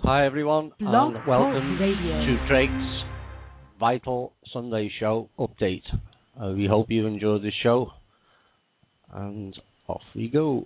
Hi everyone, Blog and welcome Talk Radio. to Drake's Vital Sunday Show update. We hope you enjoyed the show, and off we go.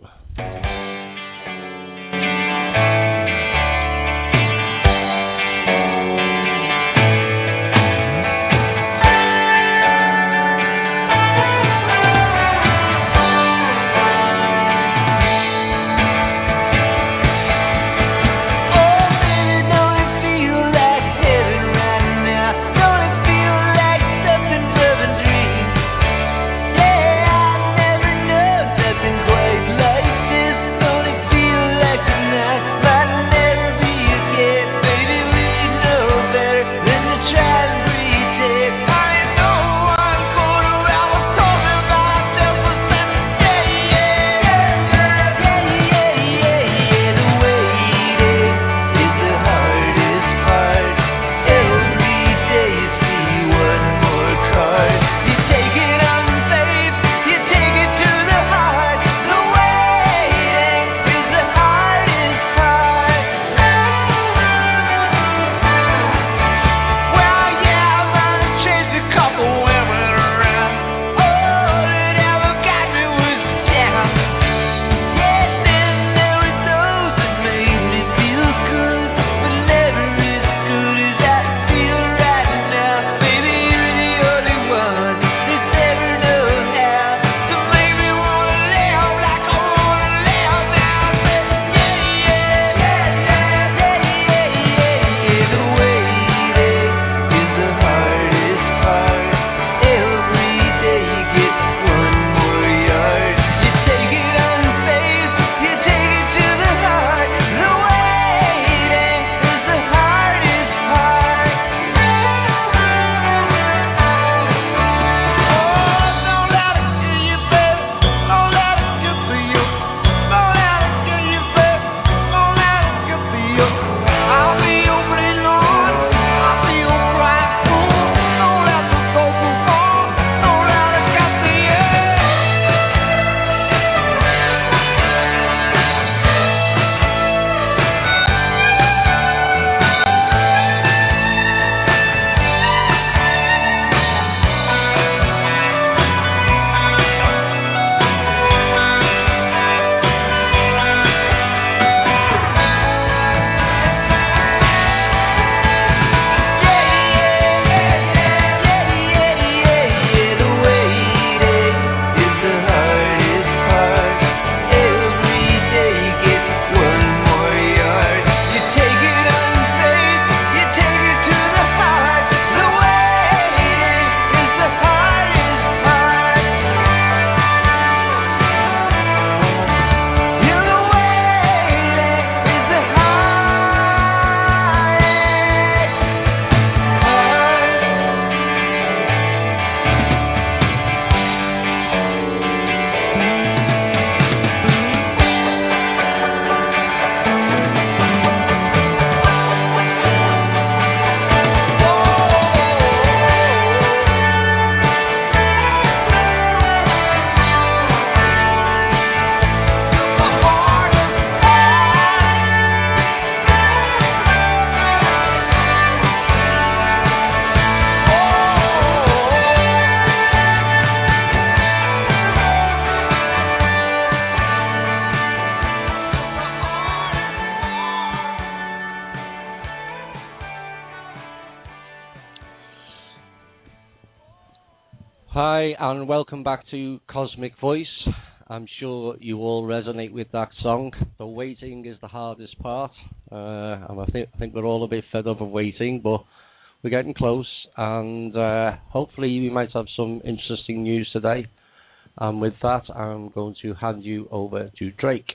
Hi, and welcome back to Cosmic Voice. I'm sure you all resonate with that song. The waiting is the hardest part, and I think we're all a bit fed up of waiting, but we're getting close, and hopefully we might have some interesting news today. And with that, I'm going to hand you over to Drake.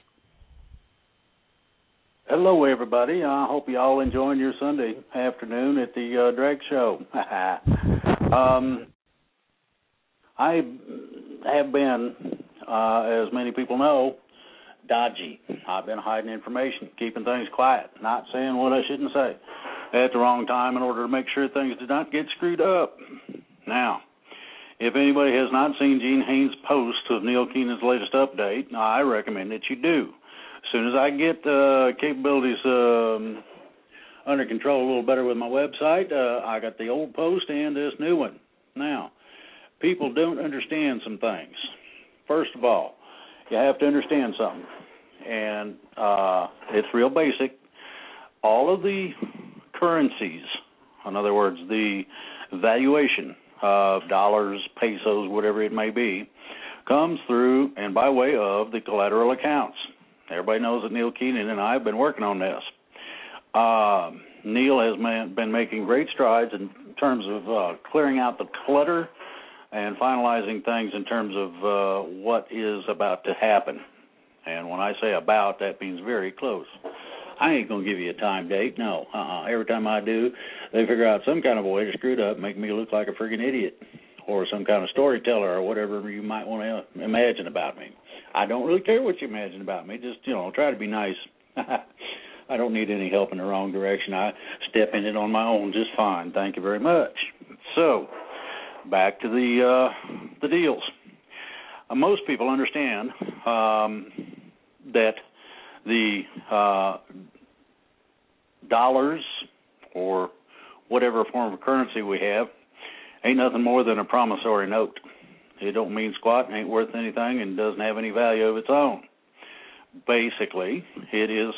Hello, everybody. I hope you all enjoying your Sunday afternoon at the Drake Show. I have been, as many people know, dodgy. I've been hiding information, keeping things quiet, not saying what I shouldn't say at the wrong time in order to make sure things did not get screwed up. Now, if anybody has not seen Gene Haynes' post of Neil Keenan's latest update, I recommend that you do. As soon as I get capabilities under control a little better with my website. I got the old post and this new one. Now, people don't understand some things. First of all, you have to understand something, and it's real basic. All of the currencies, in other words, the valuation of dollars, pesos, whatever it may be, comes through and by way of the collateral accounts. Everybody knows that Neil Keenan and I have been working on this. Neil has been making great strides in terms of clearing out the clutter and finalizing things in terms of what is about to happen. And when I say about, that means very close. I ain't going to give you a time date, no. Every time I do, they figure out some kind of a way to screw it up, make me look like a friggin' idiot or some kind of storyteller or whatever you might want to imagine about me. I don't really care what you imagine about me. Just, try to be nice. I don't need any help in the wrong direction. I step in it on my own just fine. Thank you very much. So, back to the deals. Most people understand that the dollars or whatever form of currency we have ain't nothing more than a promissory note. It don't mean squat, ain't worth anything, and doesn't have any value of its own. Basically, it is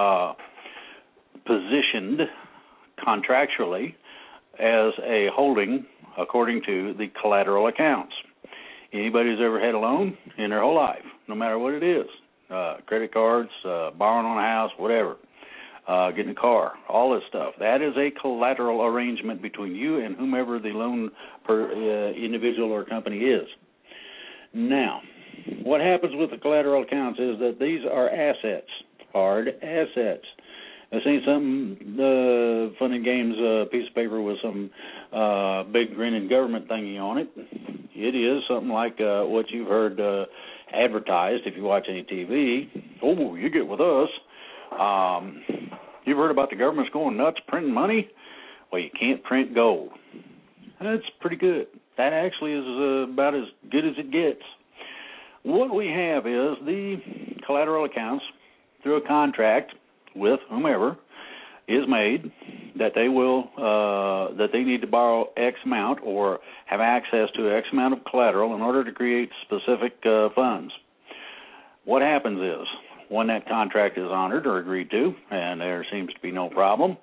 positioned contractually as a holding according to the collateral accounts. Anybody who's ever had a loan in their whole life, no matter what it is, credit cards, borrowing on a house, whatever, getting a car, all this stuff, that is a collateral arrangement between you and whomever the loan per individual or company is. Now, what happens with the collateral accounts is that these are assets, hard assets. This ain't some fun and games piece of paper with some big grinning government thingy on it. It is something like what you've heard advertised if you watch any TV. Oh, you get with us. You've heard about the government's going nuts printing money? Well, you can't print gold. That's pretty good. That actually is about as good as it gets. What we have is the collateral accounts through a contract with whomever is made that they will that they need to borrow X amount or have access to X amount of collateral in order to create specific funds. What happens is when that contract is honored or agreed to, and there seems to be no problem,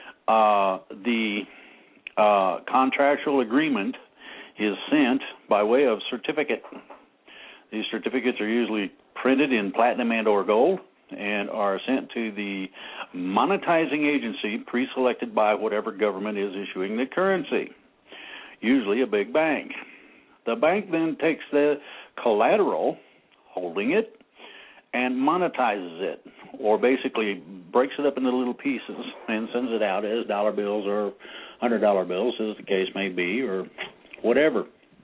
the contractual agreement is sent by way of certificate. These certificates are usually printed in platinum and or gold and are sent to the monetizing agency pre-selected by whatever government is issuing the currency, usually a big bank. The bank then takes the collateral, holding it, and monetizes it, or basically breaks it up into little pieces and sends it out as dollar bills or $100 bills, as the case may be, or whatever.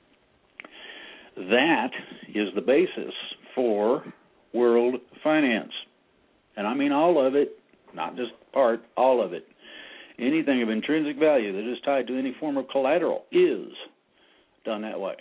That is the basis for world finance. And I mean all of it, not just part, all of it. Anything of intrinsic value that is tied to any form of collateral is done that way.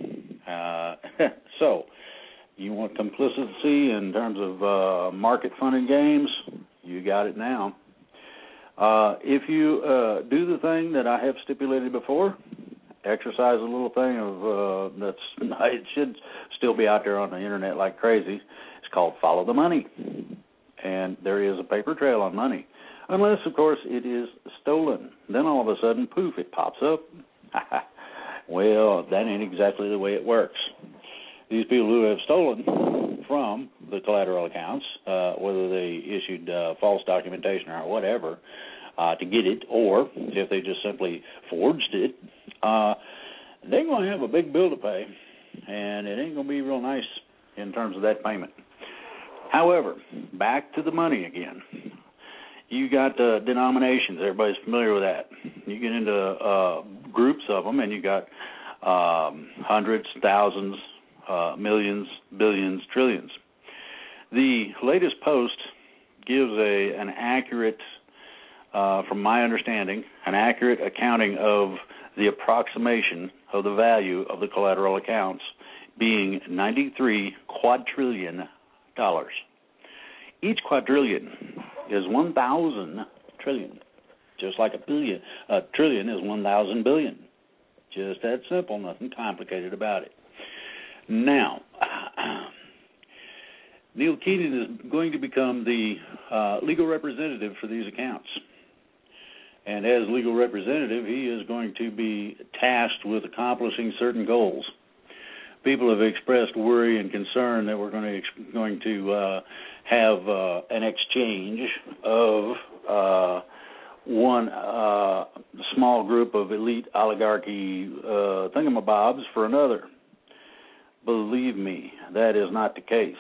So, you want complicity in terms of market-funded games, you got it now. If you do the thing that I have stipulated before, exercise a little thing of it should still be out there on the internet like crazy. It's called Follow the Money. And there is a paper trail on money. Unless, of course, it is stolen. Then all of a sudden, poof, it pops up. Well, that ain't exactly the way it works. These people who have stolen from the collateral accounts, whether they issued false documentation or whatever to get it, or if they just simply forged it, they're going to have a big bill to pay, and it ain't going to be real nice in terms of that payment. However, back to the money again. You got denominations. Everybody's familiar with that. You get into groups of them, and you got hundreds, thousands, millions, billions, trillions. The latest post gives an accurate, from my understanding, an accurate accounting of the approximation of the value of the collateral accounts being $93 quadrillion. Each quadrillion is 1,000 trillion. just like a trillion is 1,000 billion. Just that simple, nothing complicated about it. Now, Neil Keenan is going to become the legal representative for these accounts. And as legal representative, he is going to be tasked with accomplishing certain goals. People have expressed worry and concern that we're going to have an exchange of one small group of elite oligarchy thingamabobs for another. Believe me, that is not the case.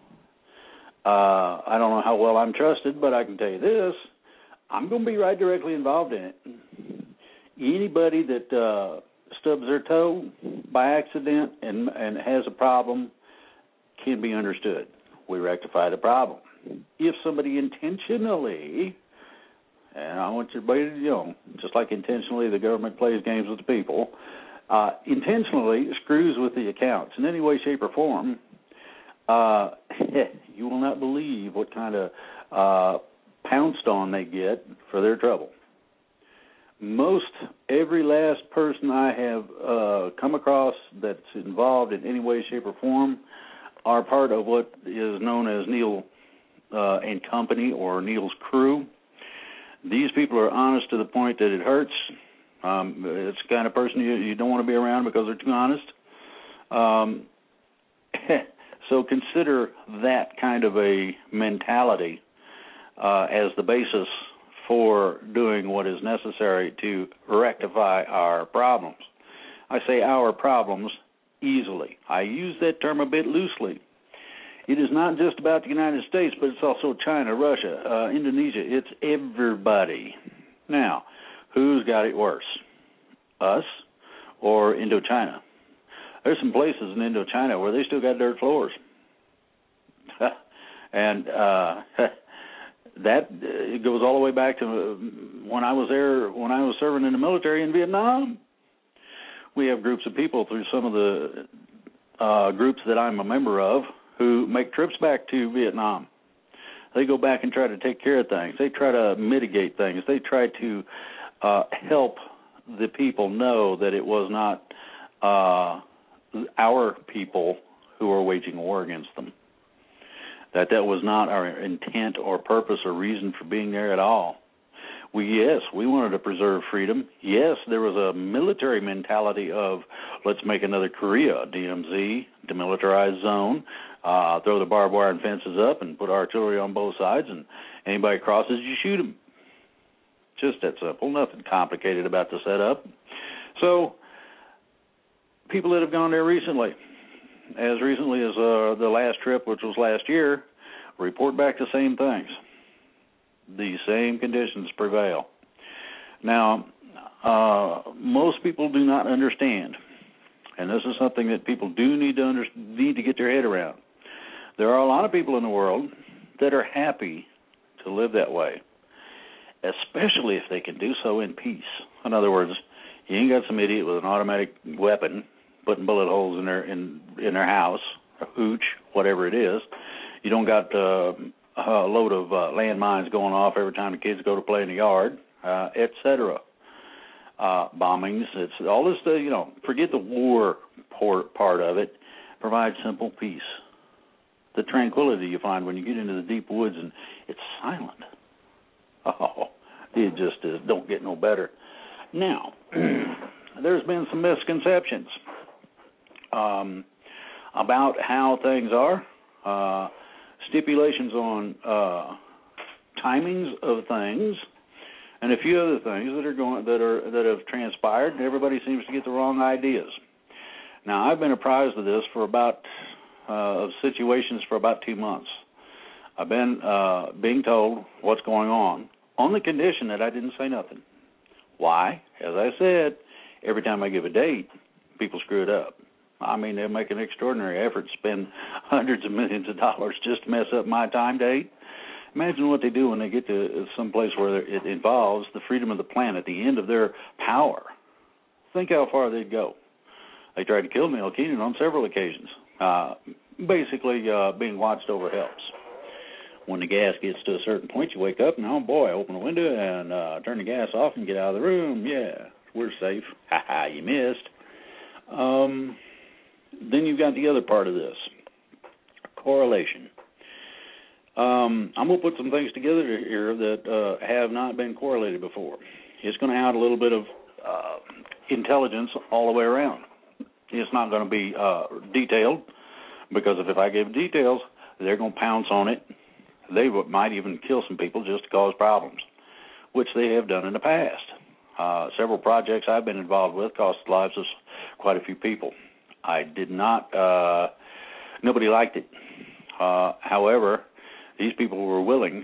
I don't know how well I'm trusted, but I can tell you this. I'm going to be right directly involved in it. Anybody that stubs their toe by accident and has a problem can be understood. We rectify the problem. If somebody intentionally, and I want everybody to know, just like intentionally the government plays games with the people, intentionally screws with the accounts in any way, shape, or form, you will not believe what kind of pounced on they get for their trouble. Most every last person I have come across that's involved in any way, shape, or form are part of what is known as Neil and Company or Neil's crew. These people are honest to the point that it hurts. It's the kind of person you don't want to be around because they're too honest. So consider that kind of a mentality as the basis for doing what is necessary to rectify our problems. I say our problems easily. I use that term a bit loosely. It is not just about the United States, but it's also China, Russia, Indonesia. It's everybody. Now, who's got it worse, us or Indochina? There's some places in Indochina where they still got dirt floors. And that it goes all the way back to when I was there, when I was serving in the military in Vietnam. We have groups of people through some of the groups that I'm a member of who make trips back to Vietnam. They go back and try to take care of things. They try to mitigate things. They try to help the people know that it was not our people who were waging war against them, that was not our intent or purpose or reason for being there at all. We wanted to preserve freedom. Yes, there was a military mentality of let's make another Korea, DMZ, demilitarized zone, throw the barbed wire and fences up and put artillery on both sides, and anybody crosses, you shoot them. Just that simple, nothing complicated about the setup. So people that have gone there recently, as recently as the last trip, which was last year, report back the same things. The same conditions prevail. Now, most people do not understand, and this is something that people do need to get their head around. There are a lot of people in the world that are happy to live that way, especially if they can do so in peace. In other words, you ain't got some idiot with an automatic weapon putting bullet holes in their house, a hooch, whatever it is. You don't got a load of landmines going off every time the kids go to play in the yard, etc. Bombings, it's all this. Forget the war part of it. Provide simple peace, the tranquility you find when you get into the deep woods and it's silent. Oh, it just don't get no better. Now, there's been some misconceptions about how things are, stipulations on timings of things, and a few other things that have transpired, and everybody seems to get the wrong ideas. Now, I've been apprised of this of situations for about 2 months. I've been being told what's going on the condition that I didn't say nothing. Why? As I said, every time I give a date, people screw it up. I mean, they make an extraordinary effort to spend hundreds of millions of dollars just to mess up my time date. Imagine what they do when they get to some place where it involves the freedom of the planet, the end of their power. Think how far they'd go. They tried to kill Neil Keenan on several occasions. Basically, being watched over helps. When the gas gets to a certain point, you wake up and, oh boy, open the window and turn the gas off and get out of the room. Yeah, we're safe. Ha ha, you missed. Then you've got the other part of this, correlation. I'm going to put some things together here that have not been correlated before. It's going to add a little bit of intelligence all the way around. It's not going to be detailed, because if I give details, they're going to pounce on it. They might even kill some people just to cause problems, which they have done in the past. Several projects I've been involved with cost the lives of quite a few people. I did not, nobody liked it. However, these people were willing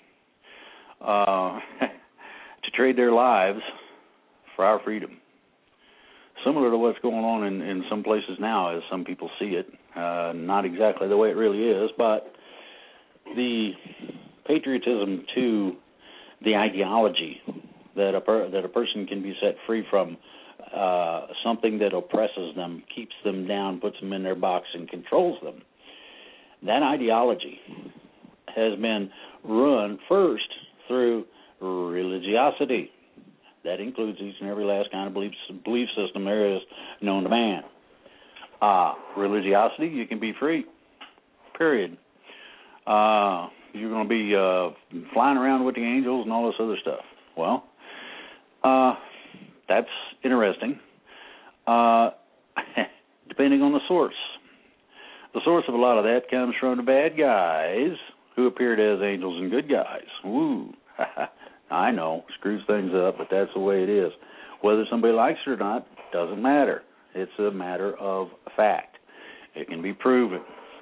to trade their lives for our freedom. Similar to what's going on in some places now, as some people see it. Not exactly the way it really is, but the patriotism to the ideology that a person can be set free from something that oppresses them, keeps them down, puts them in their box, and controls them. That ideology has been run first through religiosity. That includes each and every last kind of belief system there is known to man. Religiosity, you can be free, period. You're going to be flying around with the angels and all this other stuff. Well, that's interesting, depending on the source. The source of a lot of that comes from the bad guys who appeared as angels and good guys. Woo. I know, screws things up, but that's the way it is. Whether somebody likes it or not doesn't matter. It's a matter of fact. It can be proven.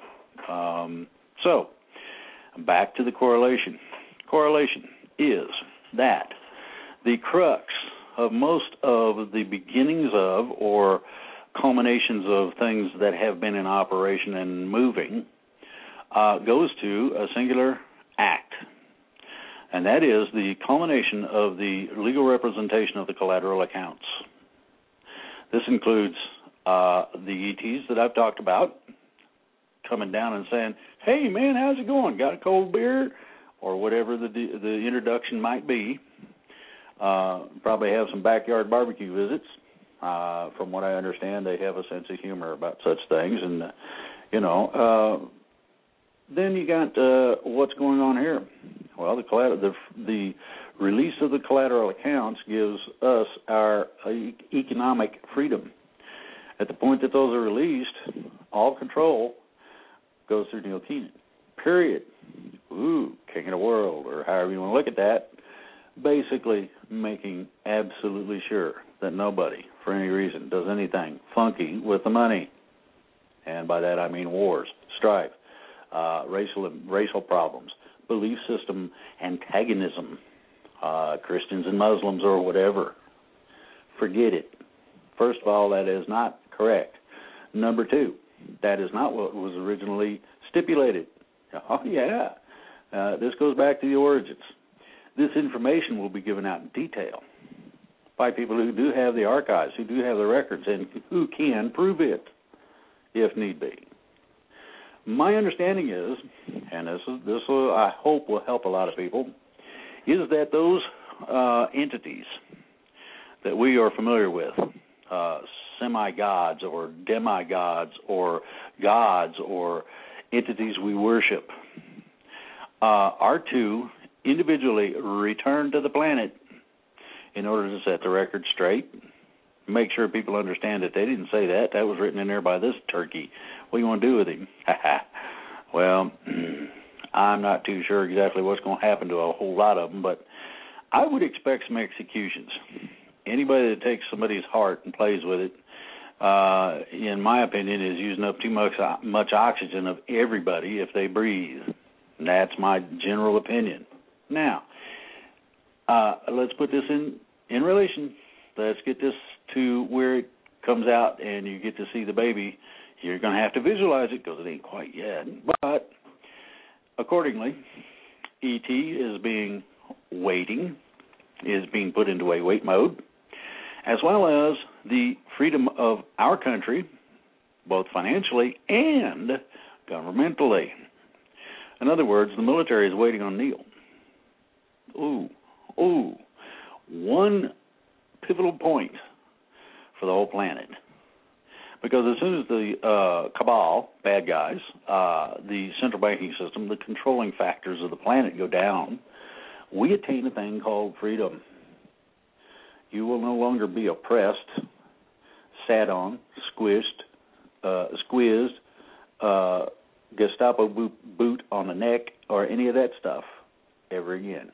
So, back to the correlation. Correlation is that the crux of most of the beginnings of or culminations of things that have been in operation and moving goes to a singular act. And that is the culmination of the legal representation of the collateral accounts. This includes the ETs that I've talked about, coming down and saying, hey, man, how's it going? Got a cold beer? Or whatever the introduction might be. Probably have some backyard barbecue visits. From what I understand, they have a sense of humor about such things. And, then you got what's going on here. Well, the release of the collateral accounts gives us our economic freedom. At the point that those are released, all control goes through Neil Keenan. Period. Ooh, king of the world, or however you want to look at that. Basically making absolutely sure that nobody, for any reason, does anything funky with the money. And by that I mean wars, strife, racial problems, belief system antagonism, Christians and Muslims or whatever. Forget it. First of all, that is not correct. Number two, that is not what was originally stipulated. Oh, yeah. This goes back to the origins. This information will be given out in detail by people who do have the archives, who do have the records, and who can prove it if need be. My understanding is, and this will, I hope will help a lot of people, is that those entities that we are familiar with, semi-gods or demigods or gods or entities we worship, are to individually return to the planet in order to set the record straight, make sure people understand that they didn't say that. That was written in there by this turkey. What do you want to do with him? Well, I'm not too sure exactly what's going to happen to a whole lot of them, but I would expect some executions. Anybody that takes somebody's heart and plays with it, in my opinion, is using up too much oxygen of everybody if they breathe. And that's my general opinion. Now, let's put this in relation. Let's get this to where it comes out and you get to see the baby. You're going to have to visualize it because it ain't quite yet. But accordingly, ET is being put into a wait mode, as well as the freedom of our country, both financially and governmentally. In other words, the military is waiting on Neil. One pivotal point for the whole planet. Because as soon as the cabal, bad guys, the central banking system, the controlling factors of the planet go down, we attain a thing called freedom. You will no longer be oppressed, sat on, squished, squeezed, Gestapo boot on the neck, or any of that stuff ever again.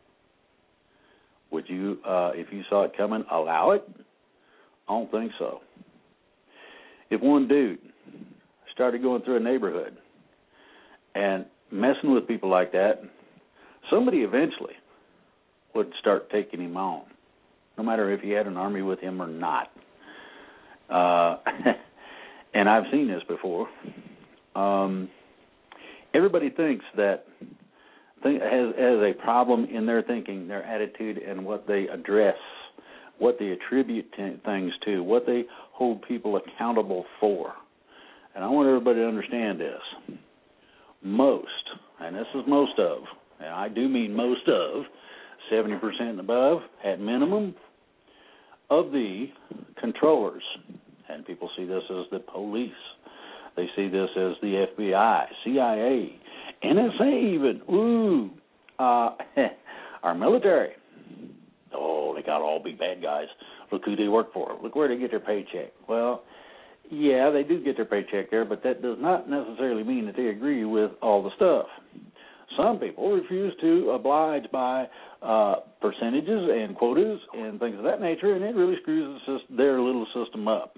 Would you, if you saw it coming, allow it? I don't think so. If one dude started going through a neighborhood and messing with people like that, somebody eventually would start taking him on, no matter if he had an army with him or not. And I've seen this before. Everybody thinks that has a problem in their thinking, their attitude, and what they address, what they attribute things to, what they hold people accountable for. And I want everybody to understand this. Most, and this is most of, and I do mean most of, 70% and above, at minimum, of the controllers, and people see this as the police, they see this as the FBI, CIA, NSA even, our military. Oh, they got all big bad guys. Look who they work for. Look where they get their paycheck. Well, yeah, they do get their paycheck there, but that does not necessarily mean that they agree with all the stuff. Some people refuse to oblige by percentages and quotas and things of that nature, and it really screws their little system up.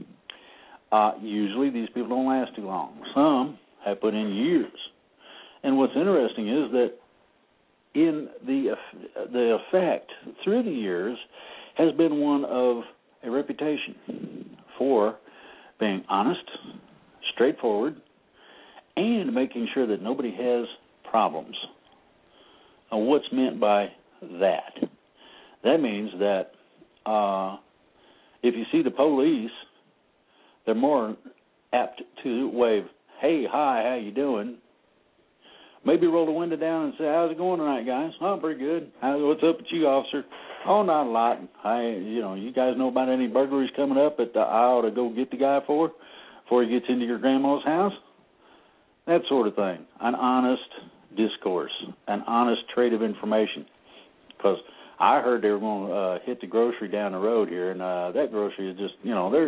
Usually these people don't last too long. Some have put in years. And what's interesting is that in the effect through the years has been one of a reputation for being honest, straightforward, and making sure that nobody has problems. Now, what's meant by that? That means that if you see the police, they're more apt to wave, "Hey, hi, how you doing?" Maybe roll the window down and say, "How's it going tonight, guys?" "Oh, pretty good." "What's up with you, officer?" "Oh, not a lot. You guys know about any burglaries coming up that I ought to go get the guy for before he gets into your grandma's house?" That sort of thing. An honest discourse, an honest trade of information. Because I heard they were going to hit the grocery down the road here, and that grocery is just,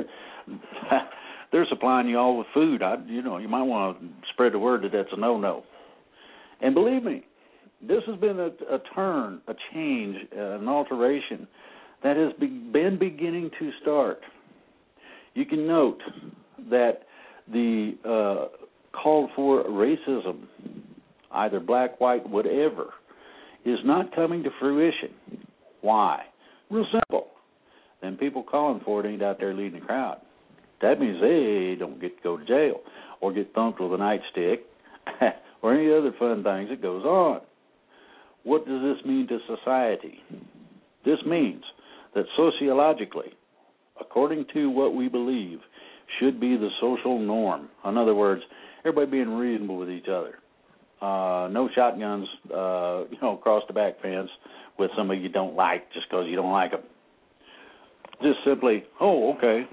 they're supplying you all with food. You might want to spread the word that that's a no-no. And believe me, this has been a turn, a change, an alteration that has been beginning to start. You can note that the call for racism, either black, white, whatever, is not coming to fruition. Why? Real simple. Them people calling for it ain't out there leading the crowd. That means they don't get to go to jail or get thumped with a nightstick or any other fun things that goes on. What does this mean to society? This means that sociologically, according to what we believe should be the social norm, in other words, everybody being reasonable with each other. No shotguns, across the back fence with somebody you don't like just because you don't like them. Just simply, okay.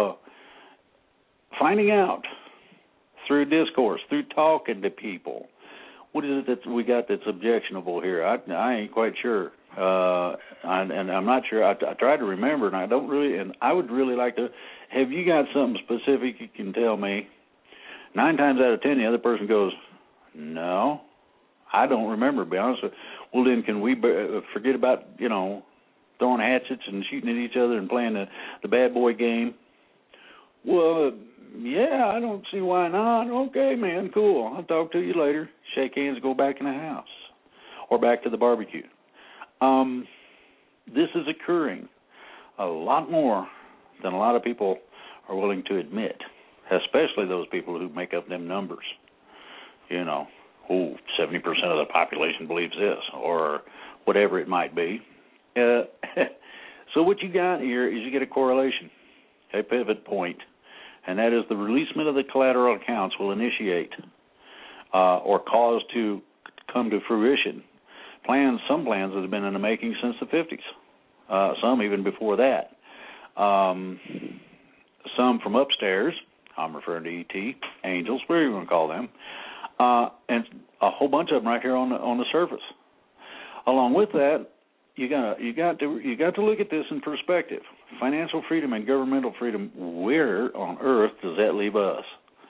Finding out through discourse, through talking to people, what is it that we got that's objectionable here? I ain't quite sure, and I'm not sure. I tried to remember, and I don't really. And I would really like to. Have you got something specific you can tell me? 9 times out of 10, the other person goes, "No, I don't remember." To be honest with you. Well, then, can we forget about throwing hatchets and shooting at each other and playing the bad boy game? Well, yeah, I don't see why not. Okay, man, cool. I'll talk to you later. Shake hands, go back in the house or back to the barbecue. This is occurring a lot more than a lot of people are willing to admit, especially those people who make up them numbers. 70% of the population believes this or whatever it might be. So what you got here is you get a correlation, a pivot point, and that is the releasement of the collateral accounts will initiate or caused to come to fruition. Some plans that have been in the making since the 50s, some even before that. Some from upstairs, I'm referring to ET, angels, whatever you want to call them, and a whole bunch of them right here on the surface. Along with that, you got to look at this in perspective. Financial freedom and governmental freedom. Where on earth does that leave us?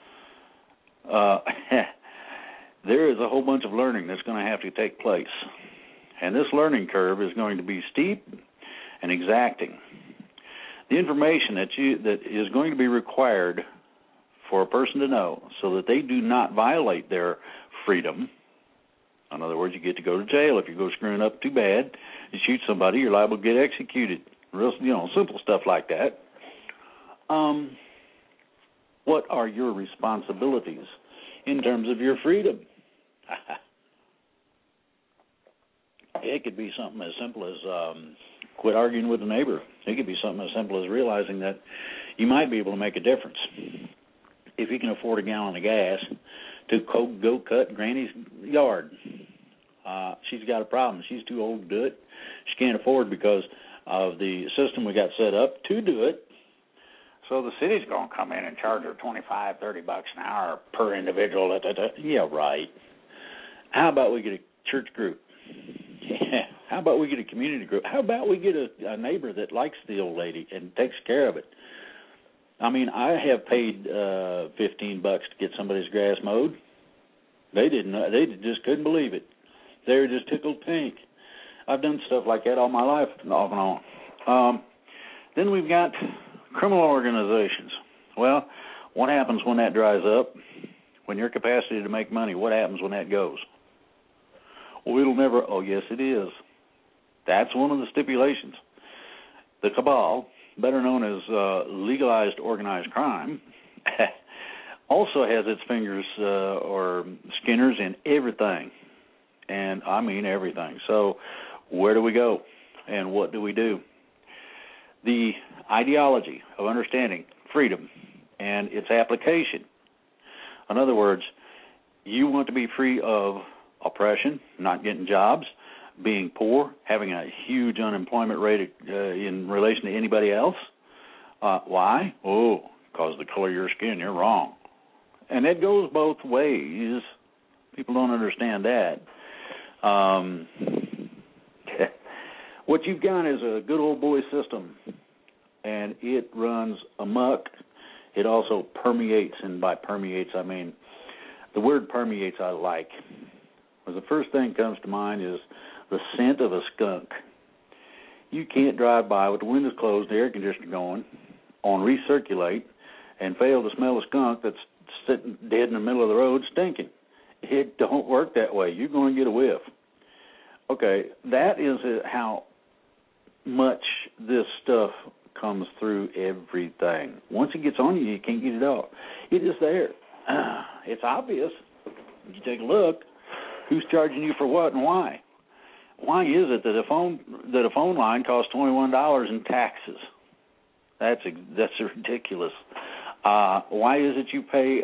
There is a whole bunch of learning that's going to have to take place, and this learning curve is going to be steep and exacting. The information that is going to be required for a person to know so that they do not violate their freedom. In other words, you get to go to jail if you go screwing up too bad. You shoot somebody, you're liable to get executed. Real, simple stuff like that. What are your responsibilities in terms of your freedom? It could be something as simple as quit arguing with a neighbor. It could be something as simple as realizing that you might be able to make a difference if you can afford a gallon of gas to go cut Granny's yard. She's got a problem. She's too old to do it. She can't afford because of the system we got set up to do it. So the city's going to come in and charge her $25, $30 an hour per individual. Yeah, right. How about we get a church group? Yeah. How about we get a community group? How about we get a neighbor that likes the old lady and takes care of it? I mean, I have paid $15 to get somebody's grass mowed. They didn't. They just couldn't believe it. They were just tickled pink. I've done stuff like that all my life, off and on. Then we've got criminal organizations. Well, what happens when that dries up? When your capacity to make money, what happens when that goes? Well, it'll never. Oh, yes, it is. That's one of the stipulations. The cabal, better known as legalized organized crime, also has its fingers or skinners in everything. And I mean everything. So where do we go and what do we do? The ideology of understanding freedom and its application. In other words, you want to be free of oppression, not getting jobs, being poor, having a huge unemployment rate in relation to anybody else. Why? Oh, because of the color of your skin, you're wrong. And it goes both ways. People don't understand that. What you've got is a good old boy system, and it runs amok. It also permeates, and by permeates I mean the word permeates I like. The first thing that comes to mind is the scent of a skunk. You can't drive by with the windows closed, the air conditioner going, on recirculate, and fail to smell a skunk that's sitting dead in the middle of the road stinking. It don't work that way. You're going to get a whiff. Okay, that is how much this stuff comes through everything. Once it gets on you, you can't get it off. It is there. It's obvious. You take a look. Who's charging you for what and why? Why is it that a phone line costs $21 in taxes? That's ridiculous. Why is it you pay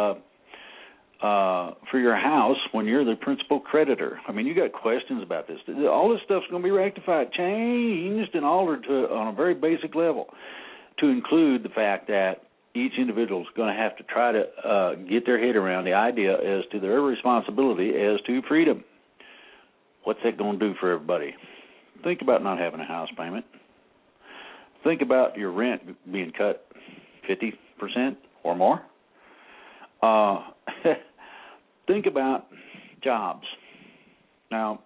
for your house when you're the principal creditor? I mean, you got questions about this. All this stuff's going to be rectified, changed, and altered on a very basic level to include the fact that each individual is going to have to try to get their head around the idea as to their responsibility as to freedom. What's that going to do for everybody? Think about not having a house payment. Think about your rent being cut 50% or more. Think about jobs. Now,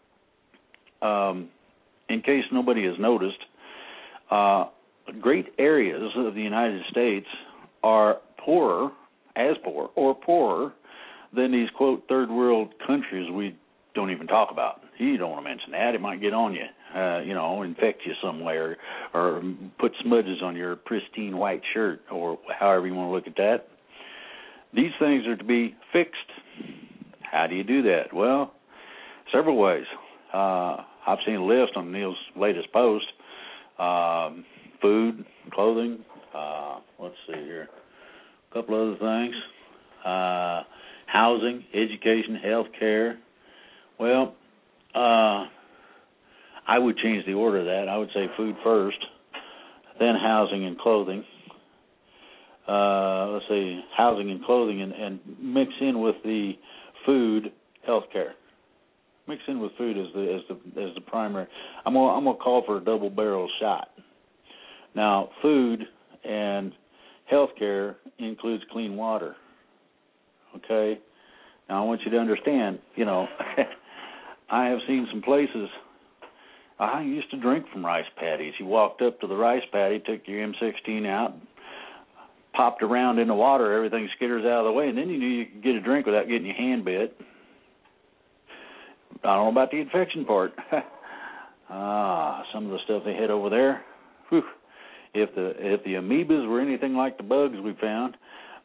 in case nobody has noticed, great areas of the United States are poorer than these, quote, third world countries we don't even talk about. You don't want to mention that. It might get on you, infect you somewhere, or put smudges on your pristine white shirt, or however you want to look at that. These things are to be fixed. How do you do that? Well, several ways. I've seen a list on Neil's latest post. Food, clothing, let's see here, a couple other things. housing, education, health care. Well, I would change the order of that. I would say food first, then housing and clothing. Let's say housing and clothing, and mix in with the food, health care. Mix in with food as the primary. I'm gonna call for a double barrel shot. Now, food and health care includes clean water. Okay. Now I want you to understand. I have seen some places. I used to drink from rice paddies. You walked up to the rice paddy, took your M16 out, popped around in the water, everything skitters out of the way, and then you knew you could get a drink without getting your hand bit. I don't know about the infection part. Some of the stuff they had over there. Whew. If the amoebas were anything like the bugs we found,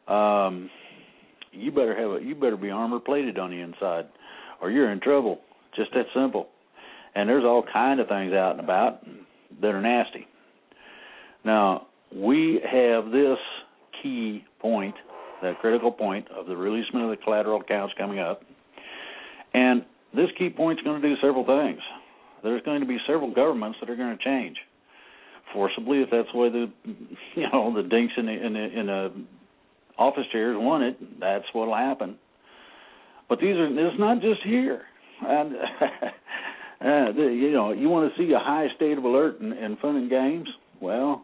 you better be armor plated on the inside, or you're in trouble. Just that simple. And there's all kind of things out and about that are nasty. Now, we have this key point, that critical point of the releasement of the collateral accounts coming up. And this key point is going to do several things. There's going to be several governments that are going to change forcibly, if that's the way the dinks in the office chairs want it. That's what'll happen. But it's not just here. And you want to see a high state of alert and fun and games? Well,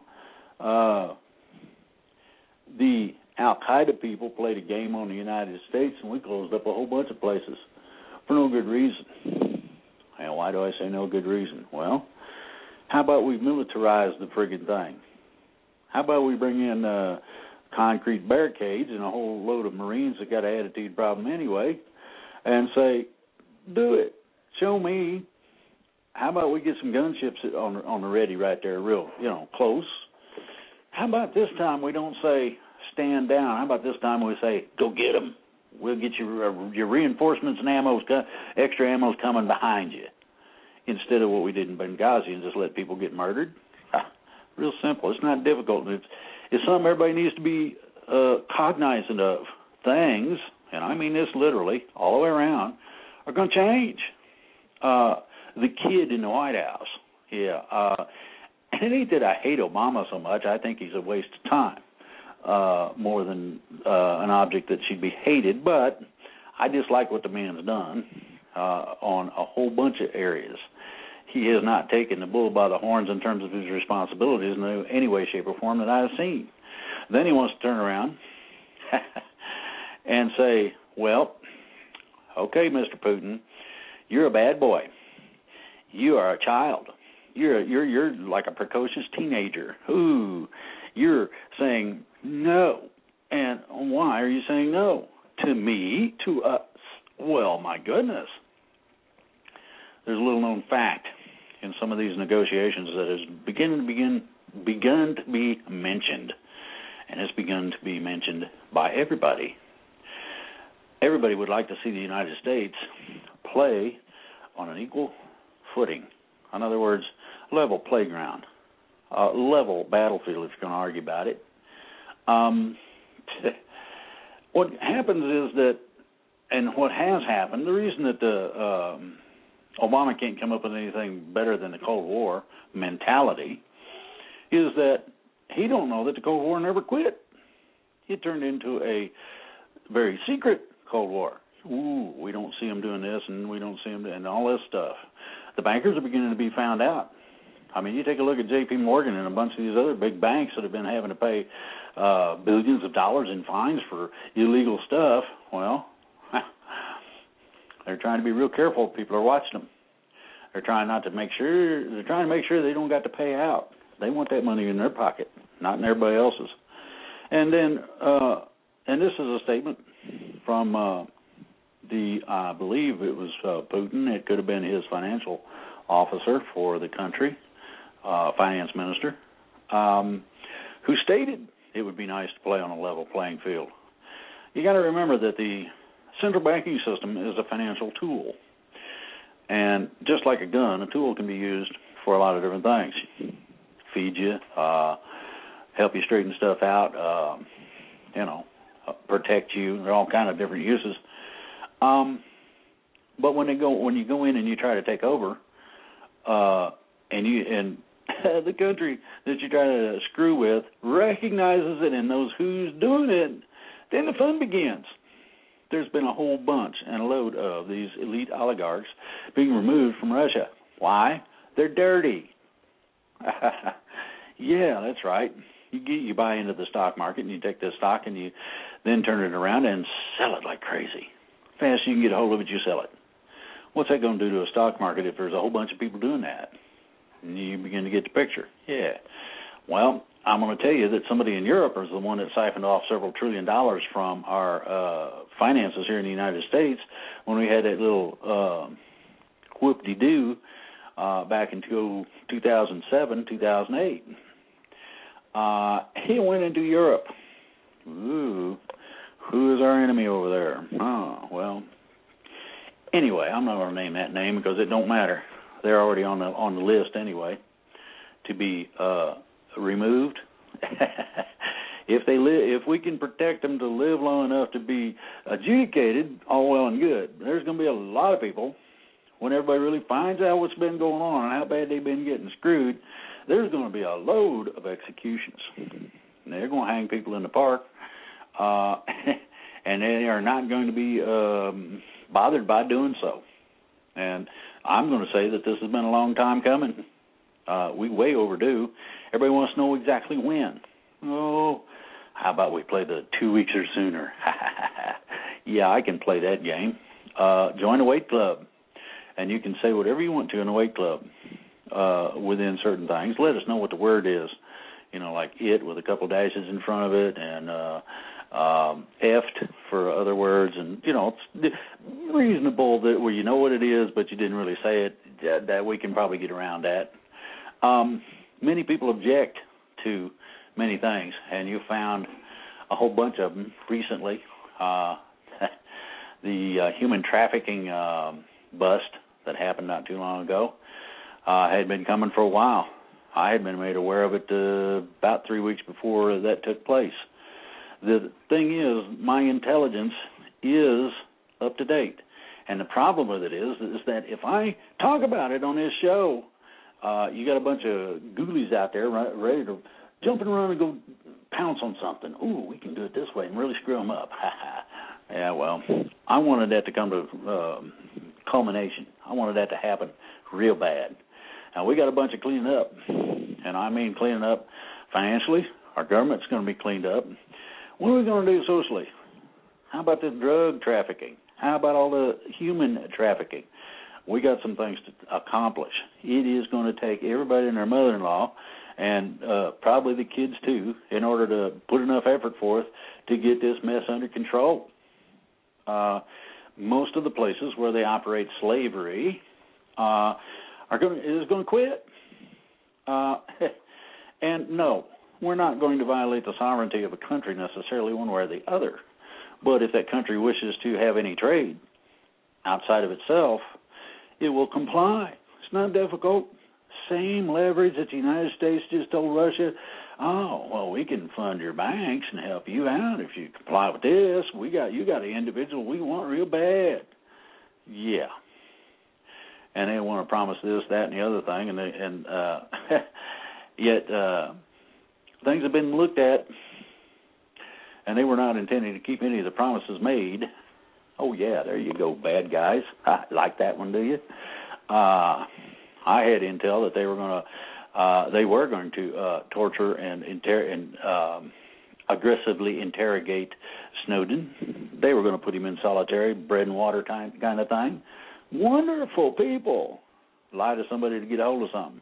the Al-Qaeda people played a game on the United States, and we closed up a whole bunch of places for no good reason. And why do I say no good reason? Well, how about we militarize the friggin' thing? How about we bring in concrete barricades and a whole load of Marines that got an attitude problem anyway, and say, do it. Show me. How about we get some gunships on the ready right there, real, close? How about this time we don't say stand down? How about this time we say go get them? We'll get your reinforcements and extra ammo's coming behind you, instead of what we did in Benghazi and just let people get murdered. Real simple. It's not difficult. It's something everybody needs to be cognizant of. Things, and I mean this literally, all the way around, are going to change. The kid in the White House, and it ain't that I hate Obama so much. I think he's a waste of time, more than an object that should be hated. But I dislike what the man's done on a whole bunch of areas. He has not taken the bull by the horns in terms of his responsibilities in any way, shape, or form that I have seen. Then he wants to turn around and say, well, okay, Mr. Putin, you're a bad boy. You are a child. You're like a precocious teenager. Ooh, you're saying no. And why are you saying no? To me, to us. Well, my goodness. There's a little known fact in some of these negotiations that has begun to be mentioned, and it's begun to be mentioned by everybody. Everybody would like to see the United States play on an equal footing. In other words, level playground, level battlefield, if you're going to argue about it. What happens is that, and what has happened, the reason that Obama can't come up with anything better than the Cold War mentality is that he don't know that the Cold War never quit. It turned into a very secret Cold War. Ooh, we don't see them doing this, and we don't see them and all this stuff. The bankers are beginning to be found out. I mean, you take a look at J.P. Morgan and a bunch of these other big banks that have been having to pay billions of dollars in fines for illegal stuff. Well, they're trying to be real careful. People are watching them. They're trying to make sure they don't got to pay out. They want that money in their pocket, not in everybody else's. And then, and this is a statement from I believe it was Putin. It could have been his financial officer for the country, finance minister, who stated it would be nice to play on a level playing field. You got to remember that the central banking system is a financial tool. And just like a gun, a tool can be used for a lot of different things. Feed you, help you straighten stuff out, protect you. There are all kind of different uses. But when you go in and you try to take over, and the country that you try to screw with recognizes it and knows who's doing it, then the fun begins. There's been a whole bunch and a load of these elite oligarchs being removed from Russia. Why? They're dirty. Yeah, that's right. You buy into the stock market and you take the stock and you then turn it around and sell it like crazy. Fast you can get a hold of it, you sell it. What's that going to do to a stock market if there's a whole bunch of people doing that? And you begin to get the picture. Yeah. Well, I'm going to tell you that somebody in Europe is the one that siphoned off several $1 trillion from our finances here in the United States when we had that little whoop-de-doo back in 2007, 2008. He went into Europe. Ooh, who is our enemy over there? Oh, well. Anyway, I'm not going to name that name because it don't matter. They're already on the list anyway to be removed. If we can protect them to live long enough to be adjudicated, all well and good. There's going to be a lot of people when everybody really finds out what's been going on and how bad they've been getting screwed. There's going to be a load of executions. And they're going to hang people in the park, and they are not going to be bothered by doing so. And I'm going to say that this has been a long time coming. We way overdue. Everybody wants to know exactly when. Oh, how about we play the 2 weeks or sooner? Yeah, I can play that game. Join a weight club, and you can say whatever you want to in a weight club within certain things. Let us know what the word is. You know, like it with a couple dashes in front of it, and effed for other words, and it's reasonable that where you know what it is, but you didn't really say it. That we can probably get around that. Many people object to many things, and you found a whole bunch of them recently. The human trafficking bust that happened not too long ago had been coming for a while. I had been made aware of it about 3 weeks before that took place. The thing is, my intelligence is up to date. And the problem with it is that if I talk about it on this show, you got a bunch of ghoulies out there ready to jump and run and go pounce on something. Ooh, we can do it this way and really screw them up. Yeah, well, I wanted that to come to culmination. I wanted that to happen real bad. Now, we got a bunch of cleaning up, and I mean cleaning up financially. Our government's going to be cleaned up. What are we going to do socially? How about the drug trafficking? How about all the human trafficking? We got some things to accomplish. It is going to take everybody and their mother-in-law, and probably the kids too, in order to put enough effort forth to get this mess under control. Most of the places where they operate slavery is going to quit. And no, we're not going to violate the sovereignty of a country necessarily one way or the other. But if that country wishes to have any trade outside of itself, it will comply. It's not difficult. Same leverage that the United States just told Russia, oh, well, we can fund your banks and help you out if you comply with this. You got an individual we want real bad. Yeah. And they want to promise this, that, and the other thing, and yet things have been looked at, and they were not intending to keep any of the promises made. Oh, yeah, there you go, bad guys. Like that one, do you? I had intel that they were going to torture and aggressively interrogate Snowden. They were going to put him in solitary, bread and water kind of thing. Wonderful people. Lie to somebody to get a hold of something.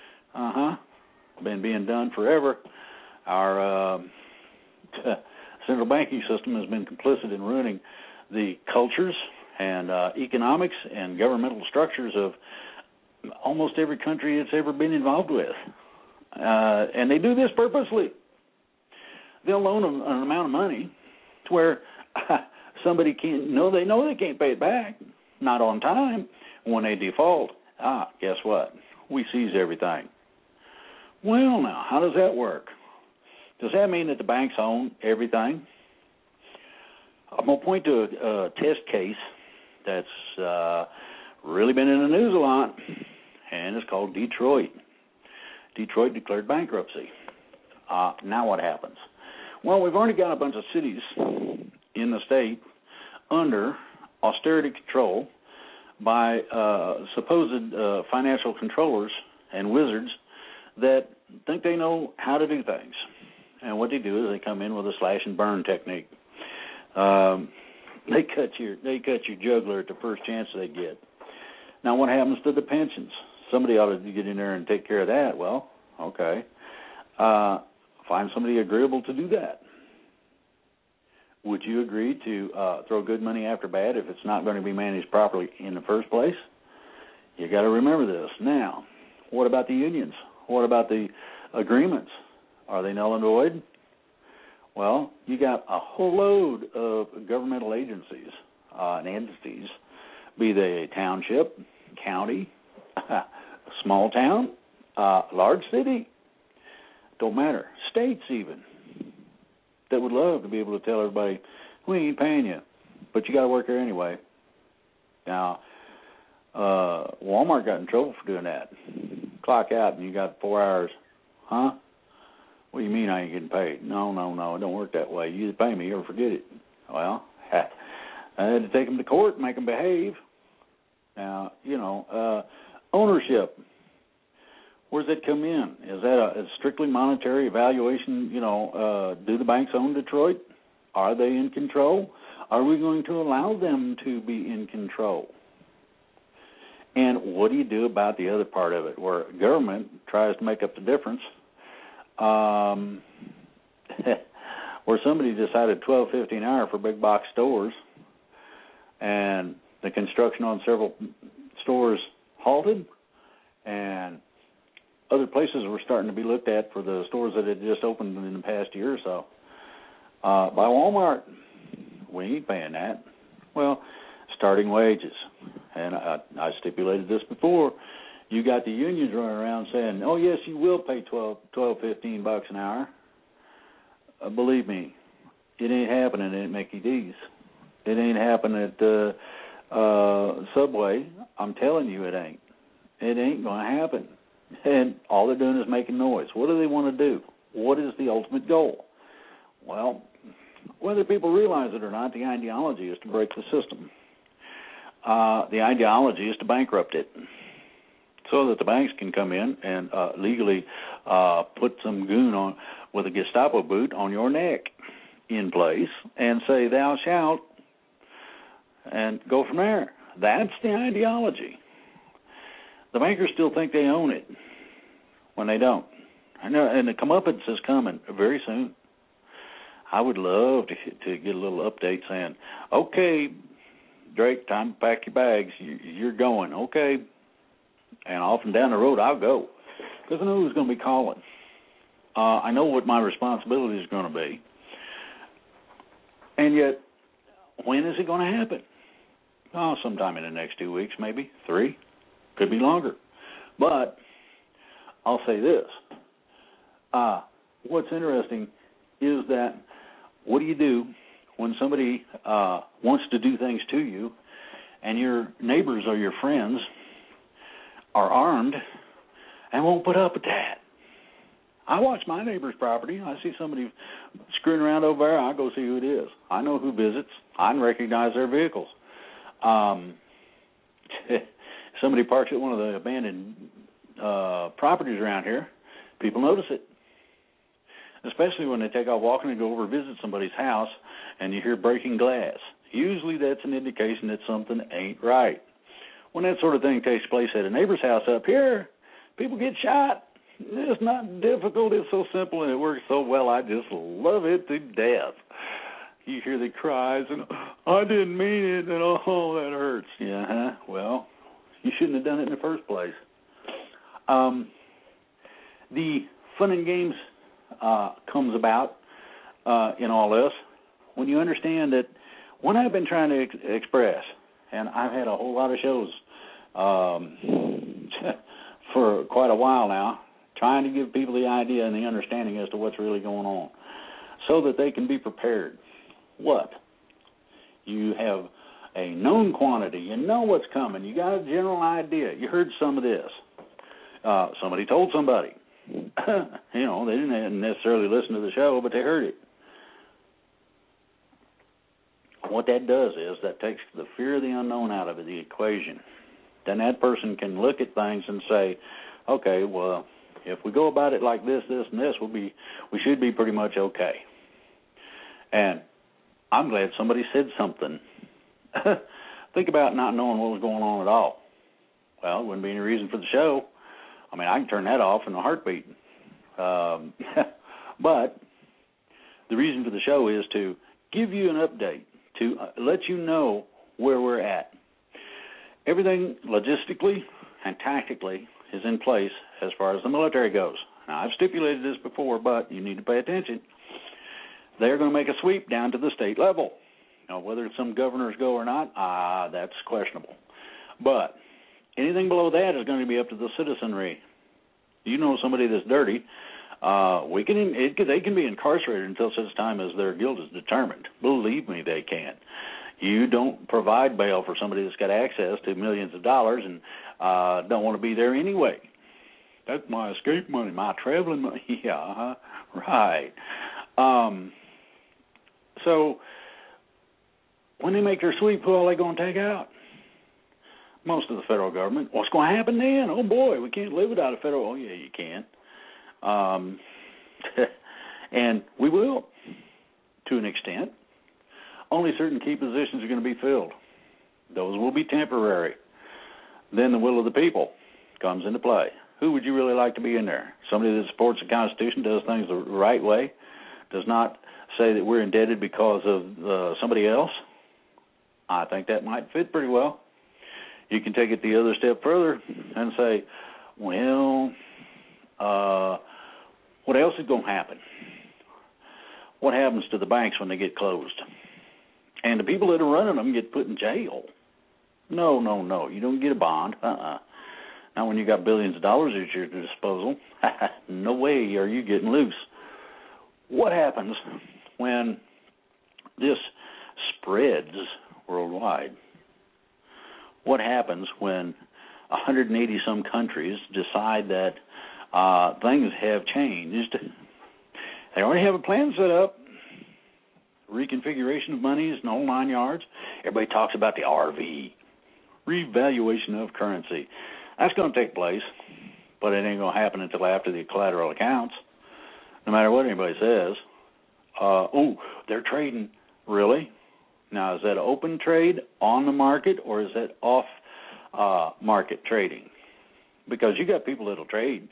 Been being done forever. Our central banking system has been complicit in ruining the cultures and economics and governmental structures of almost every country it's ever been involved with. And they do this purposely. They'll loan them an amount of money to where somebody they know they can't pay it back, not on time. When they default, guess what? We seize everything. Well, now, how does that work? Does that mean that the banks own everything? I'm going to point to a test case that's really been in the news a lot, and it's called Detroit. Detroit declared bankruptcy. Now what happens? Well, we've already got a bunch of cities in the state under austerity control by supposed financial controllers and wizards that think they know how to do things. And what they do is they come in with a slash and burn technique. They cut your jugular at the first chance they get. Now, what happens to the pensions? Somebody ought to get in there and take care of that. Well, okay. Find somebody agreeable to do that. Would you agree to throw good money after bad if it's not going to be managed properly in the first place? You got to remember this. Now, what about the unions? What about the agreements? Are they null and void? Well, you got a whole load of governmental agencies and entities, be they a township, county, small town, large city, don't matter, states even, that would love to be able to tell everybody, we ain't paying you, but you got to work here anyway. Now, Walmart got in trouble for doing that. Clock out and you got 4 hours. Huh? What do you mean I ain't getting paid? No, it don't work that way. You either pay me or forget it. Well, I had to take them to court and make them behave. Now, ownership. Where does it come in? Is that a strictly monetary evaluation? Do the banks own Detroit? Are they in control? Are we going to allow them to be in control? And what do you do about the other part of it, where government tries to make up the difference? Where somebody decided $12.50 an hour for big box stores, and the construction on several stores halted, and other places were starting to be looked at for the stores that had just opened in the past year or so. By Walmart, we ain't paying that. Well, starting wages, and I stipulated this before. You got the unions running around saying, "Oh yes, you will pay $15 an hour." Believe me, it ain't happening at Mickey D's. It ain't happening at Subway. I'm telling you, it ain't. It ain't going to happen. And all they're doing is making noise. What do they want to do? What is the ultimate goal? Well, whether people realize it or not, the ideology is to break the system. The ideology is to bankrupt it, so that the banks can come in and legally put some goon on with a Gestapo boot on your neck in place and say, "Thou shalt," and go from there. That's the ideology. The bankers still think they own it when they don't. I know, and the comeuppance is coming very soon. I would love to get a little update saying, "Okay, Drake, time to pack your bags. You're going." Okay. And off and down the road I'll go, because I know who's going to be calling. I know what my responsibility is going to be. And yet, when is it going to happen? Oh, sometime in the next 2 weeks, maybe 3. Could be longer. But I'll say this. What's interesting is that what do you do when somebody wants to do things to you and your neighbors or your friends are armed and won't put up with that? I watch my neighbor's property. I see somebody screwing around over there. I go see who it is. I know who visits. I can recognize their vehicles. Somebody parks at one of the abandoned properties around here, people notice it. Especially when they take off walking and go over to visit somebody's house and you hear breaking glass. Usually that's an indication that something ain't right. When that sort of thing takes place at a neighbor's house up here, people get shot. It's not difficult. It's so simple and it works so well. I just love it to death. You hear the cries and, "I didn't mean it," and, "Oh, that hurts." Yeah, well, you shouldn't have done it in the first place. The fun and games comes about in all this when you understand that what I've been trying to express, and I've had a whole lot of shows for quite a while now, trying to give people the idea and the understanding as to what's really going on so that they can be prepared. What? You have a known quantity. You know what's coming. You got a general idea. You heard some of this. Somebody told somebody. You know, they didn't necessarily listen to the show, but they heard it. What that does is that takes the fear of the unknown out of the equation. Then that person can look at things and say, okay, well, if we go about it like this, this, and this, we should be pretty much okay. And I'm glad somebody said something. Think about not knowing what was going on at all. Well, it wouldn't be any reason for the show. I mean, I can turn that off in a heartbeat. But the reason for the show is to give you an update, to let you know where we're at. Everything logistically and tactically is in place as far as the military goes. Now, I've stipulated this before, but you need to pay attention. They're going to make a sweep down to the state level. Now, whether some governors go or not, that's questionable. But anything below that is going to be up to the citizenry. You know somebody that's dirty, they can be incarcerated until such time as their guilt is determined. Believe me, they can. You don't provide bail for somebody that's got access to millions of dollars and don't want to be there anyway. That's my escape money, my traveling money. Yeah, right. So when they make their sweep, who are they going to take out? Most of the federal government. What's going to happen then? Oh, boy, we can't live without a federal. Oh, yeah, you can. And we will, to an extent. Only certain key positions are going to be filled. Those will be temporary. Then the will of the people comes into play. Who would you really like to be in there? Somebody that supports the Constitution, does things the right way, does not say that we're indebted because of somebody else? I think that might fit pretty well. You can take it the other step further and say, well, what else is going to happen? What happens to the banks when they get closed? And the people that are running them get put in jail. No. You don't get a bond. Not when you got billions of dollars at your disposal. No way are you getting loose. What happens when this spreads worldwide? What happens when 180-some countries decide that things have changed? They already have a plan set up. Reconfiguration of monies and all 9 yards. Everybody talks about the RV, revaluation of currency. That's going to take place, but it ain't going to happen until after the collateral accounts, no matter what anybody says. They're trading. Really? Now, is that open trade on the market, or is that off market trading? Because you got people that'll trade.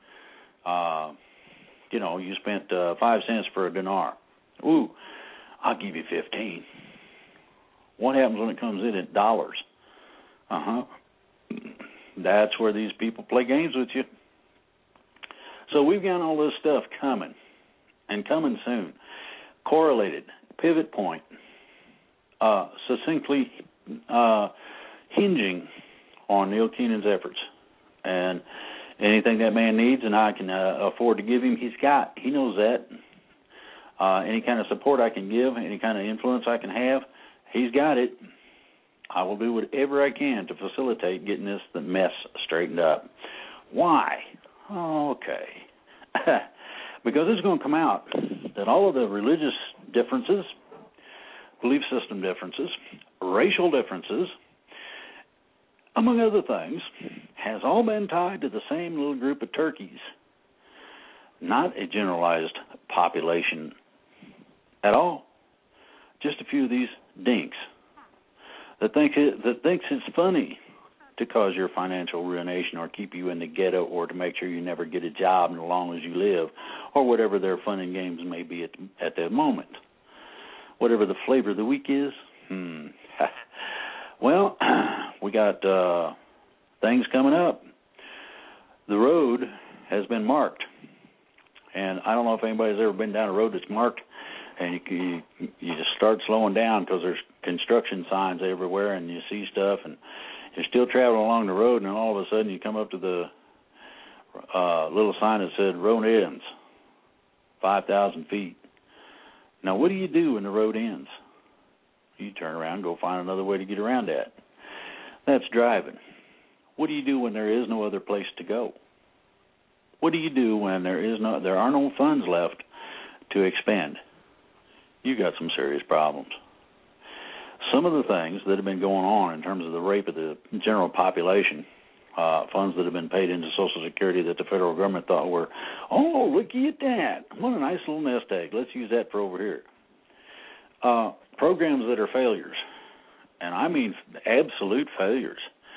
You spent 5 cents for a dinar. I'll give you 15. What happens when it comes in at dollars? That's where these people play games with you. So we've got all this stuff coming, and coming soon. Correlated, pivot point, succinctly hinging on Neil Keenan's efforts. And anything that man needs and I can afford to give him, he's got. He knows that. Any kind of support I can give, any kind of influence I can have, he's got it. I will do whatever I can to facilitate getting this mess straightened up. Why? Okay. Because it's going to come out that all of the religious differences, belief system differences, racial differences, among other things, has all been tied to the same little group of turkeys, not a generalized population at all. Just a few of these dinks that thinks it's funny to cause your financial ruination or keep you in the ghetto or to make sure you never get a job as long as you live, or whatever their fun and games may be at that moment. Whatever the flavor of the week is. Well, we got things coming up. The road has been marked. And I don't know if anybody's ever been down a road that's marked, and you just start slowing down because there's construction signs everywhere, and you see stuff, and you're still traveling along the road, and then all of a sudden you come up to the little sign that said, road ends, 5,000 feet. Now, what do you do when the road ends? You turn around and go find another way to get around that. That's driving. What do you do when there is no other place to go? What do you do when there are no funds left to expend? You got some serious problems. Some of the things that have been going on in terms of the rape of the general population, funds that have been paid into Social Security that the federal government thought were, oh, look at that. What a nice little nest egg. Let's use that for over here. Programs that are failures, and I mean absolute failures.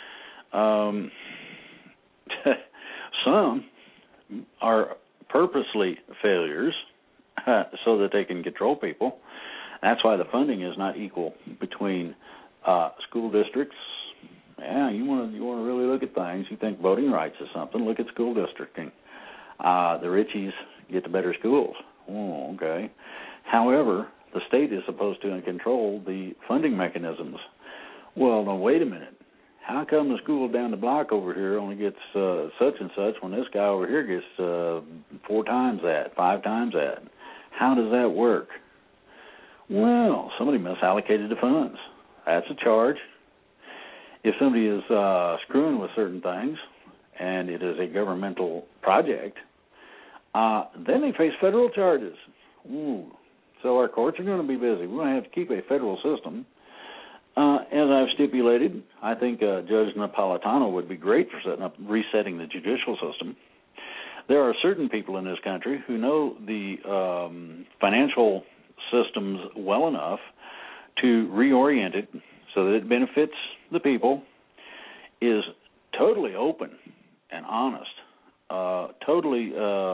Some are purposely failures so that they can control people. That's why the funding is not equal between school districts. Yeah, you want to really look at things. You think voting rights is something. Look at school districting. The richies get the better schools. Oh, okay. However, the state is supposed to control the funding mechanisms. Well, no, wait a minute. How come the school down the block over here only gets such and such when this guy over here gets 4 times that, 5 times that? How does that work? Well, somebody misallocated the funds. That's a charge. If somebody is screwing with certain things and it is a governmental project, then they face federal charges. Ooh. So our courts are going to be busy. We're going to have to keep a federal system. As I've stipulated, I think Judge Napolitano would be great for resetting the judicial system. There are certain people in this country who know the financial systems well enough to reorient it so that it benefits the people, is totally open and honest, totally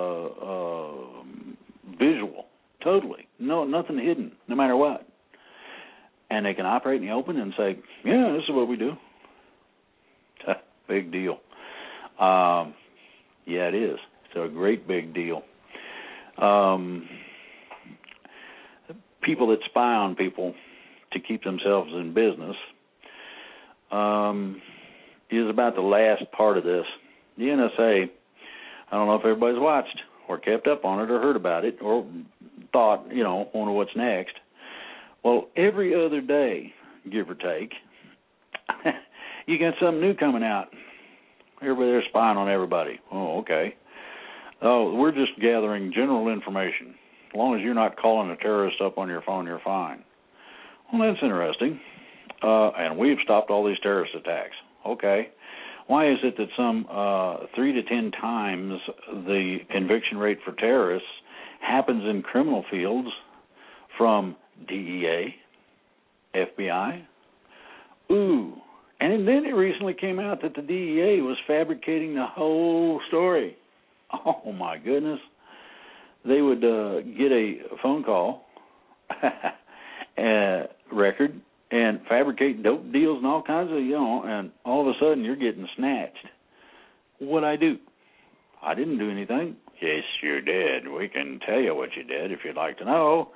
visual, totally, nothing hidden, no matter what. And they can operate in the open and say, yeah, this is what we do. Big deal. Yeah, it is. It's a great big deal. People that spy on people to keep themselves in business is about the last part of this. The NSA, I don't know if everybody's watched or kept up on it or heard about it or thought, wonder what's next. Well, every other day, give or take, you got something new coming out. Everybody there spying on everybody. Oh, okay. Oh, we're just gathering general information. As long as you're not calling a terrorist up on your phone, you're fine. Well, that's interesting. And we've stopped all these terrorist attacks. Okay. Why is it that some 3 to 10 times the conviction rate for terrorists happens in criminal fields from DEA, FBI? Ooh. And then it recently came out that the DEA was fabricating the whole story. Oh, my goodness. They would get a phone call record and fabricate dope deals and all kinds of, and all of a sudden you're getting snatched. What'd I do? I didn't do anything. Yes, you did. We can tell you what you did if you'd like to know.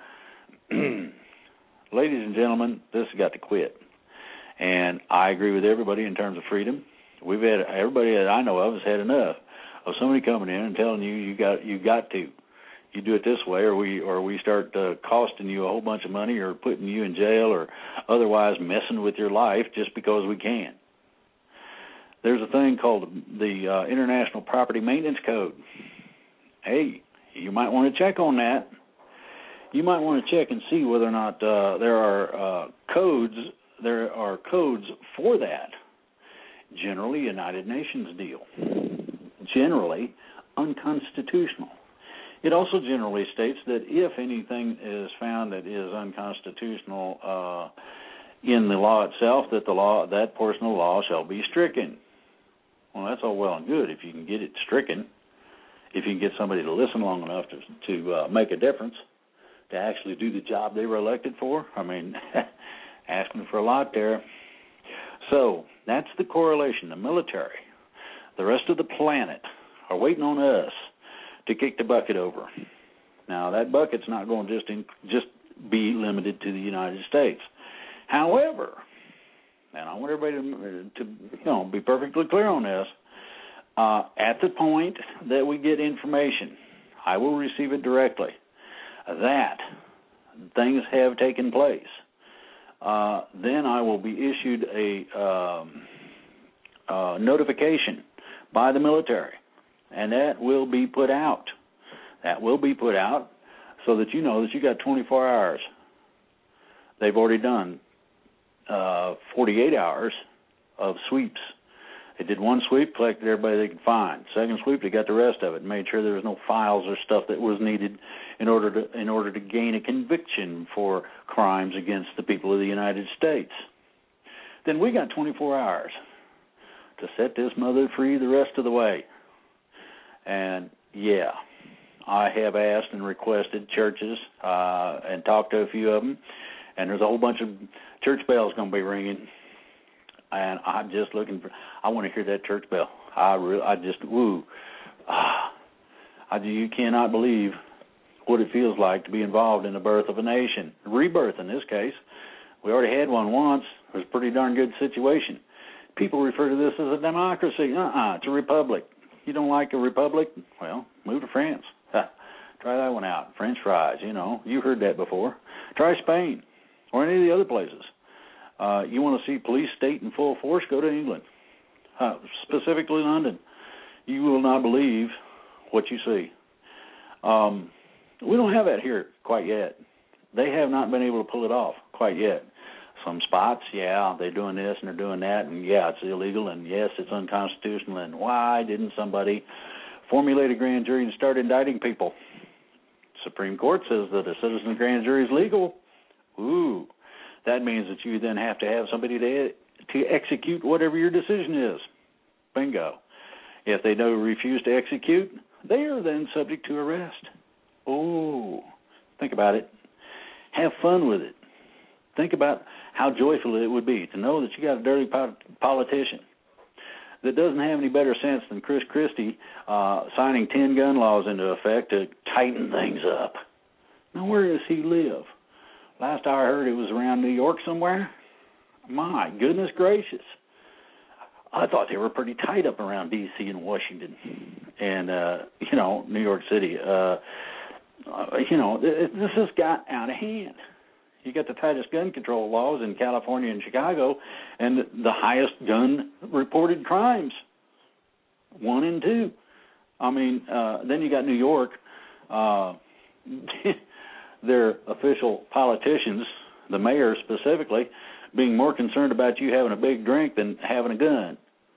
Ladies and gentlemen, this has got to quit. And I agree with everybody in terms of freedom. Everybody that I know of has had enough of somebody coming in and telling you got to. You do it this way, or we start costing you a whole bunch of money, or putting you in jail, or otherwise messing with your life just because we can. There's a thing called the International Property Maintenance Code. Hey, you might want to check on that. You might want to check and see whether or not there are codes. There are codes for that. Generally, United Nations deal. Generally, unconstitutional. It also generally states that if anything is found that is unconstitutional in the law itself, that portion of the law shall be stricken. Well, that's all well and good if you can get it stricken, if you can get somebody to listen long enough to make a difference, to actually do the job they were elected for. I mean, asking for a lot there. So that's the correlation. The military, the rest of the planet are waiting on us to kick the bucket over. Now, that bucket's not going to just be limited to the United States. However, and I want everybody to be perfectly clear on this, at the point that we get information, I will receive it directly, that things have taken place then I will be issued a notification by the military, and that will be put out. That will be put out so that you know that you got 24 hours. They've already done 48 hours of sweeps. They did one sweep, collected everybody they could find. Second sweep, they got the rest of it, made sure there was no files or stuff that was needed in order to gain a conviction for crimes against the people of the United States. Then we got 24 hours to set this mother free the rest of the way. And yeah, I have asked and requested churches and talked to a few of them, and there's a whole bunch of church bells going to be ringing. And I'm just looking for. I want to hear that church bell. You cannot believe what it feels like to be involved in the birth of a nation, rebirth in this case. We already had one once. It was a pretty darn good situation. People refer to this as a democracy. It's a republic. You don't like a republic? Well, move to France. Try that one out. French fries. You heard that before. Try Spain or any of the other places. You want to see police state in full force, go to England, specifically London. You will not believe what you see. We don't have that here quite yet. They have not been able to pull it off quite yet. Some spots, yeah, they're doing this and they're doing that, and yeah, it's illegal, and yes, it's unconstitutional, and why didn't somebody formulate a grand jury and start indicting people? Supreme Court says that a citizen grand jury is legal. Ooh. That means that you then have to have somebody to execute whatever your decision is. Bingo. If they refuse to execute, they are then subject to arrest. Oh, think about it. Have fun with it. Think about how joyful it would be to know that you got a dirty politician that doesn't have any better sense than Chris Christie signing 10 gun laws into effect to tighten things up. Now, where does he live? Last I heard, it was around New York somewhere. My goodness gracious. I thought they were pretty tight up around D.C. and Washington and, New York City. This has got out of hand. You got the tightest gun control laws in California and Chicago and the highest gun reported crimes, 1 and 2. Then you got New York. Their official politicians, the mayor specifically, being more concerned about you having a big drink than having a gun.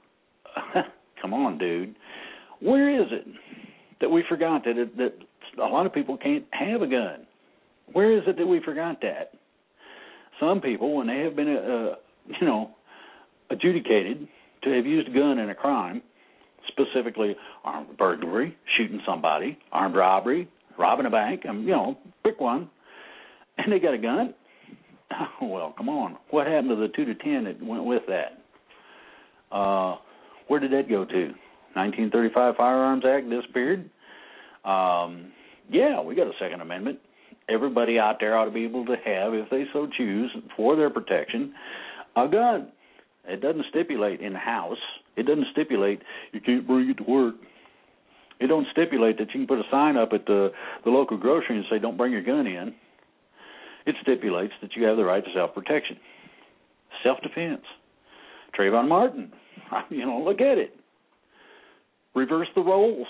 Come on, dude. Where is it that we forgot that a lot of people can't have a gun? Where is it that we forgot that? Some people, when they have been, adjudicated to have used a gun in a crime, specifically armed burglary, shooting somebody, armed robbery, robbing a bank, pick one, and they got a gun. Well, come on. What happened to the 2 to 10 that went with that? Where did that go to? 1935 Firearms Act disappeared? Yeah, we got a Second Amendment. Everybody out there ought to be able to have, if they so choose, for their protection, a gun. It doesn't stipulate in the house. It doesn't stipulate you can't bring it to work. It don't stipulate that you can put a sign up at the local grocery and say, don't bring your gun in. It stipulates that you have the right to self-protection. Self-defense. Trayvon Martin, look at it. Reverse the roles.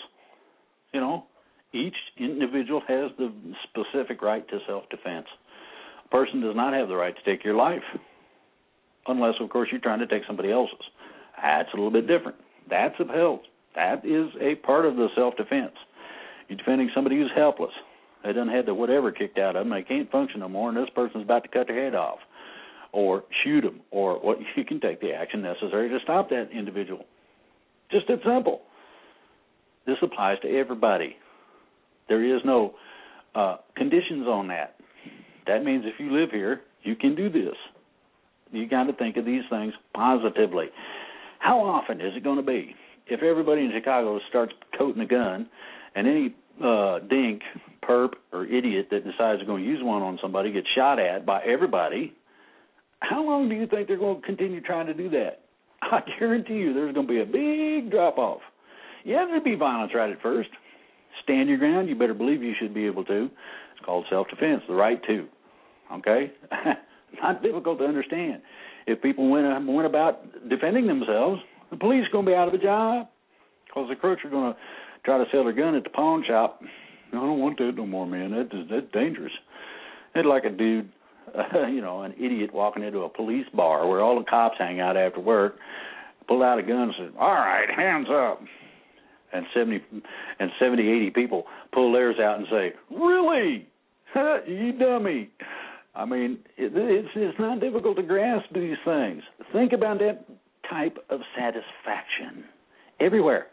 Each individual has the specific right to self-defense. A person does not have the right to take your life, unless, of course, you're trying to take somebody else's. That's a little bit different. That's upheld. That is a part of the self-defense. You're defending somebody who's helpless. They done had the whatever kicked out of them. They can't function no more, and this person's about to cut their head off or shoot them, or what you can take the action necessary to stop that individual. Just that simple. This applies to everybody. There is no conditions on that. That means if you live here, you can do this. You got to think of these things positively. How often is it going to be? If everybody in Chicago starts toting a gun and any dink, perp, or idiot that decides they're going to use one on somebody gets shot at by everybody, how long do you think they're going to continue trying to do that? I guarantee you there's going to be a big drop-off. Yeah, there'll be violence right at first. Stand your ground. You better believe you should be able to. It's called self-defense, the right to. Okay? Not difficult to understand. If people went about defending themselves, the police are going to be out of a job because the crooks are going to try to sell their gun at the pawn shop. I don't want that no more, man. That's dangerous. It's like a dude, an idiot walking into a police bar where all the cops hang out after work, pull out a gun and say, "All right, hands up." And 80 people pull theirs out and say, "Really? You dummy." I mean, it's not difficult to grasp these things. Think about that type of satisfaction everywhere.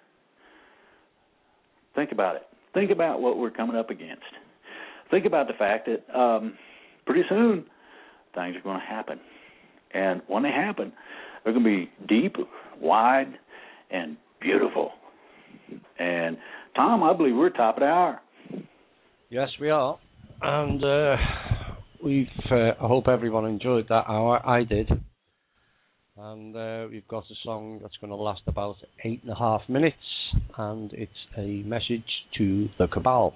Think about it. Think about what we're coming up against. Think about the fact that pretty soon things are going to happen. And when they happen, they're going to be deep, wide, and beautiful. And, Tom, I believe we're top of the hour. Yes, we are. And I hope everyone enjoyed that hour. I did. And we've got a song that's going to last about 8.5 minutes, and it's a message to the cabal.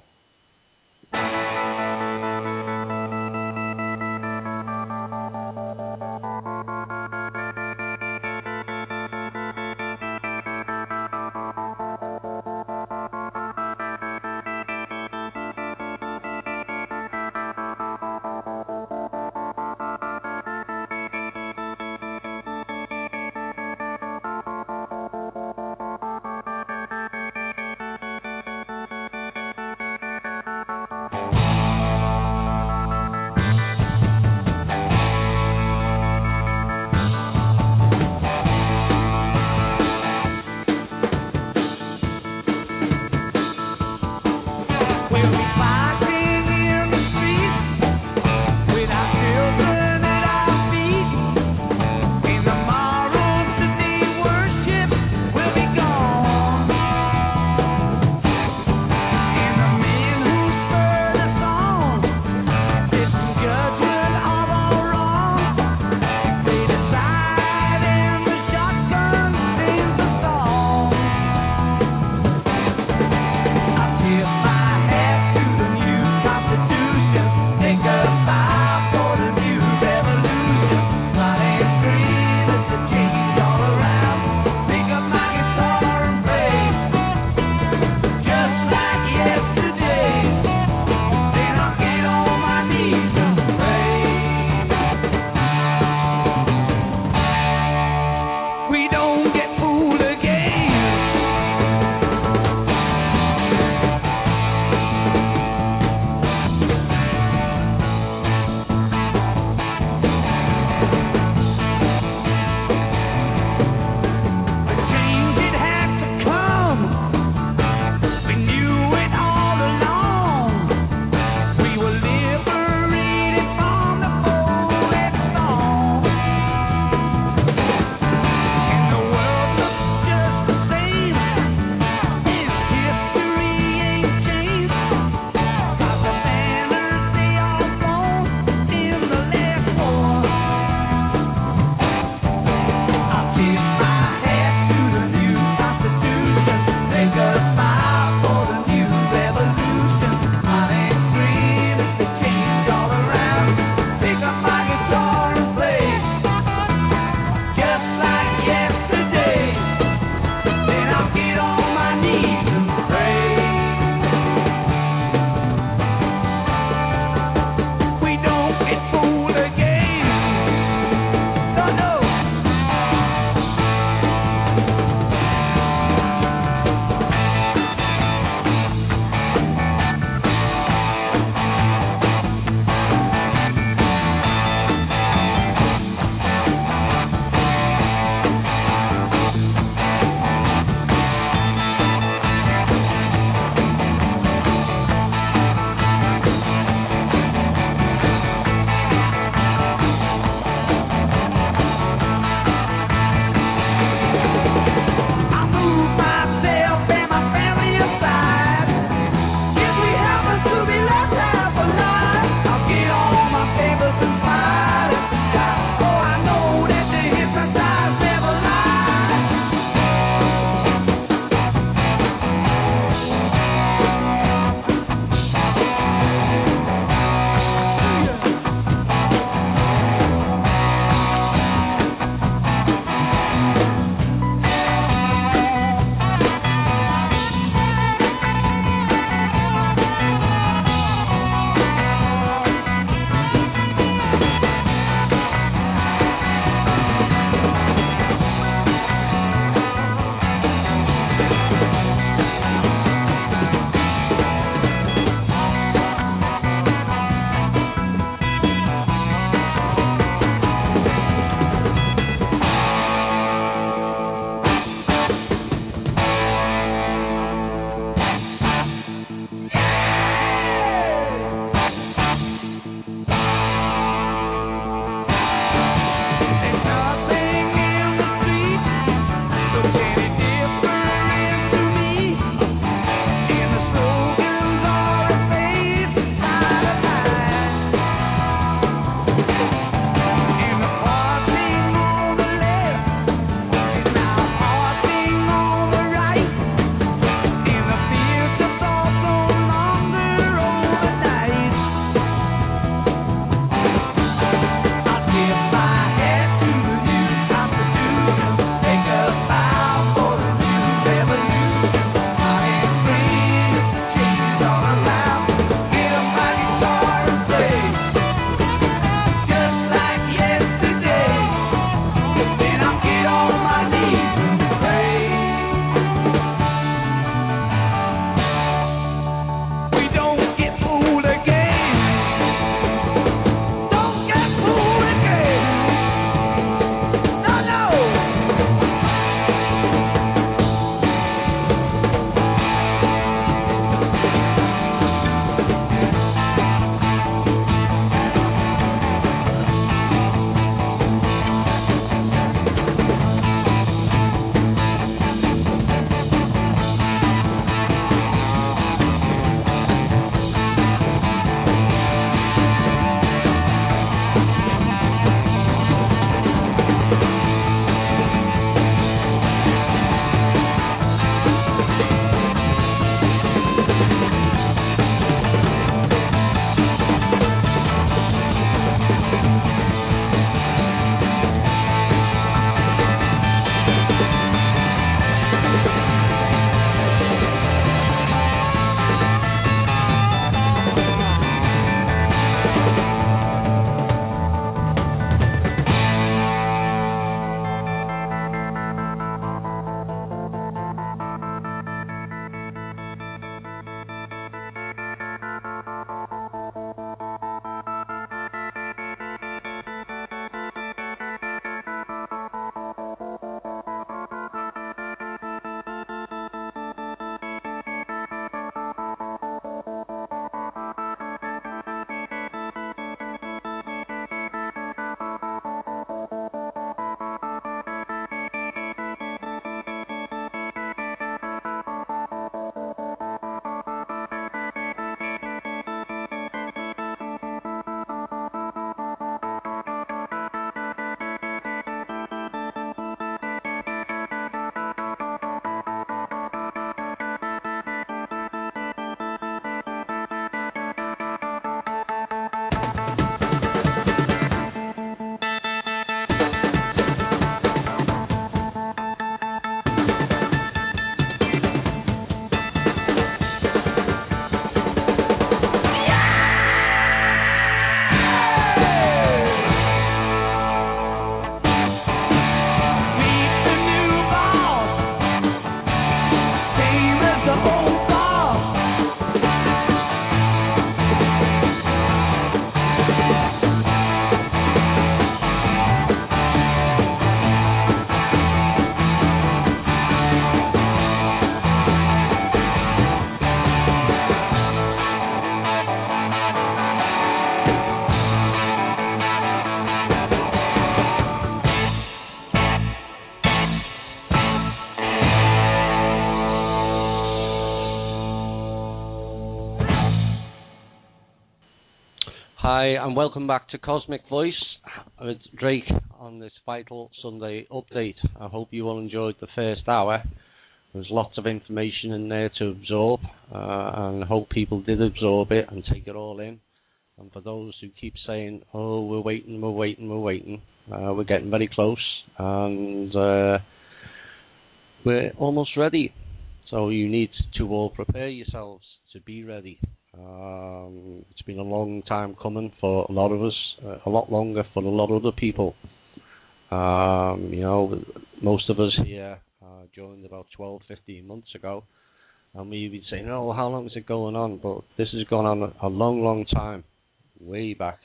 Hi, and welcome back to Cosmic Voice with Drake on this Vital Sunday update. I hope you all enjoyed the first hour. There's lots of information in there to absorb, and I hope people did absorb it and take it all in. And for those who keep saying, oh, we're waiting, we're getting very close, and we're almost ready. So you need to all prepare yourselves to be ready. It's been a long time coming for a lot of us, a lot longer for a lot of other people. Most of us here joined about 12, 15 months ago, and we've been saying, oh, how long is it going on? But this has gone on a long, long time, way back.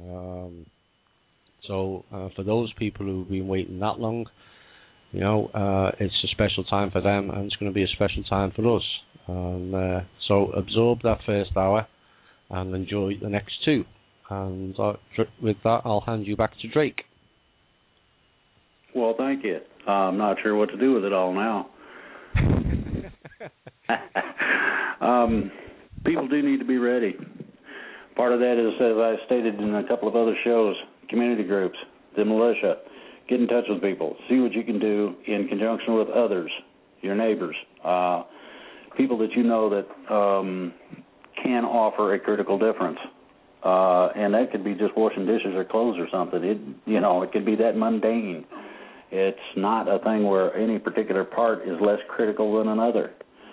So for those people who've been waiting that long, it's a special time for them, and it's going to be a special time for us. So absorb that first hour and enjoy the next two. And with that, I'll hand you back to Drake. Well, thank you. I'm not sure what to do with it all now. People do need to be ready. Part of that is, as I stated in a couple of other shows, community groups, the militia. Get in touch with people. See what you can do in conjunction with others, your neighbors, people that you know that can offer a critical difference. And that could be just washing dishes or clothes or something. It could be that mundane. It's not a thing where any particular part is less critical than another.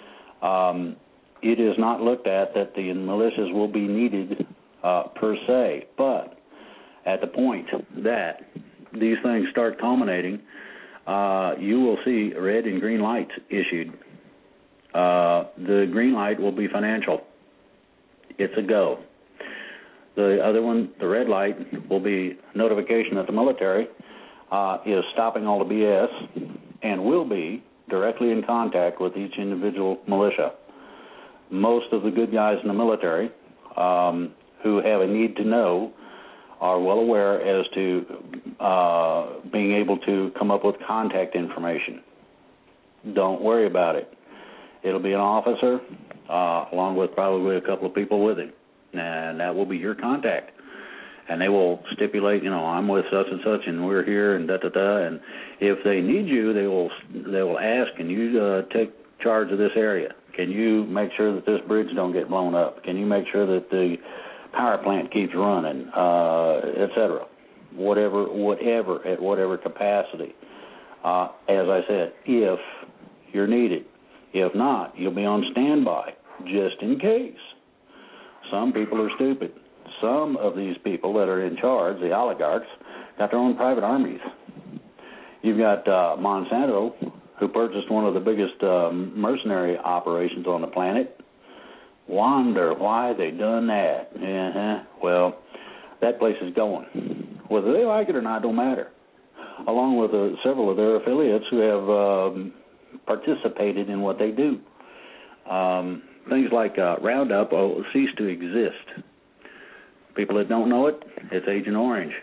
It is not looked at that the militias will be needed per se, but at the point that these things start culminating, you will see red and green lights issued. The green light will be financial. It's a go. The other one, the red light, will be notification that the military is stopping all the BS and will be directly in contact with each individual militia. Most of the good guys in the military who have a need to know are well aware as to being able to come up with contact information. Don't worry about it. It'll be an officer along with probably a couple of people with him, and that will be your contact. And they will stipulate, I'm with such and such, and we're here, and da-da-da. And if they need you, they will ask, can you take charge of this area? Can you make sure that this bridge don't get blown up? Can you make sure that the power plant keeps running, etc. Whatever, at whatever capacity. As I said, if you're needed. If not, you'll be on standby, just in case. Some people are stupid. Some of these people that are in charge, the oligarchs, got their own private armies. You've got Monsanto, who purchased one of the biggest mercenary operations on the planet. Wonder why they done that. Well, that place is going. Whether they like it or not don't matter. Along with several of their affiliates who have participated in what they do. Things like Roundup will cease to exist. People that don't know it, it's Agent Orange.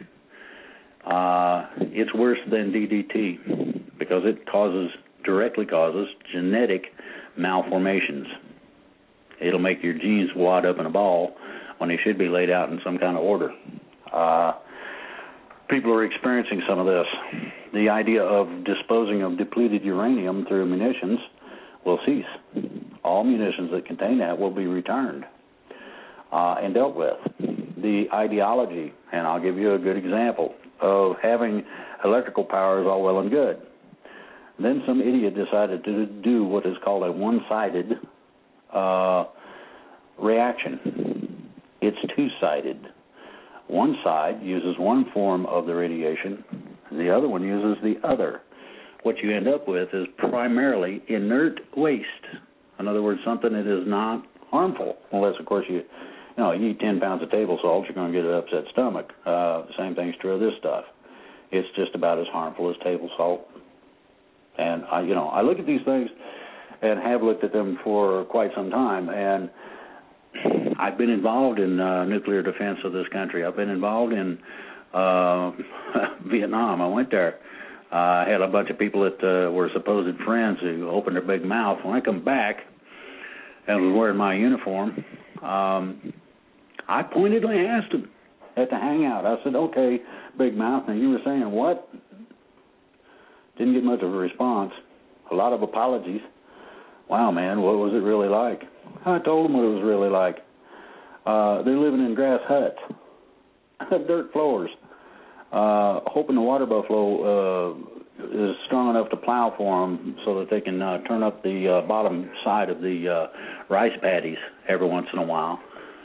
It's worse than DDT because it directly causes genetic malformations. It'll make your genes wad up in a ball when they should be laid out in some kind of order. People are experiencing some of this. The idea of disposing of depleted uranium through munitions will cease. All munitions that contain that will be returned and dealt with. The ideology, and I'll give you a good example, of having electrical power is all well and good. Then some idiot decided to do what is called a one-sided reaction. It's two-sided. One side uses one form of the radiation, the other one uses the other. What you end up with is primarily inert waste. In other words, something that is not harmful, unless, of course, you eat 10 pounds of table salt, you're going to get an upset stomach. The same thing's true of this stuff. It's just about as harmful as table salt. And I look at these things and have looked at them for quite some time, and I've been involved in nuclear defense of this country. I've been involved in Vietnam. I went there. I had a bunch of people that were supposed friends who opened their big mouth. When I come back and was wearing my uniform, I pointedly asked them, at the hangout. I said, okay, Big Mouth, now you were saying what? Didn't get much of a response. A lot of apologies. Wow, man, what was it really like? I told them what it was really like. They're living in grass huts, dirt floors, hoping the water buffalo is strong enough to plow for them so that they can turn up the bottom side of the rice paddies every once in a while.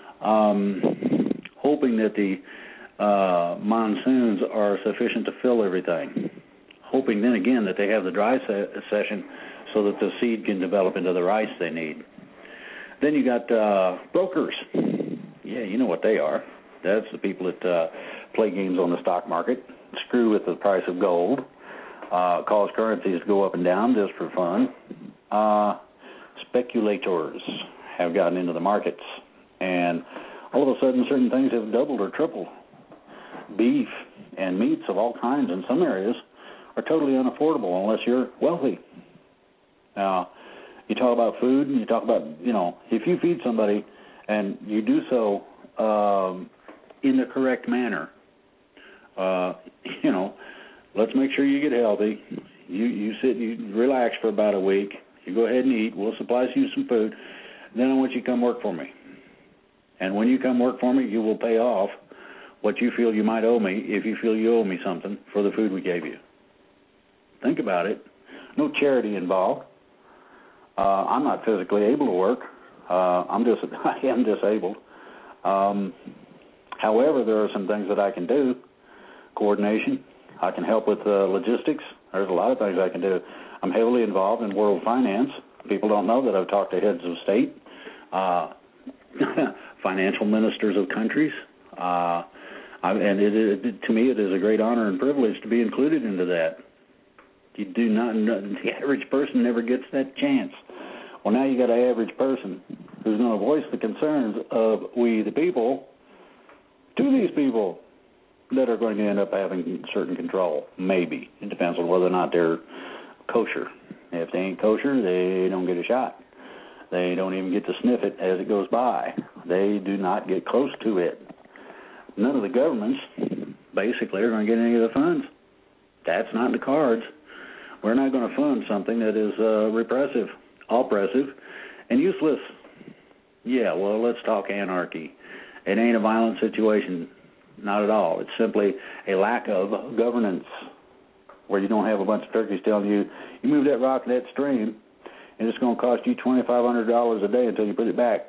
Hoping that the monsoons are sufficient to fill everything. Hoping then again that they have the dry session so that the seed can develop into the rice they need. Then you got brokers. Yeah, you know what they are. That's the people that play games on the stock market, screw with the price of gold, cause currencies to go up and down just for fun. Speculators have gotten into the markets, and all of a sudden certain things have doubled or tripled. Beef and meats of all kinds in some areas are totally unaffordable unless you're wealthy. Now, you talk about food, and you talk about, if you feed somebody and you do so in the correct manner, let's make sure you get healthy. You sit, you relax for about a week. You go ahead and eat. We'll supply you some food. Then I want you to come work for me. And when you come work for me, you will pay off what you feel you might owe me if you feel you owe me something for the food we gave you. Think about it. No charity involved. I'm not physically able to work. I am disabled. However, there are some things that I can do. Coordination. I can help with logistics. There's a lot of things I can do. I'm heavily involved in world finance. People don't know that I've talked to heads of state, financial ministers of countries, and to me it is a great honor and privilege to be included into that. You do not know, the average person never gets that chance. Well, now you got an average person who's going to voice the concerns of we the people to these people that are going to end up having certain control. Maybe. It depends on whether or not they're kosher. If they ain't kosher, they don't get a shot. They don't even get to sniff it as it goes by. They do not get close to it. None of the governments basically are going to get any of the funds. That's not in the cards. We're not going to fund something that is repressive, oppressive, and useless. Yeah, well, let's talk anarchy. It ain't a violent situation. Not at all. It's simply a lack of governance where you don't have a bunch of turkeys telling you, you move that rock in that stream, and it's going to cost you $2,500 a day until you put it back.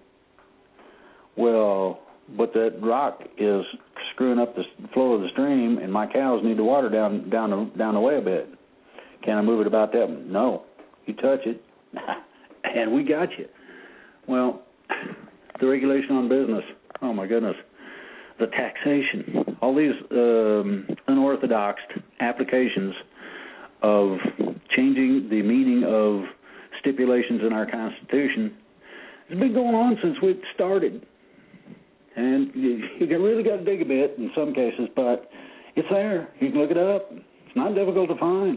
Well, but that rock is screwing up the flow of the stream, and my cows need the water down the way a bit. Can I move it about that? No. You touch it, and we got you. Well, the regulation on business, oh my goodness, the taxation, all these unorthodox applications of changing the meaning of stipulations in our Constitution has been going on since we started. And you really got to dig a bit in some cases, but it's there. You can look it up. It's not difficult to find.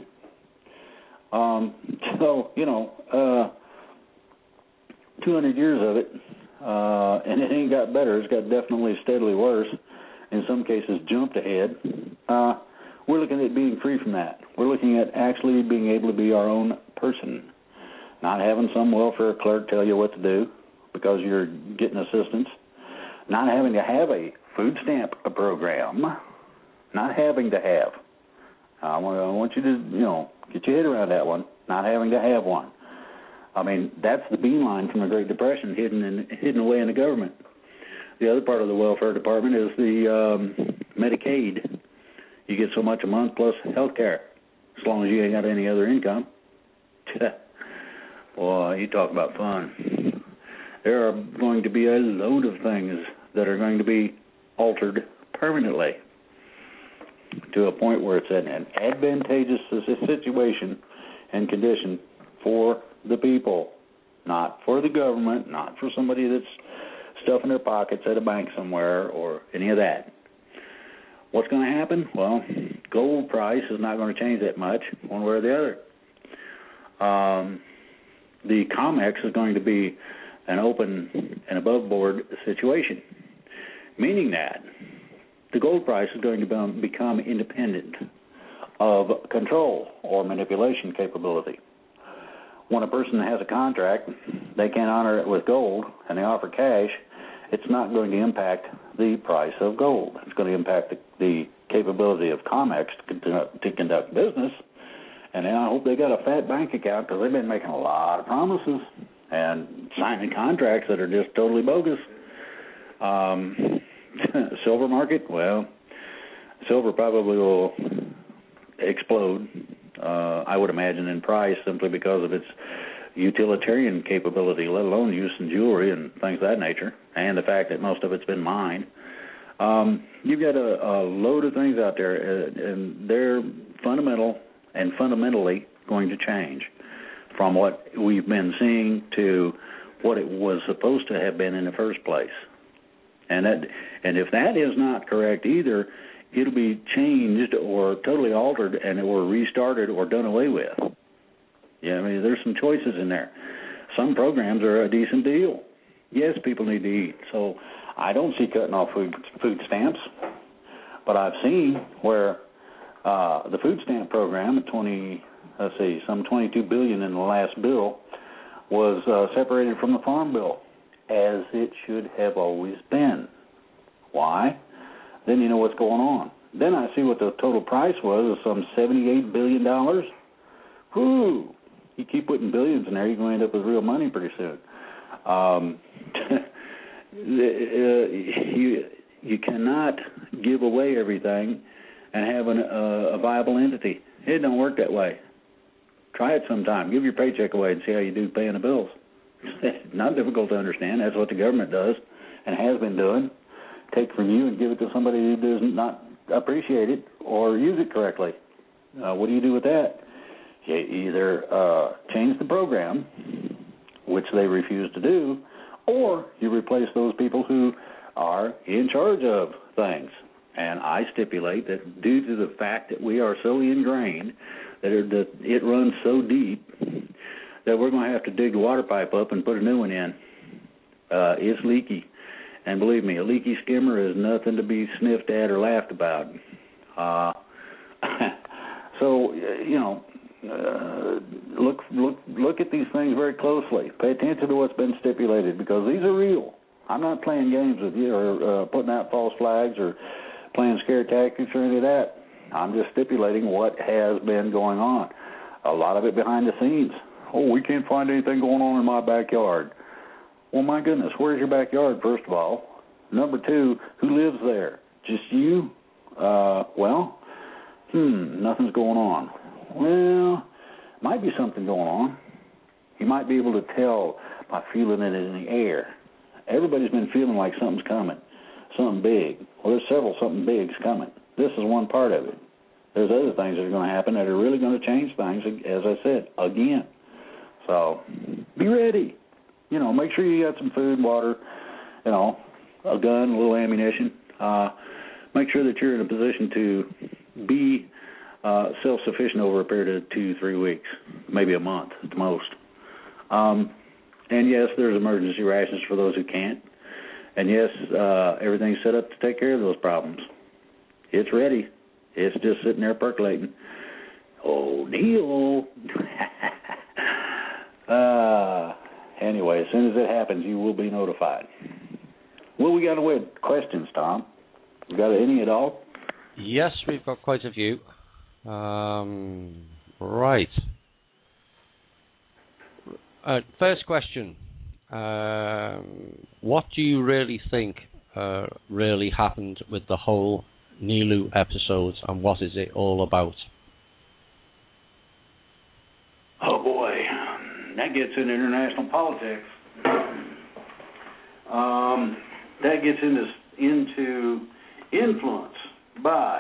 200 years of it, and it ain't got better. It's got definitely steadily worse. In some cases, jumped ahead. We're looking at being free from that. We're looking at actually being able to be our own person, not having some welfare clerk tell you what to do because you're getting assistance, not having to have a food stamp program, not having to have. I want you to, get your head around that one, not having to have one. I mean, that's the beeline from the Great Depression hidden away in the government. The other part of the welfare department is the Medicaid. You get so much a month plus health care, as long as you ain't got any other income. Boy, you talk about fun. There are going to be a load of things that are going to be altered permanently to a point where it's an advantageous situation and condition for the people, not for the government, not for somebody that's stuffing their pockets at a bank somewhere or any of that. What's going to happen? Well, gold price is not going to change that much one way or the other. The COMEX is going to be an open and above board situation, meaning that the gold price is going to become independent of control or manipulation capability. When a person has a contract, they can't honor it with gold, and they offer cash, it's not going to impact the price of gold. It's going to impact the capability of COMEX to conduct business. And I hope they got a fat bank account, because they've been making a lot of promises and signing contracts that are just totally bogus. Silver market, well, silver probably will explode, I would imagine, in price simply because of its utilitarian capability, let alone use in jewelry and things of that nature, and the fact that most of it's been mined. You've got a load of things out there, and they're fundamentally going to change from what we've been seeing to what it was supposed to have been in the first place. And if that is not correct either, it'll be changed or totally altered or restarted or done away with. Yeah, I mean, there's some choices in there. Some programs are a decent deal. Yes, people need to eat. So I don't see cutting off food stamps, but I've seen where the food stamp program at some $22 billion in the last bill was separated from the farm bill, as it should have always been. Why? Then you know what's going on. Then I see what the total price was of some $78 billion. Whew! You keep putting billions in there, you're going to end up with real money pretty soon. You cannot give away everything and have a viable entity. It don't work that way. Try it sometime. Give your paycheck away and see how you do paying the bills. It's not difficult to understand. That's what the government does and has been doing. Take from you and give it to somebody who does not appreciate it or use it correctly. What do you do with that? You either change the program, which they refuse to do, or you replace those people who are in charge of things. And I stipulate that due to the fact that we are so ingrained, that it runs so deep, that we're going to have to dig the water pipe up and put a new one in. It's leaky. And believe me, a leaky skimmer is nothing to be sniffed at or laughed about. So, look at these things very closely. Pay attention to what's been stipulated, because these are real. I'm not playing games with you or putting out false flags or playing scare tactics or any of that. I'm just stipulating what has been going on. A lot of it behind the scenes. Oh, we can't find anything going on in my backyard. Well, my goodness, where's your backyard, first of all? Number two, who lives there? Just you? Nothing's going on. Well, might be something going on. You might be able to tell by feeling it in the air. Everybody's been feeling like something's coming, something big. Well, there's something big's coming. This is one part of it. There's other things that are going to happen that are really going to change things, as I said, again. So be ready. Make sure you got some food, water, a gun, a little ammunition. Make sure that you're in a position to be self-sufficient over a period of 2-3 weeks, maybe a month at the most. And yes, there's emergency rations for those who can't. And yes, everything's set up to take care of those problems. It's ready. It's just sitting there percolating. Oh, deal. Anyway, as soon as it happens, you will be notified. Well, we got away with questions, Tom. You got any at all? Yes, we've got quite a few. Right. First question. What do you really think really happened with the whole Nilu episode, and what is it all about? Oh, boy. That gets into international politics. That gets into influence by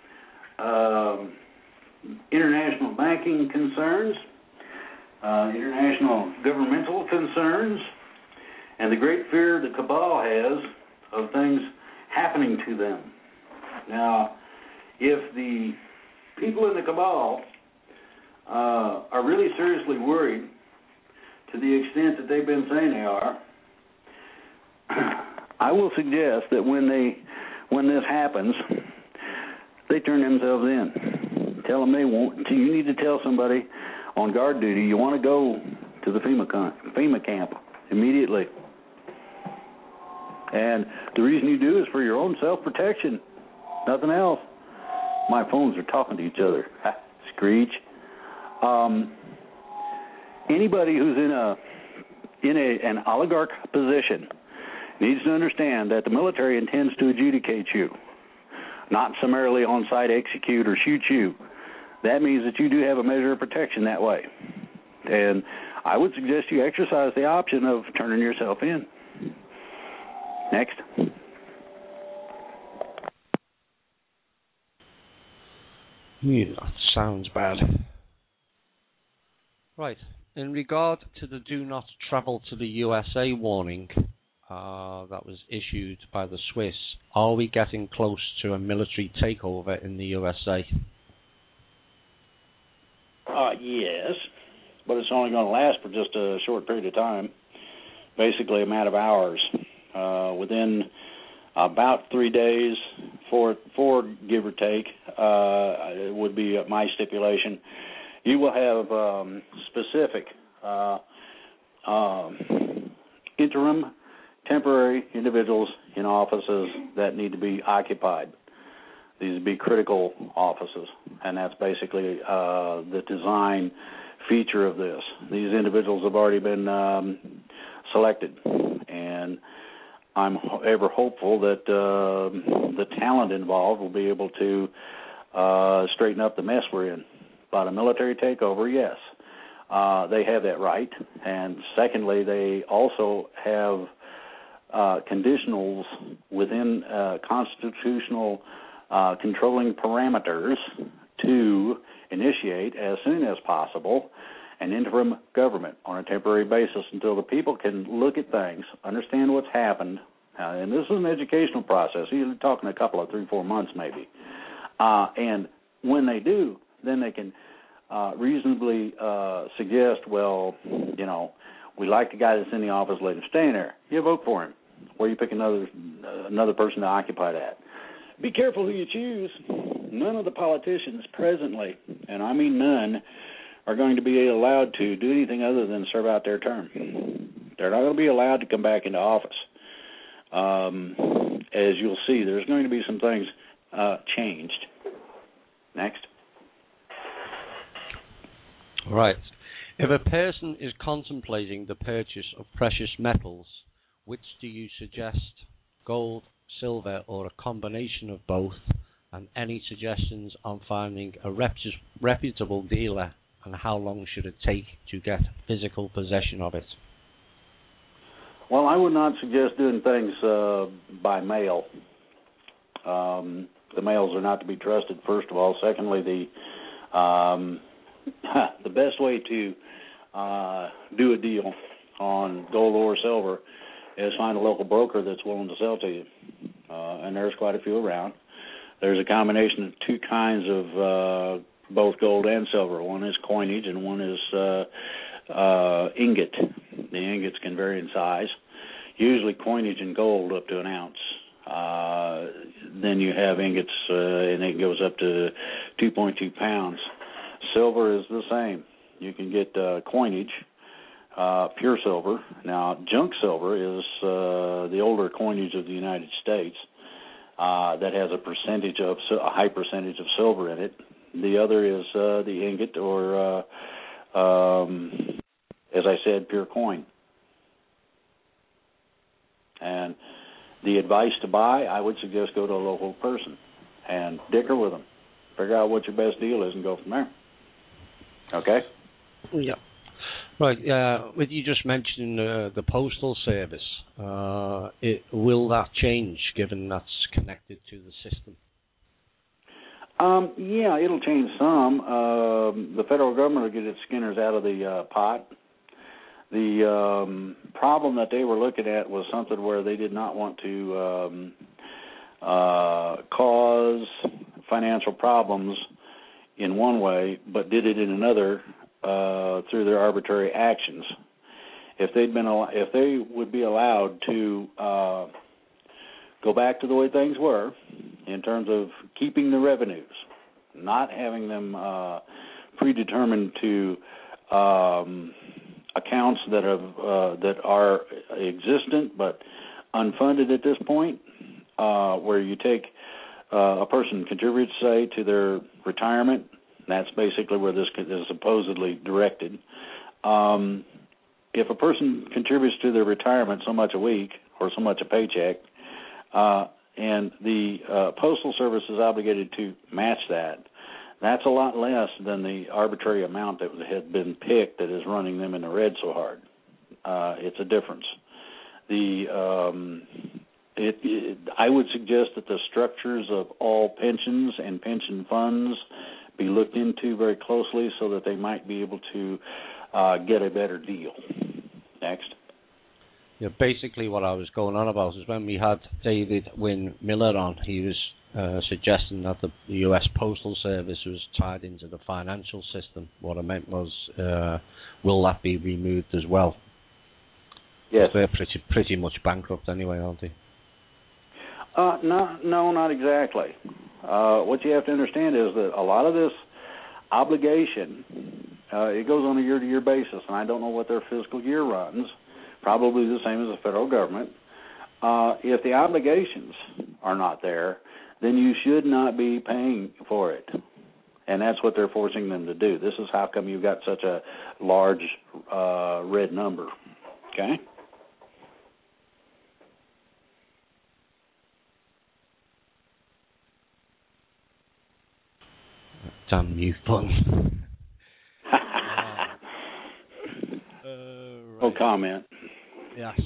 international banking concerns, international governmental concerns, and the great fear the cabal has of things happening to them. Now, if the people in the cabal are really seriously worried to the extent that they've been saying they are, I will suggest that when when this happens, they turn themselves in. Tell them they won't. You need to tell somebody on guard duty you want to go to the FEMA camp immediately. And the reason you do is for your own self-protection, nothing else. My phones are talking to each other. Screech. Anybody who's in an oligarch position needs to understand that the military intends to adjudicate you, not summarily on-site execute or shoot you. That means that you do have a measure of protection that way. And I would suggest you exercise the option of turning yourself in. Next. Yeah, that sounds bad. Right. In regard to the do not travel to the USA warning that was issued by the Swiss, are we getting close to a military takeover in the USA? Yes, but it's only going to last for just a short period of time, basically a matter of hours. Within about 3 days, four give or take, it would be my stipulation, you will have specific interim, temporary individuals in offices that need to be occupied. These would be critical offices, and that's basically the design feature of this. These individuals have already been selected, and I'm ever hopeful that the talent involved will be able to straighten up the mess we're in. But a military takeover, yes, they have that right. And secondly, they also have conditionals within constitutional controlling parameters to initiate as soon as possible an interim government on a temporary basis until the people can look at things, understand what's happened, and this is an educational process. You're talking a couple of 3-4 months maybe. And when they do, then they can reasonably suggest, well, you know, we like the guy that's in the office, let him stay in there. You vote for him, or you pick another person to occupy that. Be careful who you choose. None of the politicians presently, and I mean none, are going to be allowed to do anything other than serve out their term. They're not going to be allowed to come back into office. As you'll see, there's going to be some things changed. Next. Right. If a person is contemplating the purchase of precious metals, which do you suggest? Gold, silver, or a combination of both? And any suggestions on finding a reputable dealer, and how long should it take to get physical possession of it? Well, I would not suggest doing things by mail. The mails are not to be trusted, first of all. Secondly, the best way to do a deal on gold or silver is find a local broker that's willing to sell to you. And there's quite a few around. There's a combination of two kinds of both gold and silver. One is coinage and one is ingot. The ingots can vary in size. Usually coinage and gold up to an ounce. Then you have ingots, and it goes up to 2.2 pounds. Silver is the same. You can get coinage, pure silver. Now, junk silver is the older coinage of the United States that has a high percentage of silver in it. The other is the ingot, or as I said, pure coin. And the advice to buy, I would suggest go to a local person and dicker with them. Figure out what your best deal is and go from there. Okay? Yeah. Right. With you just mentioning the Postal Service, will that change given that's connected to the system? Yeah, it'll change some. The federal government will get its skinners out of the pot. The problem that they were looking at was something where they did not want to cause financial problems in one way, but did it in another through their arbitrary actions. If they would be allowed to go back to the way things were in terms of keeping the revenues, not having them predetermined to accounts that are existent but unfunded at this point, where you take a person contributes, say, to their retirement. That's basically where this is supposedly directed. If a person contributes to their retirement so much a week or so much a paycheck, and the Postal Service is obligated to match that, that's a lot less than the arbitrary amount that had been picked that is running them in the red so hard. It's a difference. I would suggest that the structures of all pensions and pension funds be looked into very closely so that they might be able to get a better deal. Next. Yeah, basically what I was going on about is when we had David Wynn Miller on, he was suggesting that the U.S. Postal Service was tied into the financial system. What I meant was, will that be removed as well? Yes. They're pretty much bankrupt anyway, aren't they? No, not exactly. What you have to understand is that a lot of this obligation, it goes on a year-to-year basis, and I don't know what their fiscal year runs, probably the same as the federal government. If the obligations are not there, then you should not be paying for it. And that's what they're forcing them to do. This is how come you've got such a large red number. Okay? Damn you fun. No comment. Yes.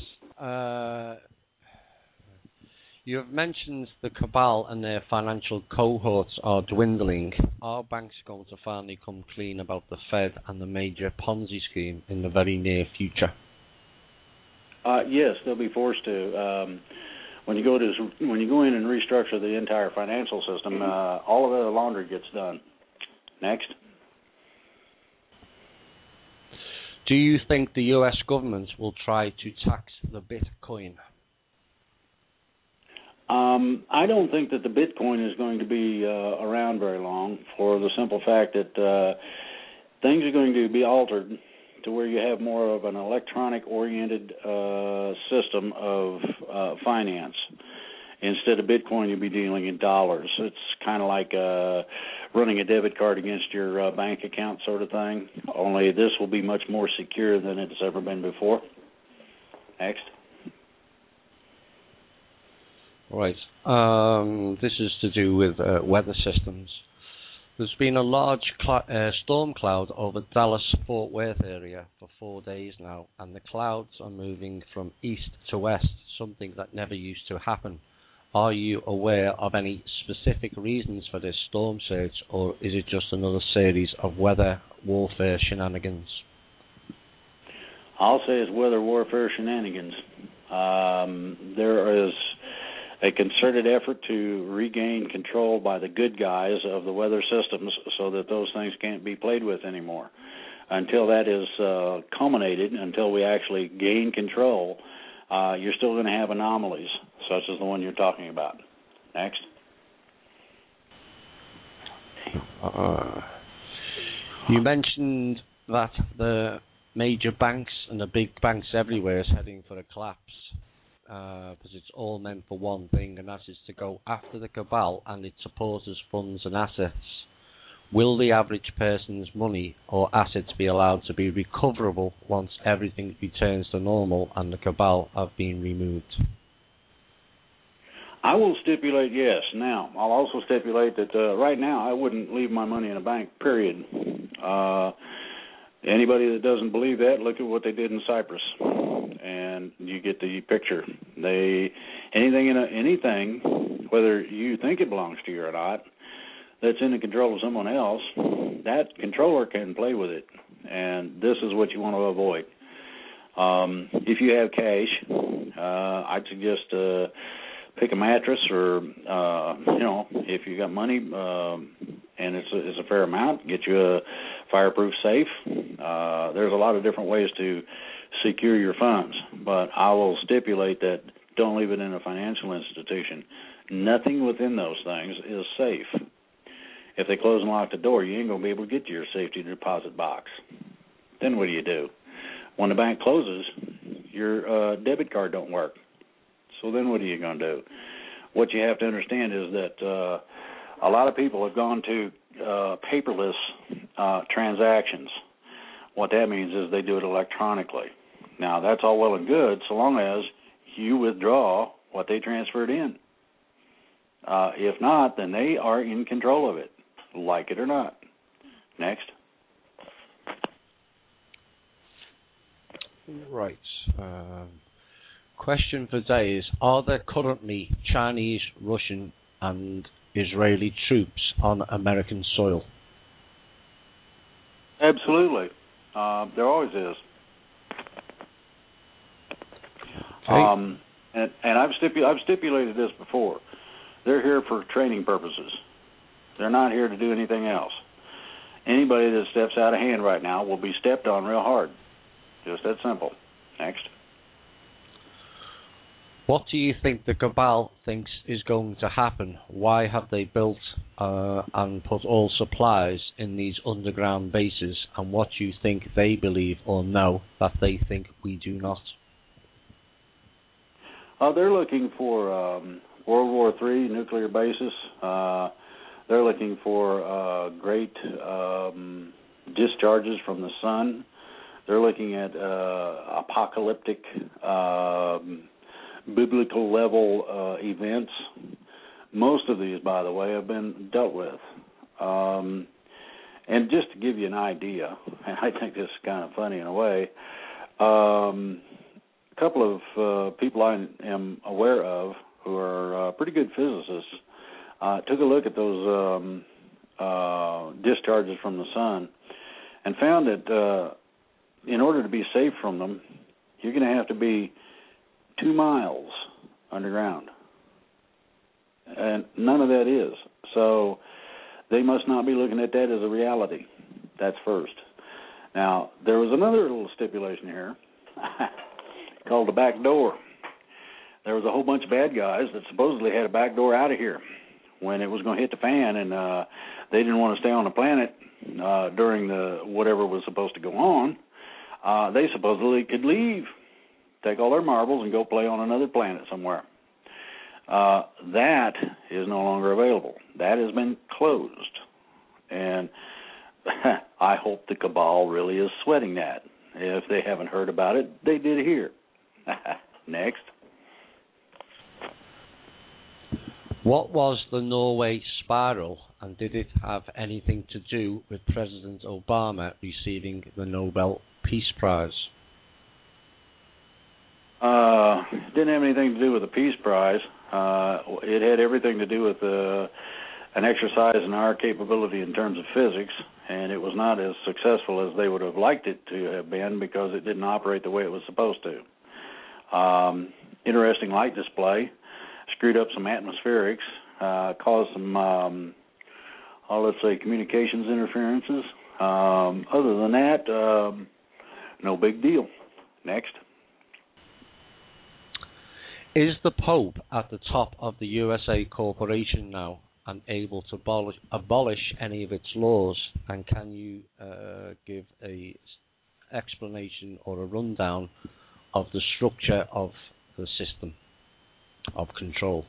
You have mentioned the cabal and their financial cohorts are dwindling. Are banks going to finally come clean about the Fed and the major Ponzi scheme in the very near future? Yes, they'll be forced to. When you go in and restructure the entire financial system, all of the laundry gets done. Next. Do you think the U.S. government will try to tax the Bitcoin? I don't think that the Bitcoin is going to be around very long, for the simple fact that things are going to be altered to where you have more of an electronic-oriented system of finance. Instead of Bitcoin, you'll be dealing in dollars. It's kind of like running a debit card against your bank account sort of thing, only this will be much more secure than it's ever been before. Next. All right. This is to do with weather systems. There's been a large storm cloud over Dallas-Fort Worth area for 4 days now, and the clouds are moving from east to west, something that never used to happen. Are you aware of any specific reasons for this storm surge, or is it just another series of weather warfare shenanigans? I'll say it's weather warfare shenanigans. There is a concerted effort to regain control by the good guys of the weather systems so that those things can't be played with anymore. Until that is culminated, until we actually gain control, you're still going to have anomalies, such as the one you're talking about. Next. You mentioned that the major banks and the big banks everywhere is heading for a collapse, because it's all meant for one thing, and that is to go after the cabal and its supporters' funds and assets. Will the average person's money or assets be allowed to be recoverable once everything returns to normal and the cabal have been removed? I will stipulate yes. Now, I'll also stipulate that right now I wouldn't leave my money in a bank, period. Anybody that doesn't believe that, look at what they did in Cyprus, and you get the picture. Anything, whether you think it belongs to you or not, that's in the control of someone else, that controller can play with it, and this is what you want to avoid. If you have cash, I'd suggest pick a mattress, or if you got money and it's a fair amount, get you a fireproof safe. There's a lot of different ways to secure your funds, but I will stipulate that Don't leave it in a financial institution. Nothing within those things is safe. If they close and lock the door, you ain't going to be able to get to your safety deposit box. Then what do? When the bank closes, your debit card don't work. So then what are you going to do? What you have to understand is that a lot of people have gone to paperless transactions. What that means is they do it electronically. Now, that's all well and good so long as you withdraw what they transferred in. If not, then they are in control of it, like it or not. Next. Right. Question for today is, are there currently Chinese, Russian and Israeli troops on American soil? Absolutely. There always is. Okay. And I've stipulated this before. They're here for training purposes. They're not here to do anything else. Anybody that steps out of hand right now will be stepped on real hard. Just that simple. Next. What do you think the cabal thinks is going to happen? Why have they built and put all supplies in these underground bases? And what do you think they believe or know that they think we do not? They're looking for World War III nuclear bases. They're looking for great discharges from the sun. They're looking at apocalyptic, biblical level events. Most of these, by the way, have been dealt with. And just to give you an idea, and I think this is kind of funny in a way, a couple of people I am aware of who are pretty good physicists took a look at those discharges from the sun and found that in order to be safe from them, you're going to have to be 2 miles underground. And none of that is. So they must not be looking at that as a reality. That's first. Now, there was another little stipulation here called the back door. There was a whole bunch of bad guys that supposedly had a back door out of here when it was going to hit the fan, and they didn't want to stay on the planet during the whatever was supposed to go on. They supposedly could leave, take all their marbles, and go play on another planet somewhere. That is no longer available. That has been closed. And I hope the cabal really is sweating that. If they haven't heard about it, they did here. Next. What was the Norway spiral, and did it have anything to do with President Obama receiving the Nobel Peace Prize? Didn't have anything to do with the Peace Prize. It had everything to do with an exercise in our capability in terms of physics, and it was not as successful as they would have liked it to have been because it didn't operate the way it was supposed to. Interesting light display, screwed up some atmospherics, caused some, let's say, communications interferences. Other than that, no big deal. Next. Is the Pope at the top of the USA Corporation now and able to abolish any of its laws? And can you give a explanation or a rundown of the structure of the system of control?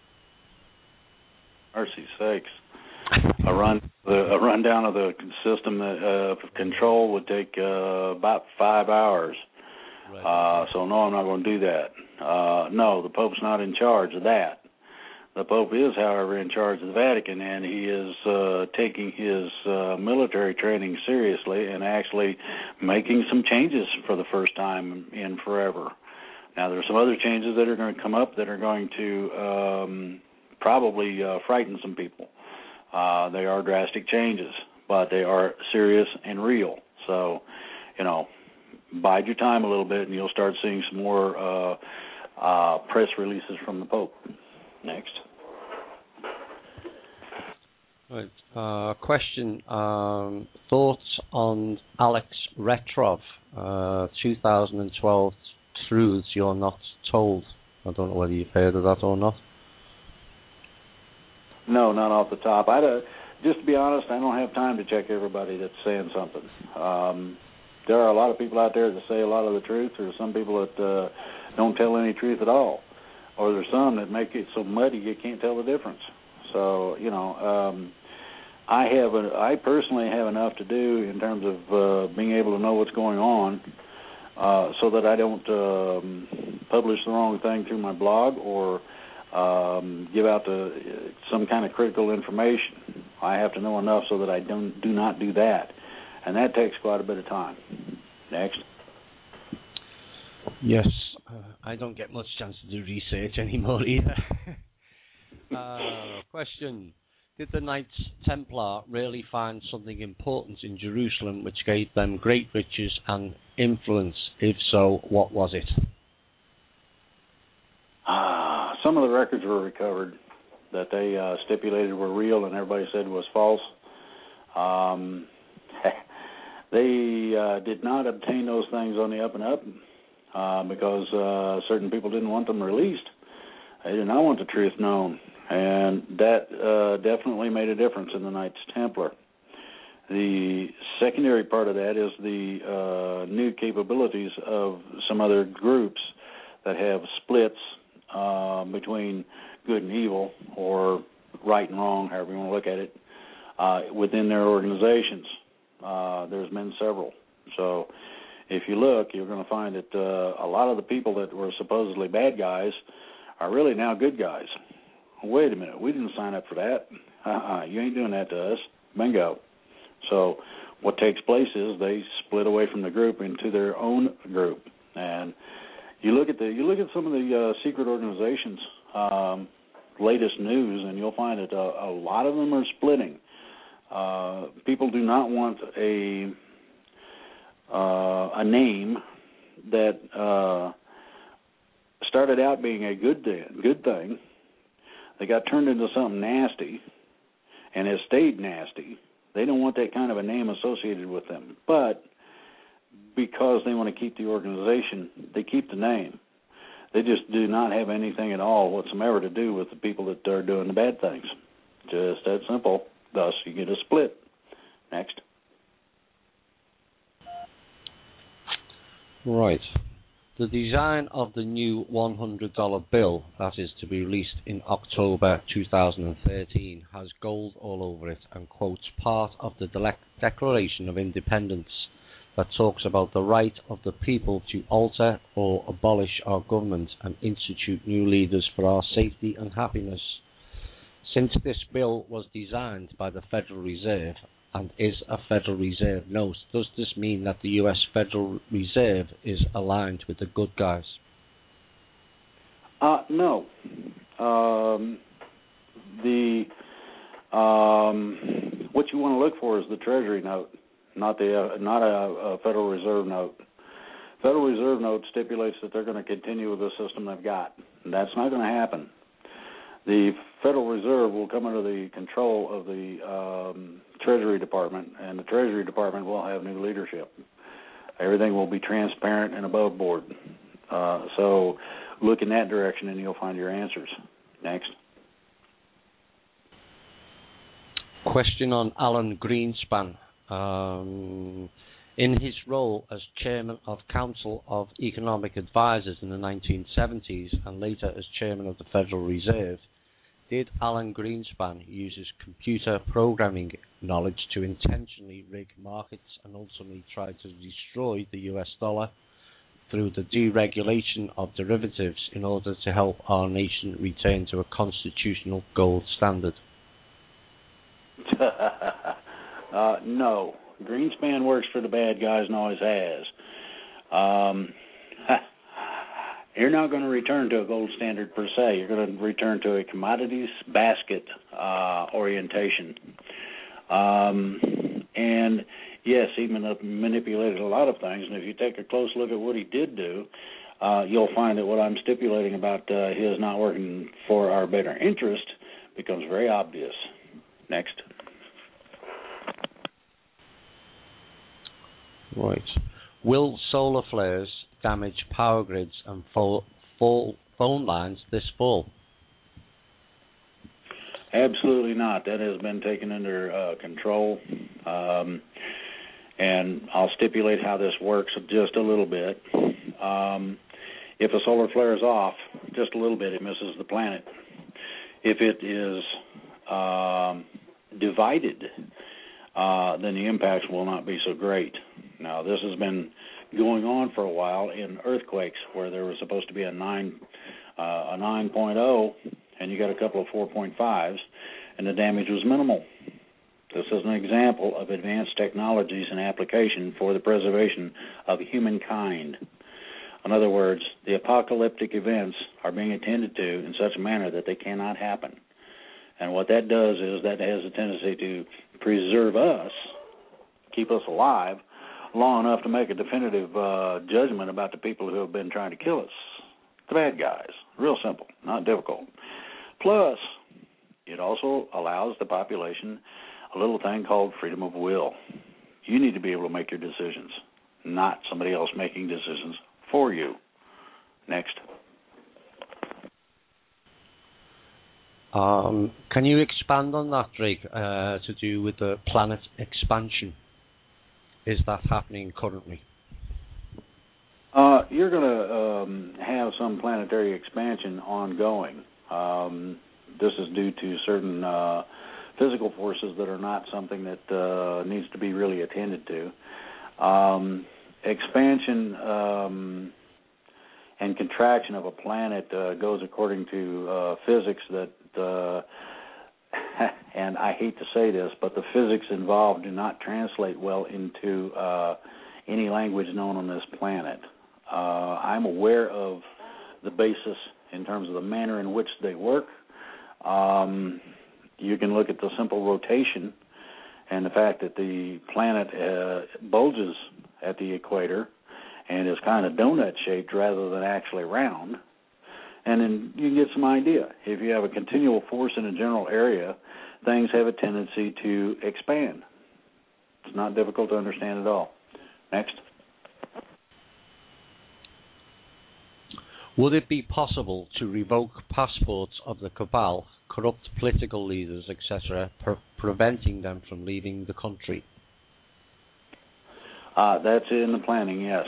Mercy sakes. A rundown of the system of control would take about 5 hours. Right. So no, I'm not going to do that. No, the Pope's not in charge of that. The Pope is, however, in charge of the Vatican, and he is taking his military training seriously and actually making some changes for the first time in forever. Now, there's some other changes that are going to come up that are going to probably frighten some people. They are drastic changes, but they are serious and real. So, bide your time a little bit, and you'll start seeing some more press releases from the Pope. Next. Right. Question. Thoughts on Alex Retrov, 2012 Truths You're Not Told. I don't know whether you've heard of that or not. No, not off the top. Just to be honest, I don't have time to check everybody that's saying something. There are a lot of people out there that say a lot of the truth. There are some people that don't tell any truth at all, or there's some that make it so muddy you can't tell the difference. So, I personally have enough to do in terms of being able to know what's going on, so that I don't publish the wrong thing through my blog or give out some kind of critical information. I have to know enough so that I do not do that, and that takes quite a bit of time. Next. Yes, I don't get much chance to do research anymore either. Question. Did the Knights Templar really find something important in Jerusalem which gave them great riches and influence? If so, what was it? Some of the records were recovered that they stipulated were real and everybody said was false. They did not obtain those things on the up and up because certain people didn't want them released. They did not want the truth known, and that definitely made a difference in the Knights Templar. The secondary part of that is the new capabilities of some other groups that have splits between good and evil, or right and wrong, however you want to look at it, within their organizations. There's been several. So if you look, you're going to find that a lot of the people that were supposedly bad guys are really now good guys. Wait a minute, we didn't sign up for that. You ain't doing that to us. Bingo. So what takes place is they split away from the group into their own group. And you look at some of the secret organizations' latest news, and you'll find that a lot of them are splitting. People do not want a name that started out being a good thing. They got turned into something nasty, and has stayed nasty. They don't want that kind of a name associated with them. But because they want to keep the organization, they keep the name. They just do not have anything at all whatsoever to do with the people that are doing the bad things. Just that simple. Thus, you get a split. Next. Right. The design of the new $100 bill that is to be released in October 2013 has gold all over it and quotes part of the Declaration of Independence that talks about the right of the people to alter or abolish our government and institute new leaders for our safety and happiness. Since this bill was designed by the Federal Reserve and is a Federal Reserve note, does this mean that the U.S. Federal Reserve is aligned with the good guys? No. What you want to look for is the Treasury note, not a Federal Reserve note. Federal Reserve note stipulates that they're going to continue with the system they've got, and that's not going to happen. The Federal Reserve will come under the control of the Treasury Department, and the Treasury Department will have new leadership. Everything will be transparent and above board. So look in that direction, and you'll find your answers. Next. Question on Alan Greenspan. In his role as chairman of Council of Economic Advisers in the 1970s and later as chairman of the Federal Reserve, did Alan Greenspan use his computer programming knowledge to intentionally rig markets and ultimately try to destroy the US dollar through the deregulation of derivatives in order to help our nation return to a constitutional gold standard? No. Greenspan works for the bad guys and always has. You're not going to return to a gold standard per se. You're going to return to a commodities basket orientation. And yes, he manipulated a lot of things. And if you take a close look at what he did do, you'll find that what I'm stipulating about his not working for our better interest becomes very obvious. Next. Right. Will solar flares damage power grids and fault phone lines this full? Absolutely not. That has been taken under control. And I'll stipulate how this works just a little bit. If a solar flare is off just a little bit, it misses the planet. If it is divided, then the impacts will not be so great. Now, this has been going on for a while in earthquakes where there was supposed to be a 9.0, and you got a couple of 4.5s, and the damage was minimal. This is an example of advanced technologies and application for the preservation of humankind. In other words, the apocalyptic events are being attended to in such a manner that they cannot happen. And what that does is that has a tendency to preserve us, keep us alive, long enough to make a definitive judgment about the people who have been trying to kill us, the bad guys. Real simple, not difficult. Plus, it also allows the population a little thing called freedom of will. You need to be able to make your decisions, not somebody else making decisions for you. Next. Can you expand on that, Drake, to do with the planet expansion? Is that happening currently? You're going to have some planetary expansion ongoing. This is due to certain physical forces that are not something that needs to be really attended to. Expansion and contraction of a planet goes according to physics that, and I hate to say this, but the physics involved do not translate well into any language known on this planet. I'm aware of the basis in terms of the manner in which they work. You can look at the simple rotation and the fact that the planet bulges at the equator and is kind of donut-shaped rather than actually round. And then you can get some idea. If you have a continual force in a general area, things have a tendency to expand. It's not difficult to understand at all. Next. Would it be possible to revoke passports of the cabal, corrupt political leaders, etc., preventing them from leaving the country? That's in the planning, yes.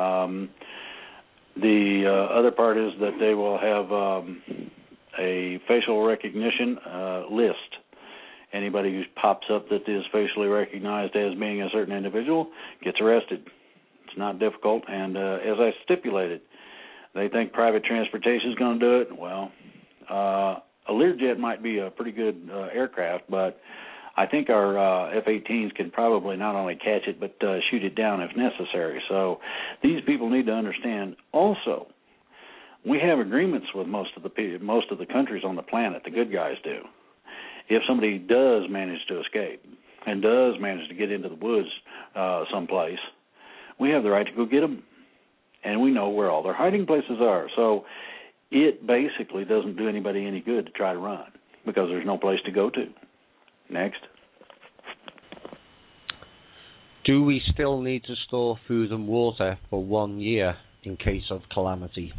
The other part is that they will have a facial recognition list. Anybody who pops up that is facially recognized as being a certain individual gets arrested. It's not difficult, and as I stipulated, they think private transportation is going to do it. Well, a Learjet might be a pretty good aircraft, but I think our F-18s can probably not only catch it but shoot it down if necessary. So these people need to understand. Also, we have agreements with most of the countries on the planet. The good guys do. If somebody does manage to escape and does manage to get into the woods someplace, we have the right to go get them, and we know where all their hiding places are. So it basically doesn't do anybody any good to try to run because there's no place to go to. Next. Do we still need to store food and water for 1 year in case of calamity?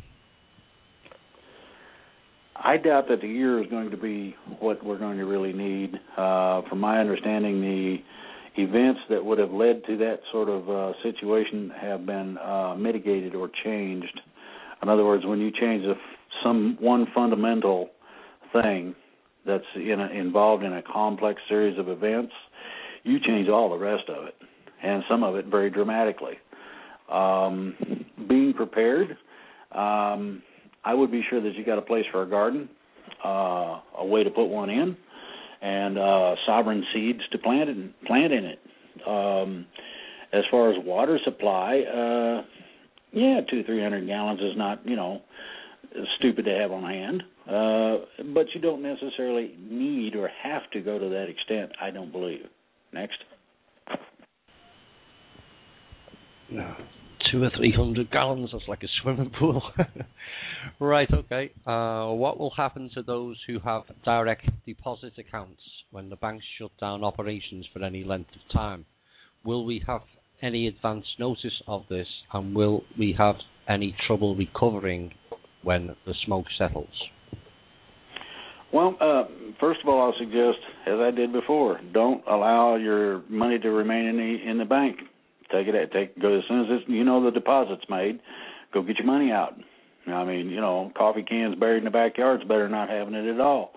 I doubt that the year is going to be what we're going to really need. From my understanding, the events that would have led to that sort of situation have been mitigated or changed. In other words, when you change one fundamental thing that's involved in a complex series of events, you change all the rest of it, and some of it very dramatically. Being prepared, I would be sure that you got a place for a garden, a way to put one in, and sovereign seeds to plant in it. As far as water supply, 200-300 gallons is not, stupid to have on hand. But you don't necessarily need or have to go to that extent, I don't believe. Next. No. 200 or 300 gallons, that's like a swimming pool. Right, okay. What will happen to those who have direct deposit accounts when the banks shut down operations for any length of time? Will we have any advance notice of this, and will we have any trouble recovering when the smoke settles? Well, first of all, I'll suggest, as I did before, don't allow your money to remain in the bank. Go as soon as the deposit's made, go get your money out. I mean, coffee cans buried in the backyard's better than not having it at all.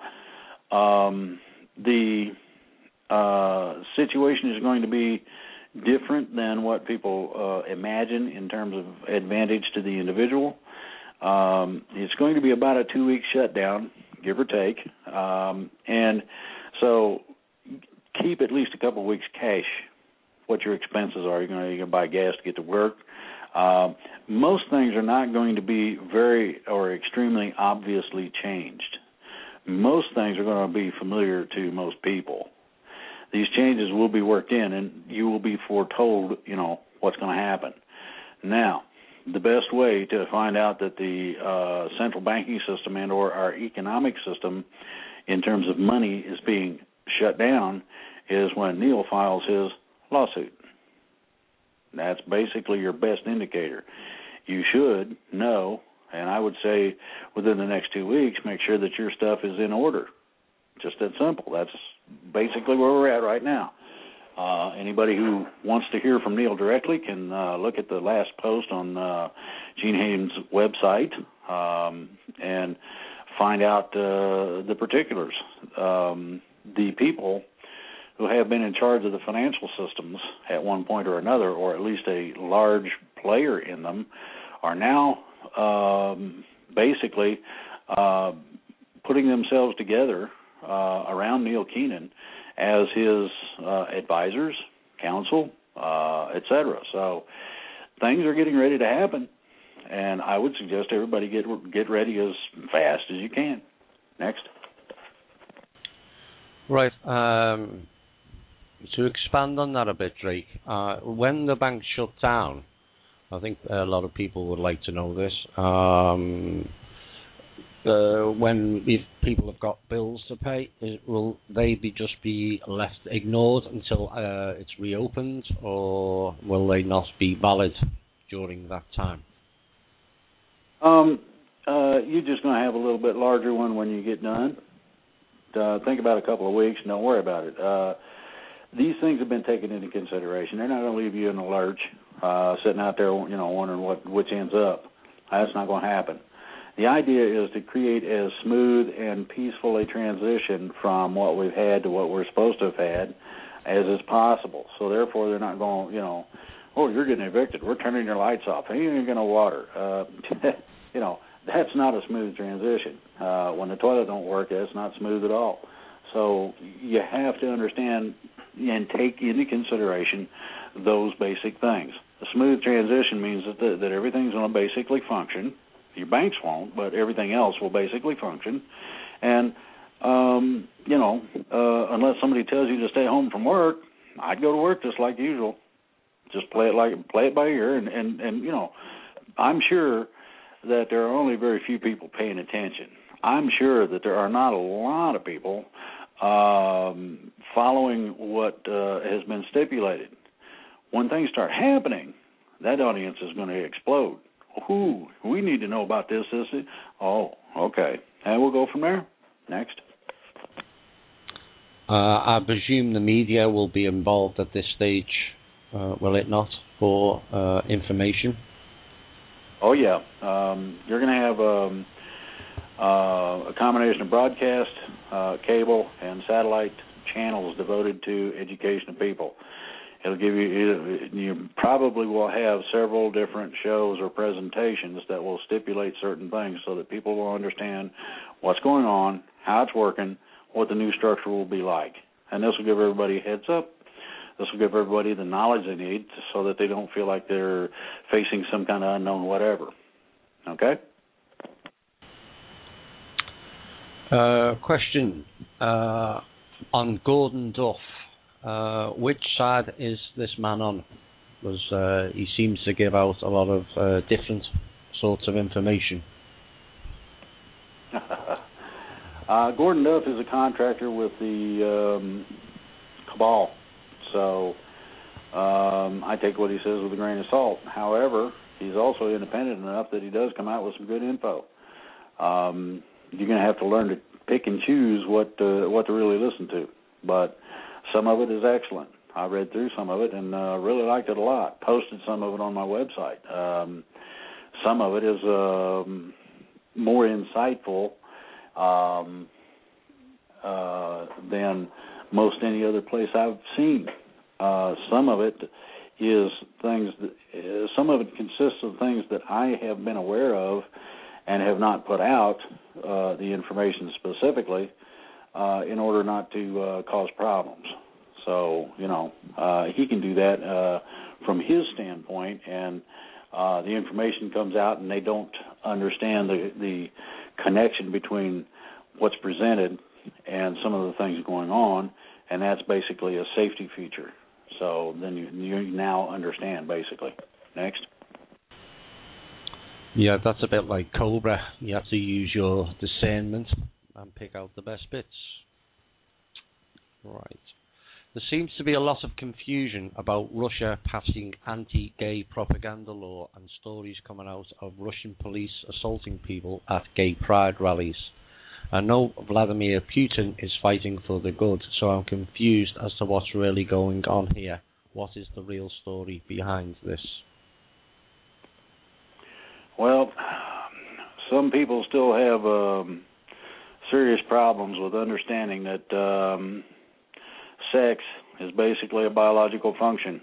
The situation is going to be different than what people imagine in terms of advantage to the individual. It's going to be about a 2-week shutdown, give or take, and so keep at least a couple of weeks cash. What your expenses are? You're going to buy gas to get to work. Most things are not going to be very or extremely obviously changed. Most things are going to be familiar to most people. These changes will be worked in, and you will be foretold, what's going to happen. Now, the best way to find out that the central banking system and or our economic system in terms of money is being shut down is when Neil files his lawsuit. That's basically your best indicator. You should know, and I would say within the next 2 weeks, make sure that your stuff is in order. Just that simple. That's basically where we're at right now. Anybody who wants to hear from Neil directly can look at the last post on Gene Hayden's website and find out the particulars. The people who have been in charge of the financial systems at one point or another, or at least a large player in them, are now basically putting themselves together around Neil Keenan as his advisors, counsel, etc. So things are getting ready to happen, and I would suggest everybody get ready as fast as you can. Next. Right. To expand on that a bit, Drake, when the bank shut down, I think a lot of people would like to know this. If people have got bills to pay, will they be left ignored until it's reopened, or will they not be valid during that time? You're just going to have a little bit larger one when you get done. Think about a couple of weeks and don't worry about it. These things have been taken into consideration. They're not going to leave you in a lurch, sitting out there, wondering which end's up. That's not going to happen. The idea is to create as smooth and peaceful a transition from what we've had to what we're supposed to have had as is possible. So therefore, they're not going, oh, you're getting evicted. We're turning your lights off. Ain't even going to water. That's not a smooth transition. When the toilet don't work, that's not smooth at all. So you have to understand and take into consideration those basic things. A smooth transition means that everything's going to basically function. Your banks won't, but everything else will basically function. And, unless somebody tells you to stay home from work, I'd go to work just like usual. Just play it by ear. And I'm sure that there are only very few people paying attention. I'm sure that there are not a lot of people following what has been stipulated. When things start happening, that audience is going to explode. Ooh, we need to know about this. Oh, okay. And we'll go from there. Next. I presume the media will be involved at this stage, will it not, for information? Oh, yeah. You're going to have a combination of broadcast, cable, and satellite channels devoted to education of people. It'll give you probably will have several different shows or presentations that will stipulate certain things so that people will understand what's going on, how it's working, what the new structure will be like. And this will give everybody a heads up. This will give everybody the knowledge they need so that they don't feel like they're facing some kind of unknown whatever. Okay? Question on Gordon Duff. Which side is this man on? Because he seems to give out a lot of different sorts of information. Gordon Duff is a contractor with the cabal, so I take what he says with a grain of salt. However, he's also independent enough that he does come out with some good info. you're going to have to learn to pick and choose what to really listen to. But some of it is excellent. I read through some of it and really liked it a lot. Posted some of it on my website. Some of it is more insightful than most any other place I've seen. Some of it is things that, some of it consists of things that I have been aware of and have not put out the information specifically in order not to cause problems. So, he can do that from his standpoint, and the information comes out and they don't understand the connection between what's presented and some of the things going on, and that's basically a safety feature. So then you now understand, basically. Next. Yeah, that's a bit like Cobra. You have to use your discernment and pick out the best bits. Right. There seems to be a lot of confusion about Russia passing anti-gay propaganda law and stories coming out of Russian police assaulting people at gay pride rallies. I know Vladimir Putin is fighting for the good, so I'm confused as to what's really going on here. What is the real story behind this? Well, some people still have serious problems with understanding that sex is basically a biological function.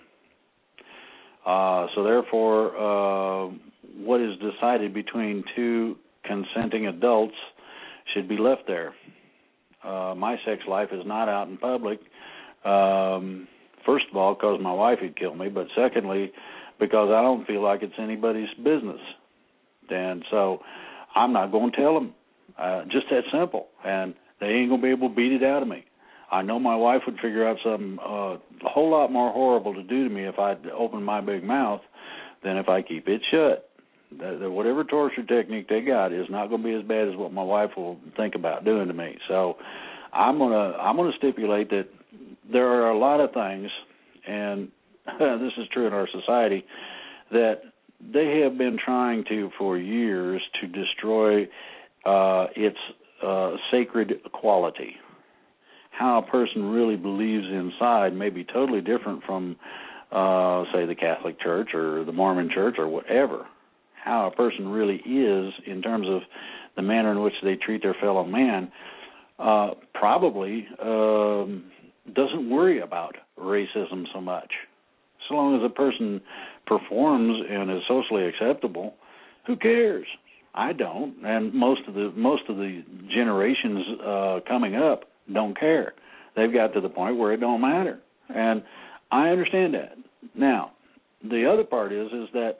So therefore, what is decided between two consenting adults should be left there. My sex life is not out in public. First of all, because my wife would kill me, but secondly, because I don't feel like it's anybody's business. And so I'm not going to tell them. Just that simple. And they ain't going to be able to beat it out of me. I know my wife would figure out something a whole lot more horrible to do to me if I open my big mouth than if I keep it shut. Whatever torture technique they got is not going to be as bad as what my wife will think about doing to me. So I'm gonna stipulate that there are a lot of things, and this is true in our society, that they have been trying to for years to destroy its sacred quality. How a person really believes inside may be totally different from, say, the Catholic Church or the Mormon Church or whatever. How a person really is in terms of the manner in which they treat their fellow man probably doesn't worry about racism so much. So long as a person performs and is socially acceptable, who cares? I don't, and most of the generations coming up don't care. They've got to the point where it don't matter, and I understand that. Now, the other part is that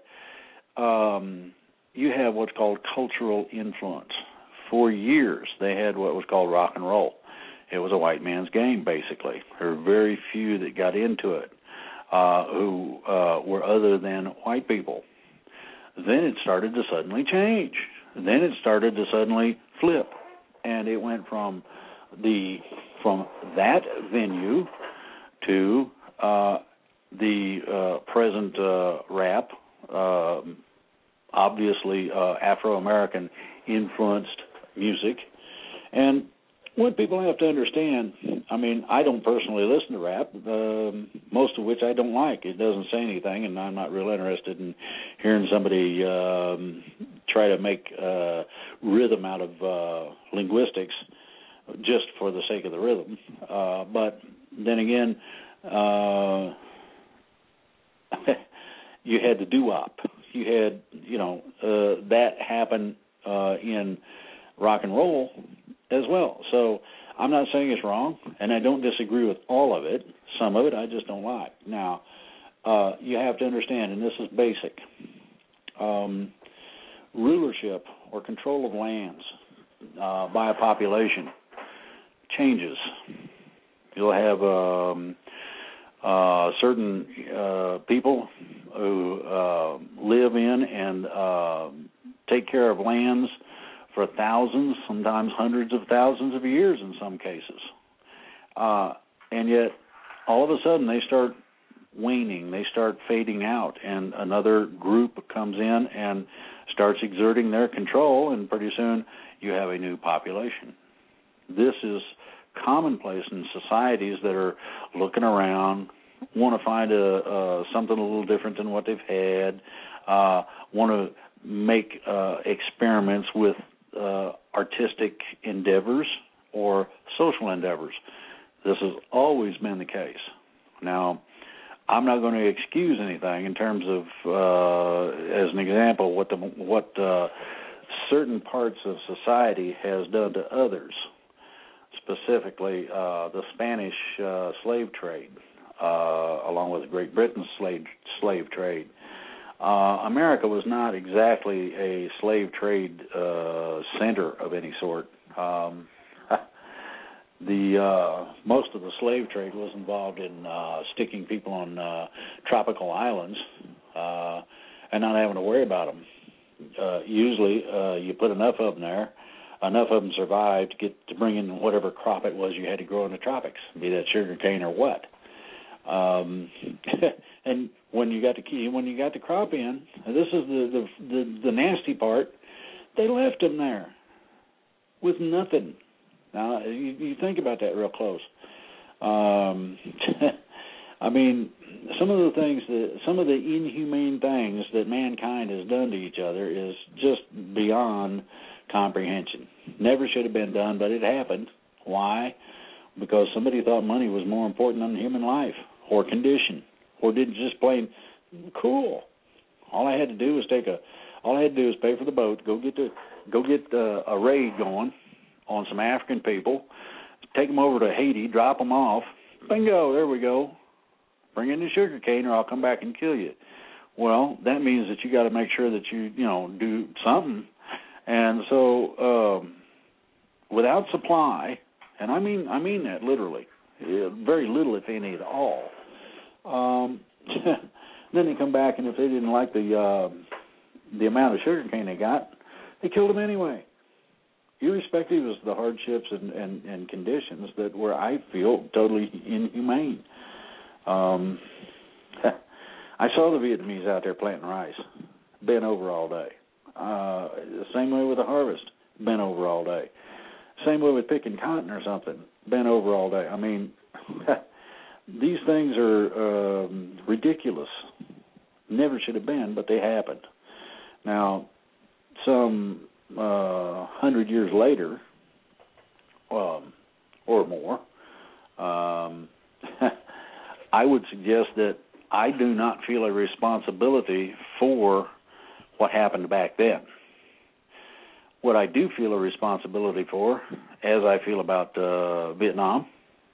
you have what's called cultural influence. For years, they had what was called rock and roll. It was a white man's game, basically. There were very few that got into it who were other than white people. Then it started to suddenly change. Then it started to suddenly flip, and it went from that venue to the present rap, obviously Afro-American influenced music. And what people have to understand, I mean, I don't personally listen to rap, most of which I don't like. It doesn't say anything, and I'm not real interested in hearing somebody try to make rhythm out of linguistics just for the sake of the rhythm. But then again, you had the doo-wop. You had, that happen in rock and roll as well. So I'm not saying it's wrong, and I don't disagree with all of it. Some of it I just don't like. Now, you have to understand, and this is basic, rulership or control of lands by a population changes. You'll have certain people who live in and take care of lands for thousands, sometimes hundreds of thousands of years in some cases. And yet, all of a sudden, they start waning, they start fading out, and another group comes in and starts exerting their control, and pretty soon you have a new population. This is commonplace in societies that are looking around, want to find something a little different than what they've had, want to make experiments with artistic endeavors or social endeavors. This has always been the case. Now, I'm not going to excuse anything in terms of, as an example, what certain parts of society has done to others, specifically the Spanish slave trade, along with Great Britain's slave trade. America was not exactly a slave trade center of any sort. Most of the slave trade was involved in sticking people on tropical islands and not having to worry about them. Usually, you put enough of them there, enough of them survived to bring in whatever crop it was you had to grow in the tropics, be that sugar cane or what. And when you got the crop in, this is the nasty part. They left them there with nothing. Now you think about that real close. I mean, some of the inhumane things that mankind has done to each other is just beyond comprehension. Never should have been done, but it happened. Why? Because somebody thought money was more important than human life or condition, or didn't just plain cool. All I had to do was pay for the boat, go get a raid going on some African people, take them over to Haiti, drop them off. Bingo, there we go. Bring in the sugar cane, or I'll come back and kill you. Well, that means that you got to make sure that you do something. And so, without supply, and I mean that literally, very little, if any, at all. Then they come back, and if they didn't like the amount of sugar cane they got, they killed them anyway, irrespective of the hardships and conditions that were, I feel, totally inhumane. I saw the Vietnamese out there planting rice, bent over all day. The same way with the harvest, bent over all day. Same way with picking cotton or something, bent over all day. I mean, these things are ridiculous. Never should have been, but they happened. Now, some 100 years later, or more, I would suggest that I do not feel a responsibility for what happened back then. What I do feel a responsibility for, as I feel about Vietnam,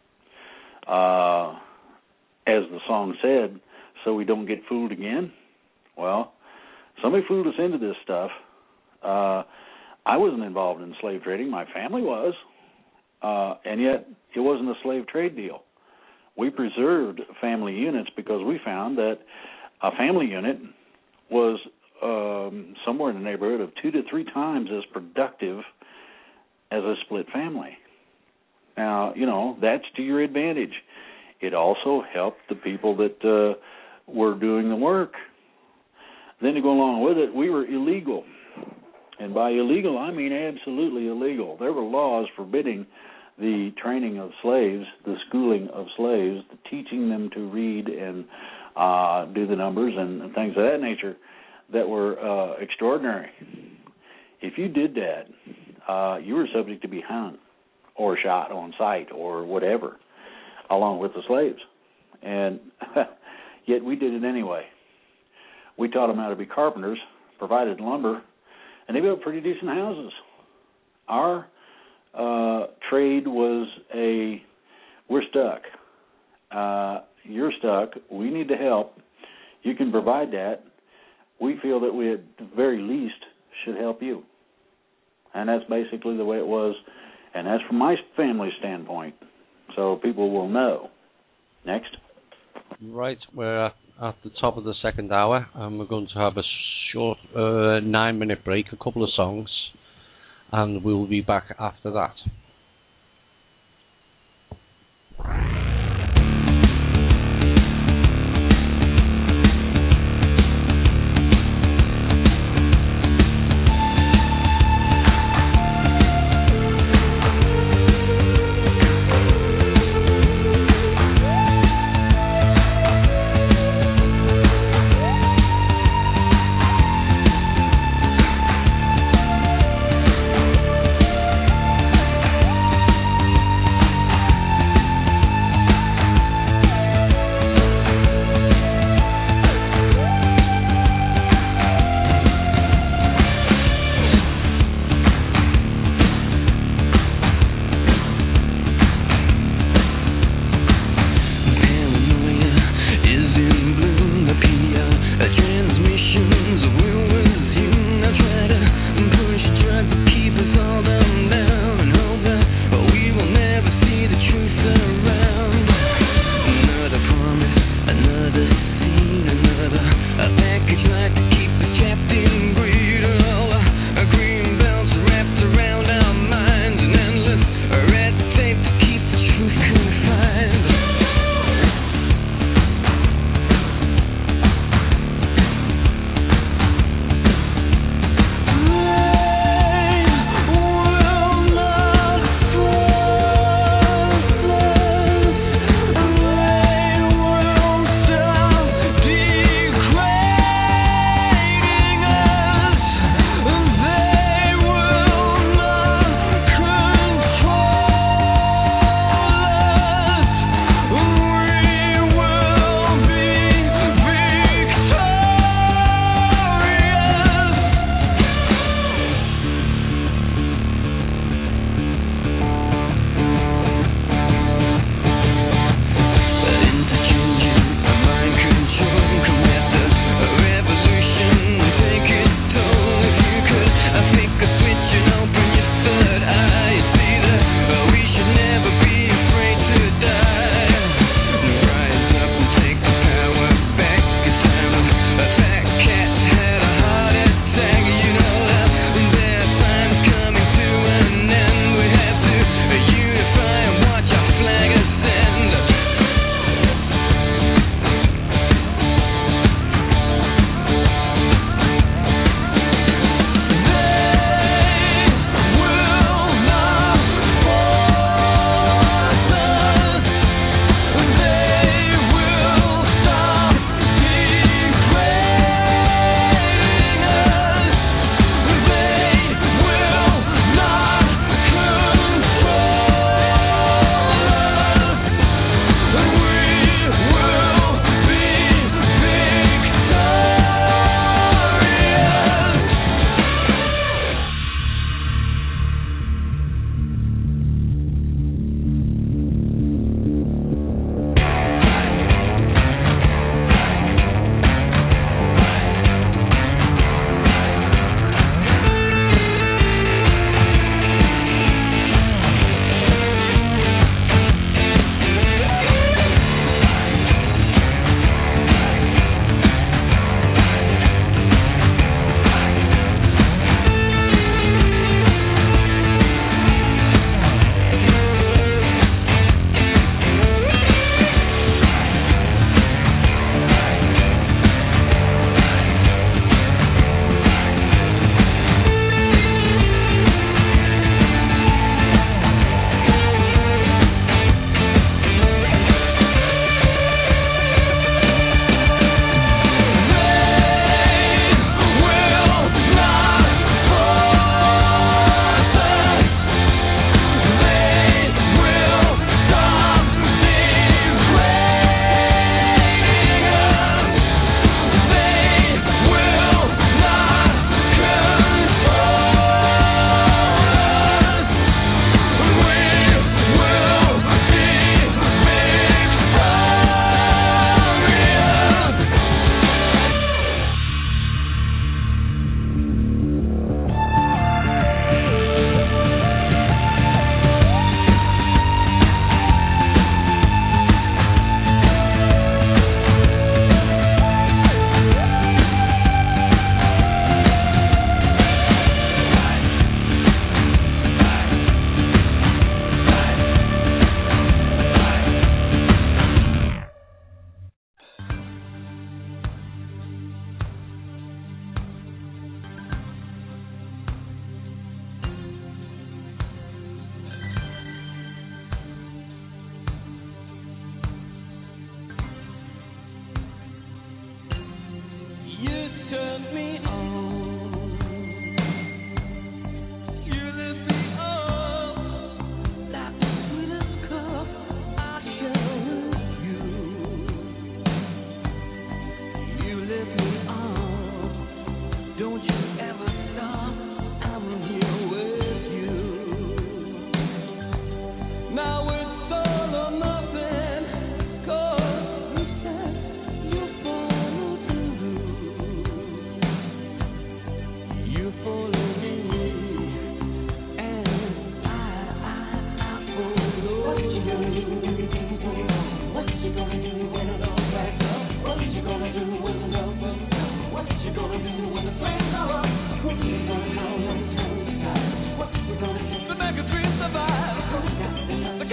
as the song said, so we don't get fooled again. Well, somebody fooled us into this stuff. I wasn't involved in slave trading. My family was. And yet it wasn't a slave trade deal. We preserved family units because we found that a family unit was somewhere in the neighborhood of 2 to 3 times as productive as a split family. Now, that's to your advantage. It also helped the people that were doing the work. Then to go along with it, we were illegal. And by illegal, I mean absolutely illegal. There were laws forbidding the training of slaves, the schooling of slaves, the teaching them to read and do the numbers and things of that nature that were extraordinary. If you did that, you were subject to be hung or shot on sight or whatever, along with the slaves. And yet we did it anyway. We taught them how to be carpenters, provided lumber, and they built pretty decent houses. Our trade was we're stuck. You're stuck. We need to help. You can provide that. We feel that we, at the very least, should help you. And that's basically the way it was. And that's from my family standpoint. So people will know. Next. Right, we're at the top of the second hour, and we're going to have a short 9-minute break, a couple of songs, and we'll be back after that.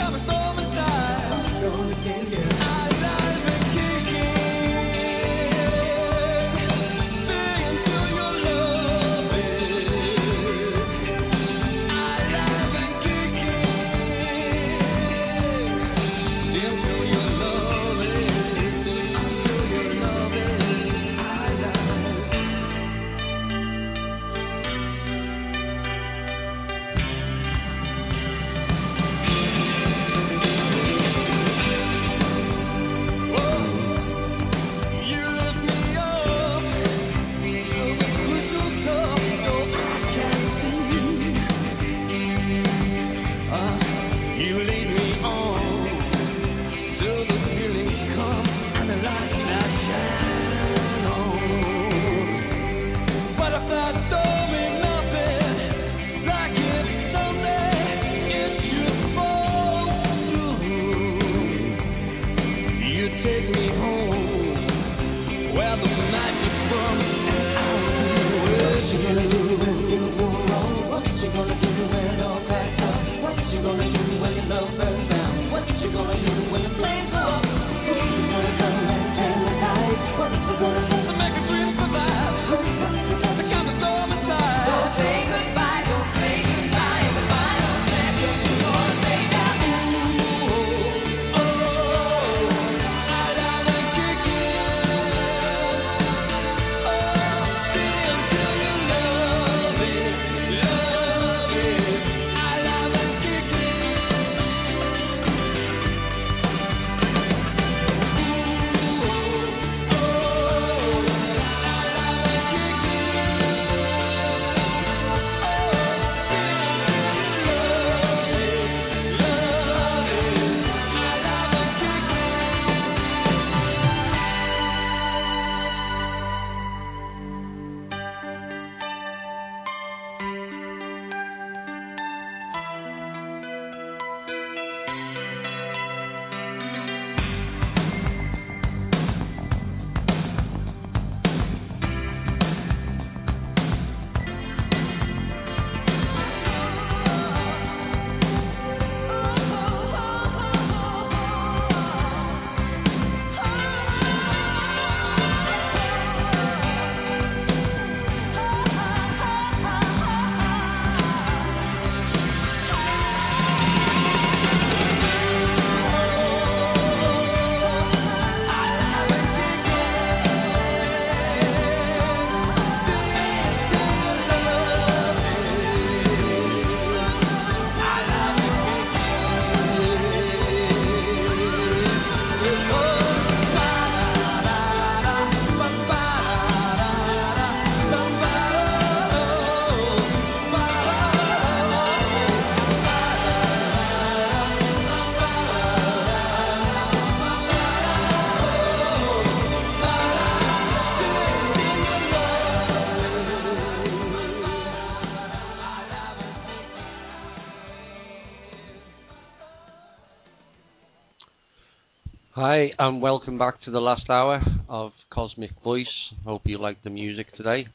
Hi, and welcome back to the last hour of Cosmic Voice. Hope you like the music today.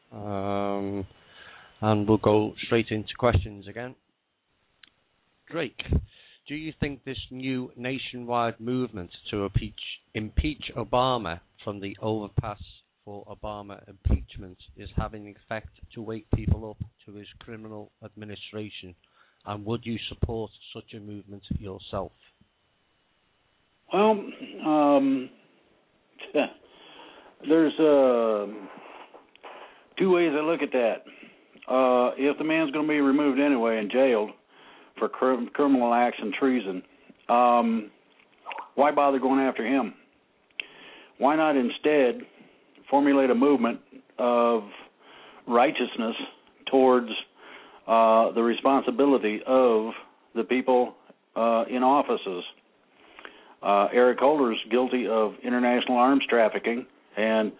And we'll go straight into questions again. Drake, do you think this new nationwide movement to impeach Obama from the overpass for Obama impeachment is having an effect to wake people up to his criminal administration? And would you support such a movement yourself? Well, there's two ways I look at that. If the man's going to be removed anyway and jailed for criminal acts and treason, why bother going after him? Why not instead formulate a movement of righteousness towards the responsibility of the people in offices? Eric Holder's guilty of international arms trafficking and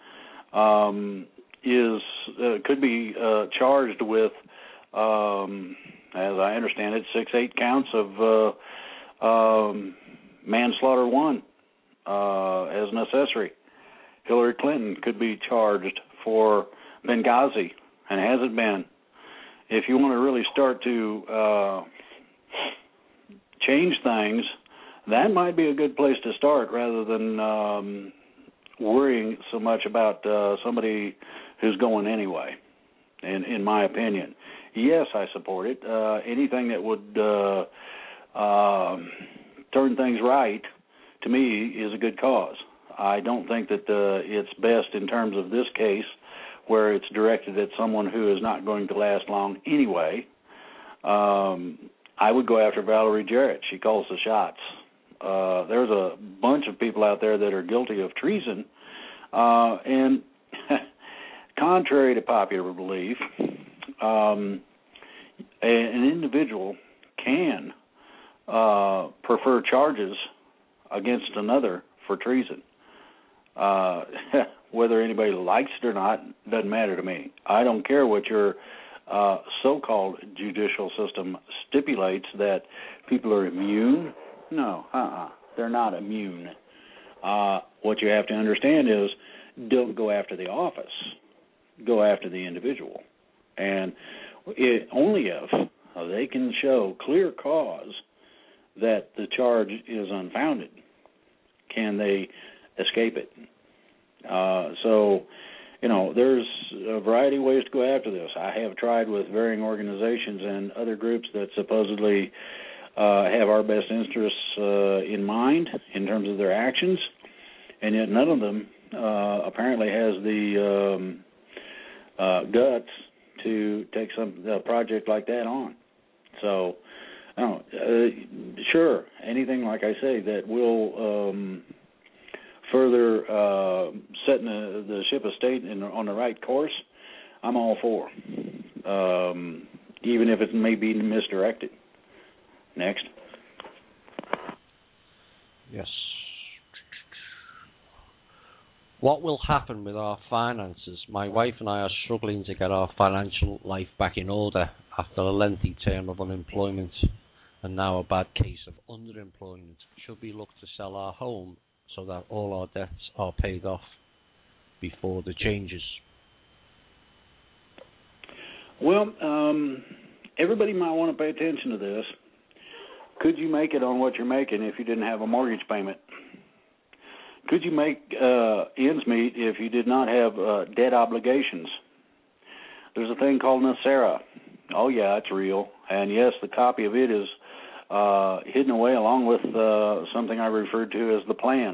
could be charged with, as I understand it, 6-8 counts of manslaughter one as an accessory. Hillary Clinton could be charged for Benghazi and hasn't been. If you want to really start to change things, that might be a good place to start rather than worrying so much about somebody who's going anyway, in my opinion. Yes, I support it. Anything that would turn things right, to me, is a good cause. I don't think that it's best in terms of this case where it's directed at someone who is not going to last long anyway. I would go after Valerie Jarrett. She calls the shots. There's a bunch of people out there that are guilty of treason, and contrary to popular belief, an individual can prefer charges against another for treason. Whether anybody likes it or not doesn't matter to me. I don't care what your so-called judicial system stipulates, that people are immune. No, they're not immune. What you have to understand is, don't go after the office. Go after the individual. And only if they can show clear cause that the charge is unfounded can they escape it. So, there's a variety of ways to go after this. I have tried with varying organizations and other groups that supposedly have our best interests in mind in terms of their actions, and yet none of them apparently has the guts to take a project like that on. So, sure, anything, like I say, that will further setting the ship of state on the right course, I'm all for, even if it may be misdirected. Next. Yes. What will happen with our finances? My wife and I are struggling to get our financial life back in order after a lengthy term of unemployment and now a bad case of underemployment. Should we look to sell our home so that all our debts are paid off before the changes? Well, everybody might want to pay attention to this. Could you make it on what you're making if you didn't have a mortgage payment? Could you make ends meet if you did not have debt obligations? There's a thing called NESARA. Oh, yeah, it's real. And, yes, the copy of it is hidden away along with something I referred to as the plan.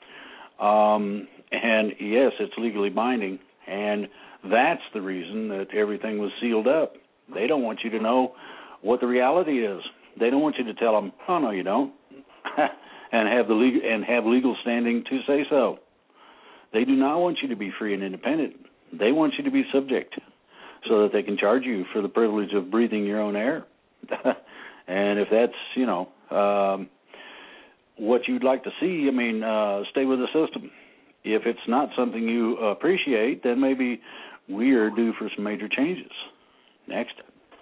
And, yes, it's legally binding. And that's the reason that everything was sealed up. They don't want you to know what the reality is. They don't want you to tell them, oh, no, you don't, and have legal standing to say so. They do not want you to be free and independent. They want you to be subject so that they can charge you for the privilege of breathing your own air. And if that's, what you'd like to see, stay with the system. If it's not something you appreciate, then maybe we are due for some major changes. Next.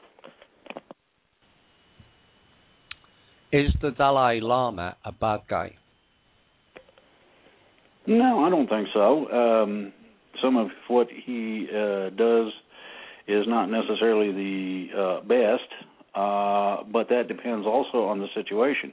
Is the Dalai Lama a bad guy? No, I don't think so. Some of what he does is not necessarily the best, but that depends also on the situation.